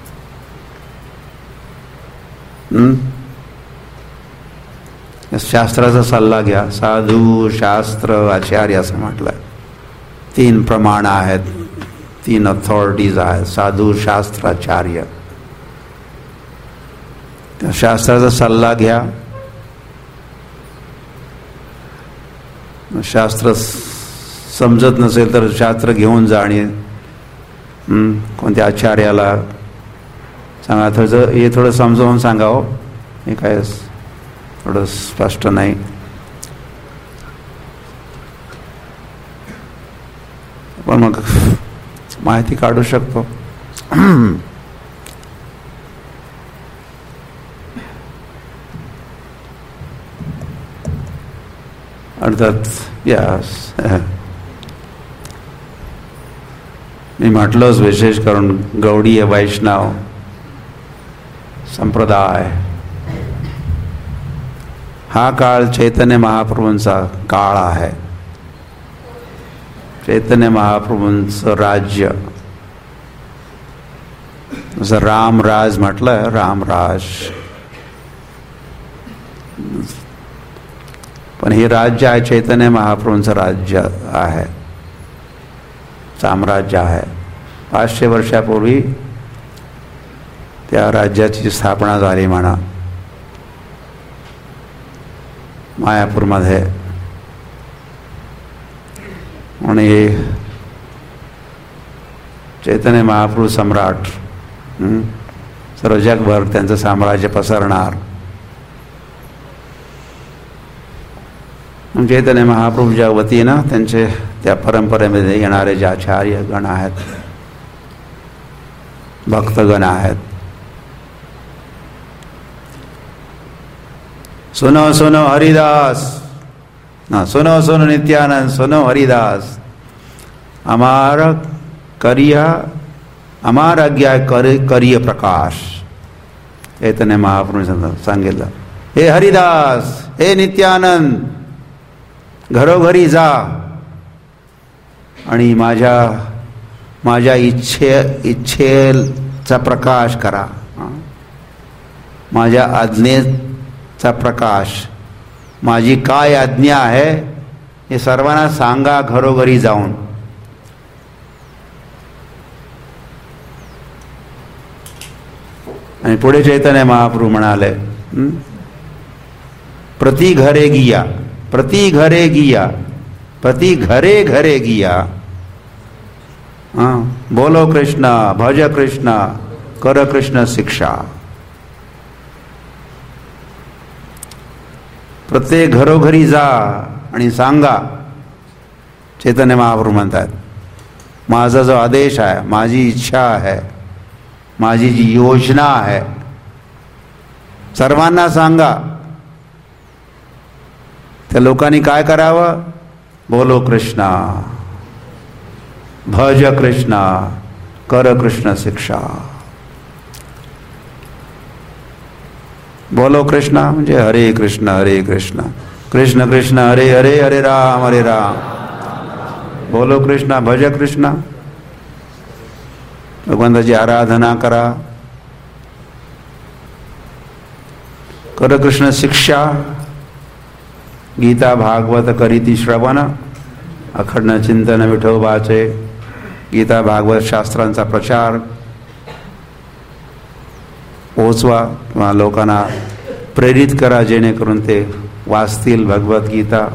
शास्त्राचा सल्ला घ्या. साधू, शास्त्र, आचार्य असं म्हटलं. तीन प्रमाण आहेत, तीन अथॉरिटीज आहेत, साधू, शास्त्र, आचार्य. त्या शास्त्राचा सल्ला घ्या. शास्त्र समजत नसेल तर शास्त्र घेऊन जा आणि कोणत्या आचार्याला सांगा, थोडं हे थोडं समजावून सांगावं, हे काय थोडं स्पष्ट नाही. पण मग माहिती काढू शकतो. अर्थात यस मी म्हटलंच, विशेष करून गौडीय वैष्णव संप्रदाय हा काळ चैतन्य महाप्रभूंचा काळ आहे. चैतन्य महाप्रभूंचं राज्य, जसं रामराज म्हटलं, रामराज, पण हे राज्य आहे चैतन्य महाप्रभूंचं राज्य आहे, साम्राज्य आहे. पाचशे वर्षापूर्वी त्या राज्याची स्थापना झाली म्हणा मायापूरमध्ये. आणि हे चैतन्य महाप्रभू सम्राट सर्व जगभर त्यांचं साम्राज्य पसरणार. चैतन्य महाप्रभूच्या वतीनं त्यांचे त्या परंपरेमध्ये येणारे जे आचार्य गण आहेत, भक्तगण आहेत, सुनो सुनो हरिदास, ना सुनो सुनो नित्यानंद, सुनो हरिदास, हमारा करिया हमारा आज्ञा कर करिय प्रकाश. चैतन्य महाप्रभू सांगितलं, हे हरिदास, हे नित्यानंद, घरोघरी जा आणि माझ्या माझ्या इच्छे इच्छेचा प्रकाश करा, माझ्या आज्ञेचा प्रकाश, माझी काय आज्ञा आहे हे सर्वांना सांगा घरोघरी जाऊन. आणि पुढे चैतन्य महाप्रभू म्हणाले, प्रति घरे गिया, प्रति घरे गिया, प्रति घरे घरे गिया, हाँ, बोलो कृष्ण, भज कृष्ण, कर कृष्ण शिक्षा. प्रत्येक घरोघरी जा आणि सांगा. चैतन्य महाप्रभू म्हणतात, माझा जो आदेश आहे, माझी इच्छा आहे, माझी जी योजना आहे, सर्वांना सांगा. त्या लोकांनी काय करावं? बोलो कृष्णा, भज कृष्णा, कर कृष्ण शिक्षा. बोलो कृष्णा म्हणजे हरे कृष्ण हरे कृष्ण, कृष्ण कृष्ण हरे हरे, हरे राम हरे राम. बोलो कृष्णा, भज कृष्णा, भगवंताची आराधना करा. कर कृष्ण शिक्षा, गीता भागवत करीती श्रवण, अखंड चिंतन विठोबाचे. गीता भागवत शास्त्रांचा प्रचार पोचवा किंवा लोकांना प्रेरित करा, जेणेकरून ते वाचतील भगवद्गीता.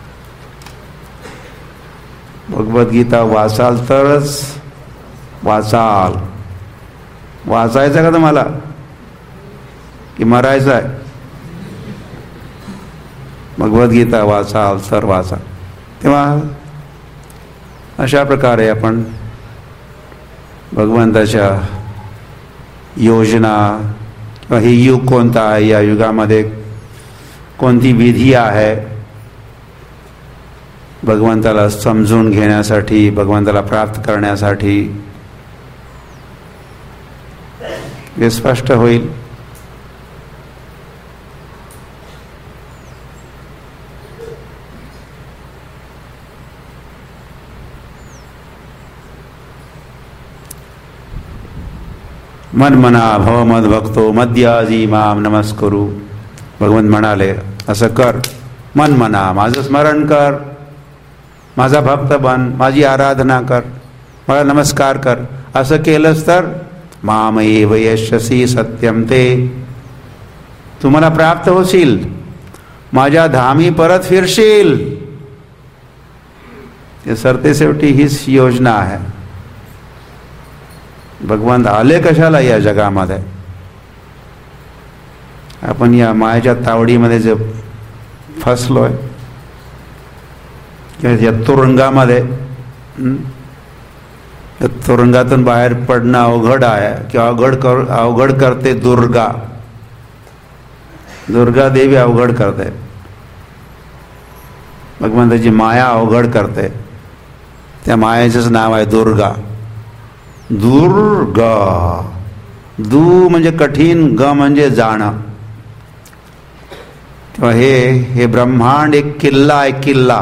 भगवद्गीता वाचाल तरच, वाचाल वाचायचं का तुम्हाला की मरायचं आहे? भगवद्गीता वाचाल तर वाचा. तेव्हा अशा प्रकारे आपण भगवंताच्या योजना, हे युग कोणता आहे, या युगामध्ये कोणती विधी आहे, भगवंताला समजून घेण्यासाठी, भगवंताला प्राप्त करण्यासाठी हे स्पष्ट होईल. मन मना भव मद भक्तो मद्याजी माम नमस्करू. भगवंत म्हणाले, असं कर, मन मना, माझं स्मरण कर, माझा भक्त बन, माझी आराधना कर, मला नमस्कार कर. असं केलंस तर माम एव यशसी सत्यम ते, तुम्हाला प्राप्त होशील, माझ्या धामी परत फिरशील. ते सरतेशेवटी हीच योजना आहे. भगवंत आले कशाला या जगामध्ये? आपण या मायेच्या तावडीमध्ये जे फसलोय, या तुरुंगामध्ये, या तुरुंगातून बाहेर पडणं अवघड आहे, किंवा अवघड कर अवघड करते दुर्गा. दुर्गा देवी अवघड करते, भगवंताची माया अवघड करते. त्या मायेचंच नाव आहे दुर्गा. दुर्गा, दू म्हणजे कठीण, ग म्हणजे जाणं. तेव्हा हे हे ब्रह्मांड एक किल्ला आहे, किल्ला.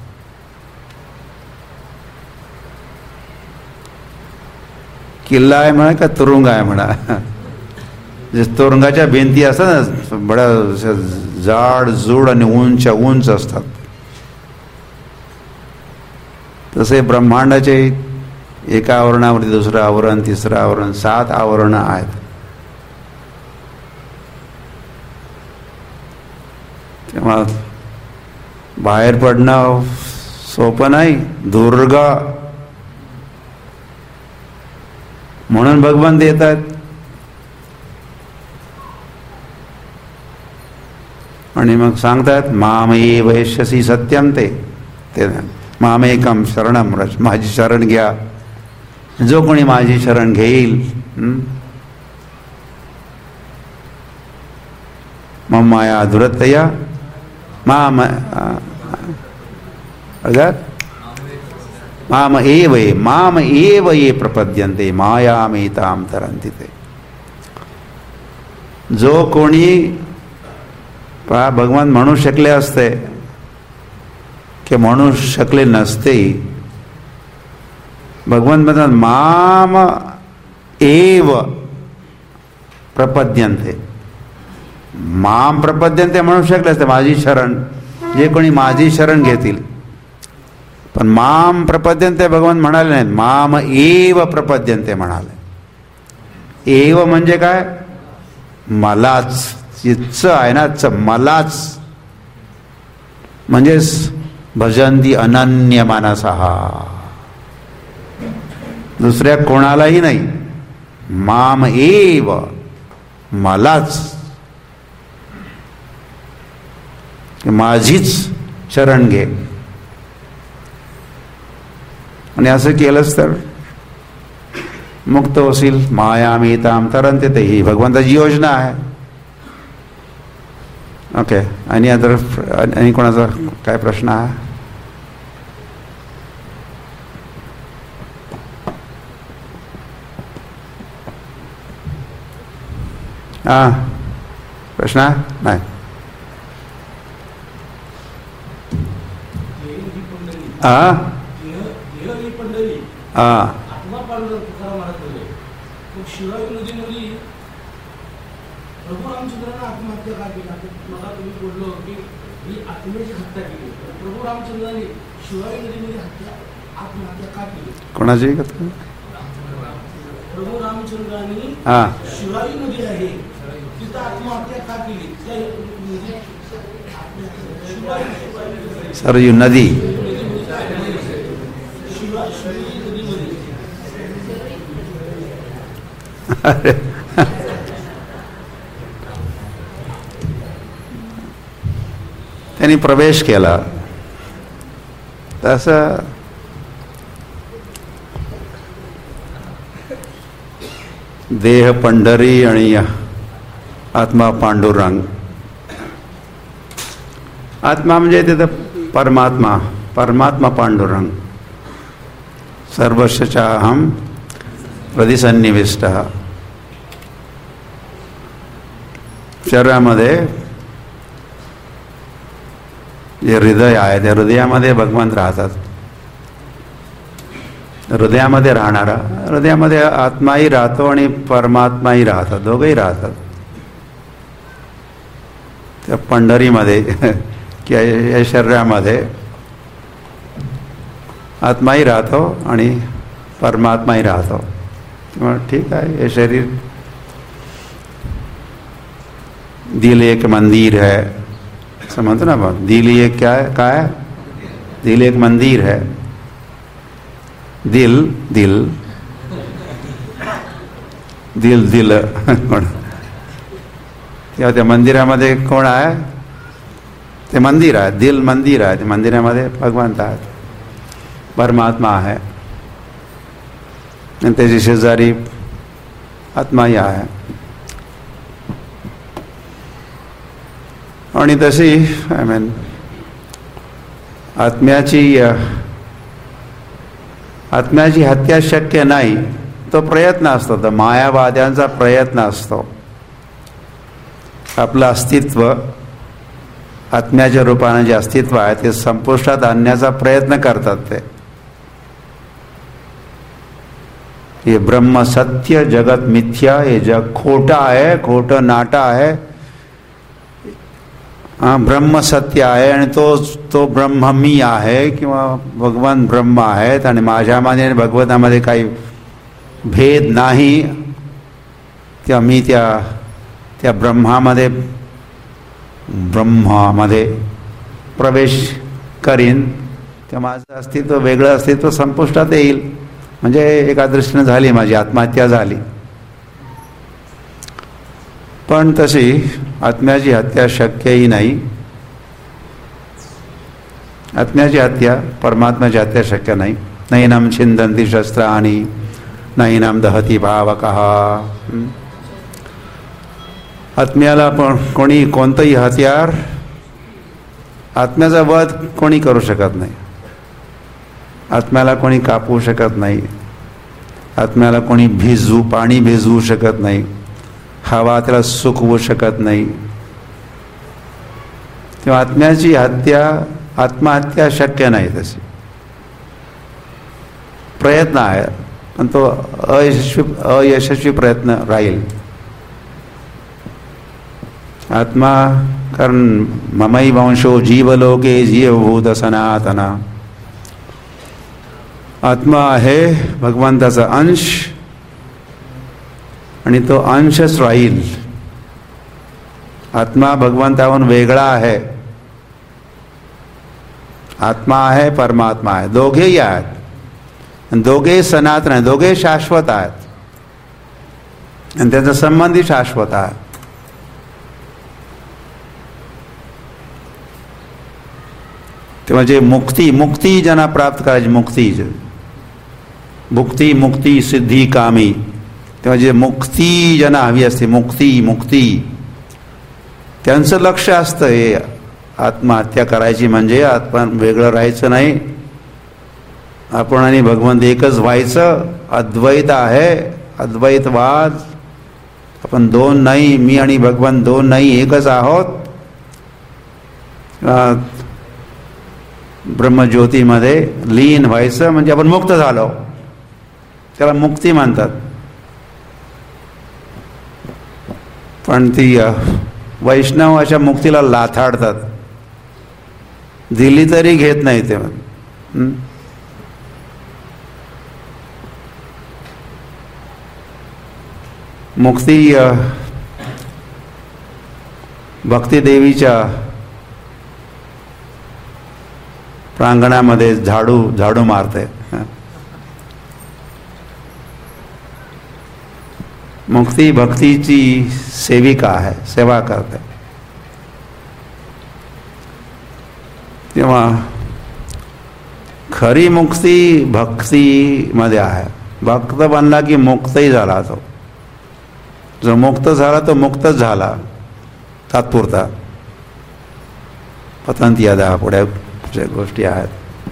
किल्ला आहे म्हणा का तुरुंग आहे म्हणा. जे तुरुंगाच्या भिंती असतात ना, बड्या जाड जूड आणि उंच उंच असतात, तसे ब्रह्मांडाचे एका आवरणावरती दुसरं आवरण, तिसरं आवरण, सात आवरण आहेत. तेव्हा बाहेर पडणं सोपं नाही. दुर्गा म्हणून भगवंत येतात. आणि मग सांगतात मामे वैश्यसी सत्यम ते ते मामेकम शरणम रच, माझी शरण घ्या. जो कोणी माझी शरण घेईल मम माया दुरतया माम माम एव ये माम एव ये प्रपद्यन्ते मायामेतां तरन्ति ते. जो कोणी पहा भगवान म्हणू शकले असते की म्हणू शकले नसते. भगवान म्हणतात माम एव प्रपद्यन्ते. माम प्रपद्यन्ते म्हणू शकले असते माझी शरण, जे कोणी माझी शरण घेतील. पण माम प्रपद्यन्ते भगवान म्हणाले नाहीत, माम एव प्रपद्यन्ते म्हणाले. एव म्हणजे काय? मलाच. च आहे ना, च मलाच म्हणजेच भजंती अनन्य मानसः, दुसऱ्या कोणालाही नाही. माम एव मलाच, माझीच शरण घे. आणि असं केलंच तर मुक्त होशील. मायामेतां तरन्ति ते, ही भगवंताची योजना आहे. ओके. आणि अदर आणि कोणाचा काय प्रश्न आहे? हा प्रश्न नाही. हा हा शिवाजी नदीमध्ये प्रभू रामचंद्रांना आत्महत्या का केली? मला तुम्ही बोललो की ही आत्म्याची हत्या केली. प्रभू रामचंद्रांनी शिवाजी नदीमध्ये हत्या आत्महत्या का केली? कोणाची? प्रभू रामचंद्रांनी हा शिवाजी नदी आहे तिथं आत्महत्या का केली? सरयू नदी. अरे त्यांनी प्रवेश केला तसं देह पंढरी आणि आत्मा पांडुरंग. आत्मा म्हणजे तिथं परमात्मा, परमात्मा पांडुरंग. सर्वस्यचा अहम हृदयसन्निविष्टः. शरीरामध्ये जे हृदय आहे त्या हृदयामध्ये भगवंत राहतात. हृदयामध्ये राहणारा, हृदयामध्ये आत्माही राहतो आणि परमात्माही राहतात, दोघंही राहतात. त्या पंढरीमध्ये किंवा या शरीरामध्ये आत्माही राहतो आणि परमात्माही राहतो. ठीक आहे, हे शरीर दिल एक मंदिर है, असं म्हणतो ना. दिल एक क्या है? काय है? दिल एक मंदिर है. दिल दिल दिल दिल कोण? तेव्हा त्या मंदिरामध्ये कोण आहे? ते मंदिर आहे, दिल मंदिर आहे. ते मंदिरामध्ये भगवंत आहेत, परमात्मा आहे. आणि त्याची शेजारी आत्माही आहे. आणि तशी आय मीन आत्म्याची आत्म्याची हत्या शक्य नाही. तो प्रयत्न असतो, तो मायावाद्यांचा प्रयत्न असतो. आपलं अस्तित्व, आत्म्याच्या रूपाने जे अस्तित्व आहे ते संपुष्टात आणण्याचा प्रयत्न करतात. ते हे ब्रह्म सत्य, जगत मिथ्या, हे जग खोटा आहे, खोटं नाटा आहे. ब्रह्म सत्य आहे आणि तो तो ब्रह्म मी आहे किंवा भगवान ब्रह्म आहेत आणि माझ्यामध्ये आणि भगवंतामध्ये काही भेद नाही. त्या मी त्या त्या ब्रह्मामध्ये ब्रह्मामध्ये प्रवेश करीन, तर माझं अस्तित्व, वेगळं अस्तित्व संपुष्टात येईल. म्हणजे एका दृष्टीने झाली माझी आत्महत्या झाली. पण तशी आत्म्याची हत्या शक्यही नाही. आत्म्याची हत्या, परमात्म्याची हत्या शक्य नाही. नैनम छिंदन्ति शस्त्राणि नैनम दहती भावकः. आत्म्याला पण कोणी कोणतंही हत्यार, आत्म्याचा वध कोणी करू शकत नाही. आत्म्याला कोणी कापू शकत नाही. आत्म्याला कोणी भिजवू पाणी भिजवू शकत नाही. हवा त्याला सुकवू शकत नाही. तेव्हा आत्म्याची हत्या, आत्महत्या शक्य नाही. तशी प्रयत्न आहे पण तो अयशस्वी अयशस्वी प्रयत्न राहील. आत्मा, कारण ममई वंशो जीवलोके जीवभूत सनातना. आत्मा आहे भगवंताचा अंश आणि तो अंशच राहील. आत्मा भगवंताहून वेगळा आहे. आत्मा आहे, परमात्मा आहे, दोघेही आहेत. दोघे सनातन आहे, दोघे शाश्वत आहेत आणि त्यांचा संबंधी शाश्वत आहे. तेव्हा जे मुक्ती मुक्ती ज्यांना प्राप्त करायची, मुक्ती भुक्ती मुक्ती सिद्धी कामी, तेव्हा जे मुक्ती ज्यांना हवी असते, मुक्ती मुक्ती त्यांचं लक्ष असतं हे आत्महत्या करायची म्हणजे आपण वेगळं राहायचं नाही. आपण आणि भगवंत एकच व्हायचं. अद्वैत आहे, अद्वैतवाद. आपण दोन नाही, मी आणि भगवंत दोन नाही, एकच आहोत. ब्रह्मज्योतीमध्ये लीन व्हायचं म्हणजे आपण मुक्त झालो. त्याला मुक्ती म्हणतात. पण ती वैष्णव अशा मुक्तीला लाथाडतात. दिली तरी घेत नाही. तेव्हा मुक्ती भक्ती देवीच्या प्रांगणामध्ये झाडू झाडू मारते. मुक्ती भक्तीची सेविका आहे, सेवा करते. तेव्हा खरी मुक्ती भक्तीमध्ये आहे. भक्त बनला की मुक्तही झाला. तो जो मुक्त झाला तो मुक्तच झाला तात्पुरता. पतंती यादा पुढे ज्या गोष्टी आहेत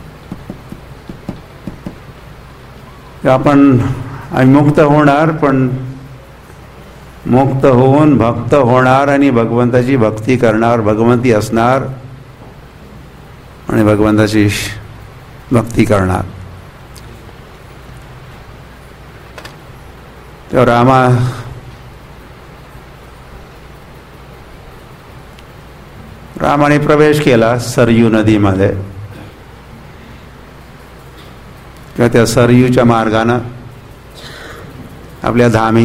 आपण मुक्त होणार, पण मुक्त होऊन भक्त होणार आणि भगवंताची भक्ती करणार, भगवंती असणार आणि भगवंताची भक्ती करणार. तेव्हा रामा रामाने प्रवेश केला सरयू नदीमध्ये. किंवा त्या सरयूच्या मार्गानं आपल्या धामी,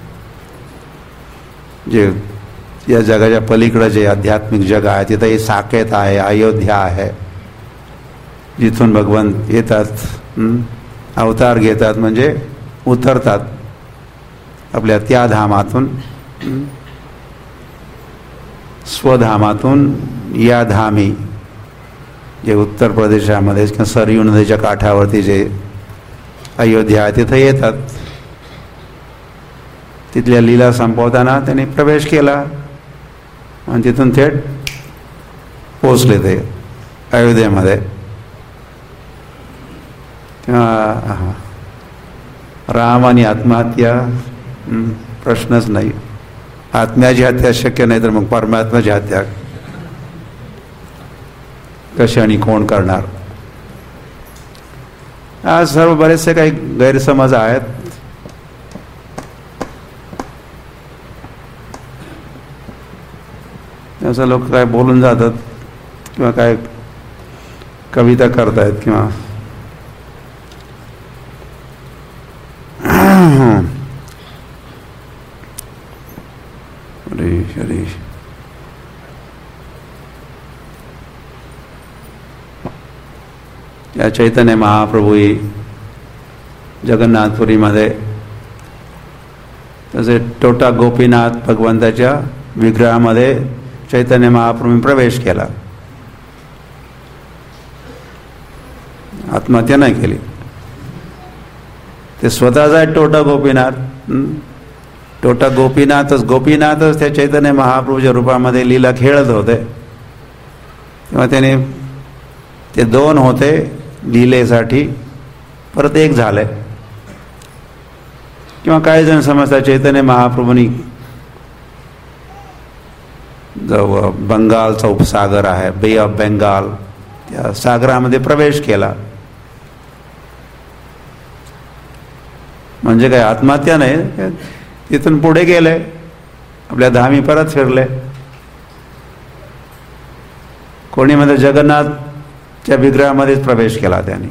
जे या जगाच्या पलीकडे जे आध्यात्मिक जग आहे तिथं साकेत आहे, अयोध्या आहे, जिथून भगवंत येतात, अवतार घेतात, म्हणजे उतरतात आपल्या त्या धामातून, स्वधामातून या धामी जे उत्तर प्रदेशामध्ये किंवा सरयू नदीच्या काठावरती जे अयोध्या आहे तिथं येतात. तिथल्या लीला संपवताना त्यांनी प्रवेश केला आणि तिथून थेट पोचले ते अयोध्येमध्ये. तेव्हा राम आणि आत्महत्या प्रश्नच नाही. आत्म्याची हत्या शक्य नाही तर मग परमात्म्याची हत्या कशी आणि कोण करणार. आज सर्व बरेचसे काही गैरसमज आहेत. असं लोक काय बोलून जातात किंवा काय कविता करतायत किंवा हरी हरी. या चैतन्य महाप्रभू जगन्नाथपुरीमध्ये तसे टोटा गोपीनाथ भगवंताच्या विग्रहामध्ये चैतन्य महाप्रभूंनी प्रवेश केला, आत्महत्या नाही केली. ते स्वतःच आहे टोटा गोपीनाथ. टोटा गोपीनाथच गोपीनाथच त्या चैतन्य महाप्रभूच्या रूपामध्ये लीला खेळत होते, तेव्हा त्याने ते दोन होते लीलेसाठी, परत एक झाले. किंवा काही जण समजतात चैतन्य महाप्रभूंनी जो बंगालचा उपसागर आहे, बे ऑफ बेंगाल, त्या सागरामध्ये प्रवेश केला. म्हणजे काय आत्महत्या नाही, तिथून पुढे गेले, आपल्या धामी परत फिरले. कोणी मध्ये जगन्नाथच्या विग्रहामध्येच प्रवेश केला त्यांनी.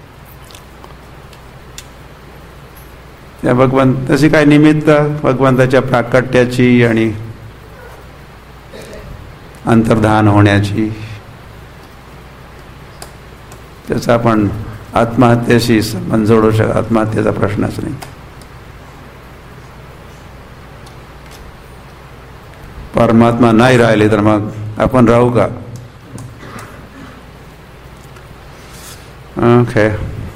त्या भगवंत तशी काय निमित्त भगवंताच्या प्राकट्याची आणि अंतर्धान होण्याची, त्याचा आपण आत्महत्येशी संबंध जोडू शकतो. आत्महत्येचा प्रश्नच नाही. परमात्मा नाही राहिले तर मग आपण राहू का? ओके.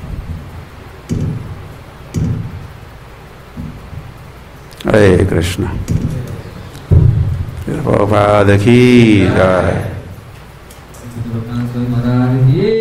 हरे कृष्ण. प्रभुपाद की जय. महाराज की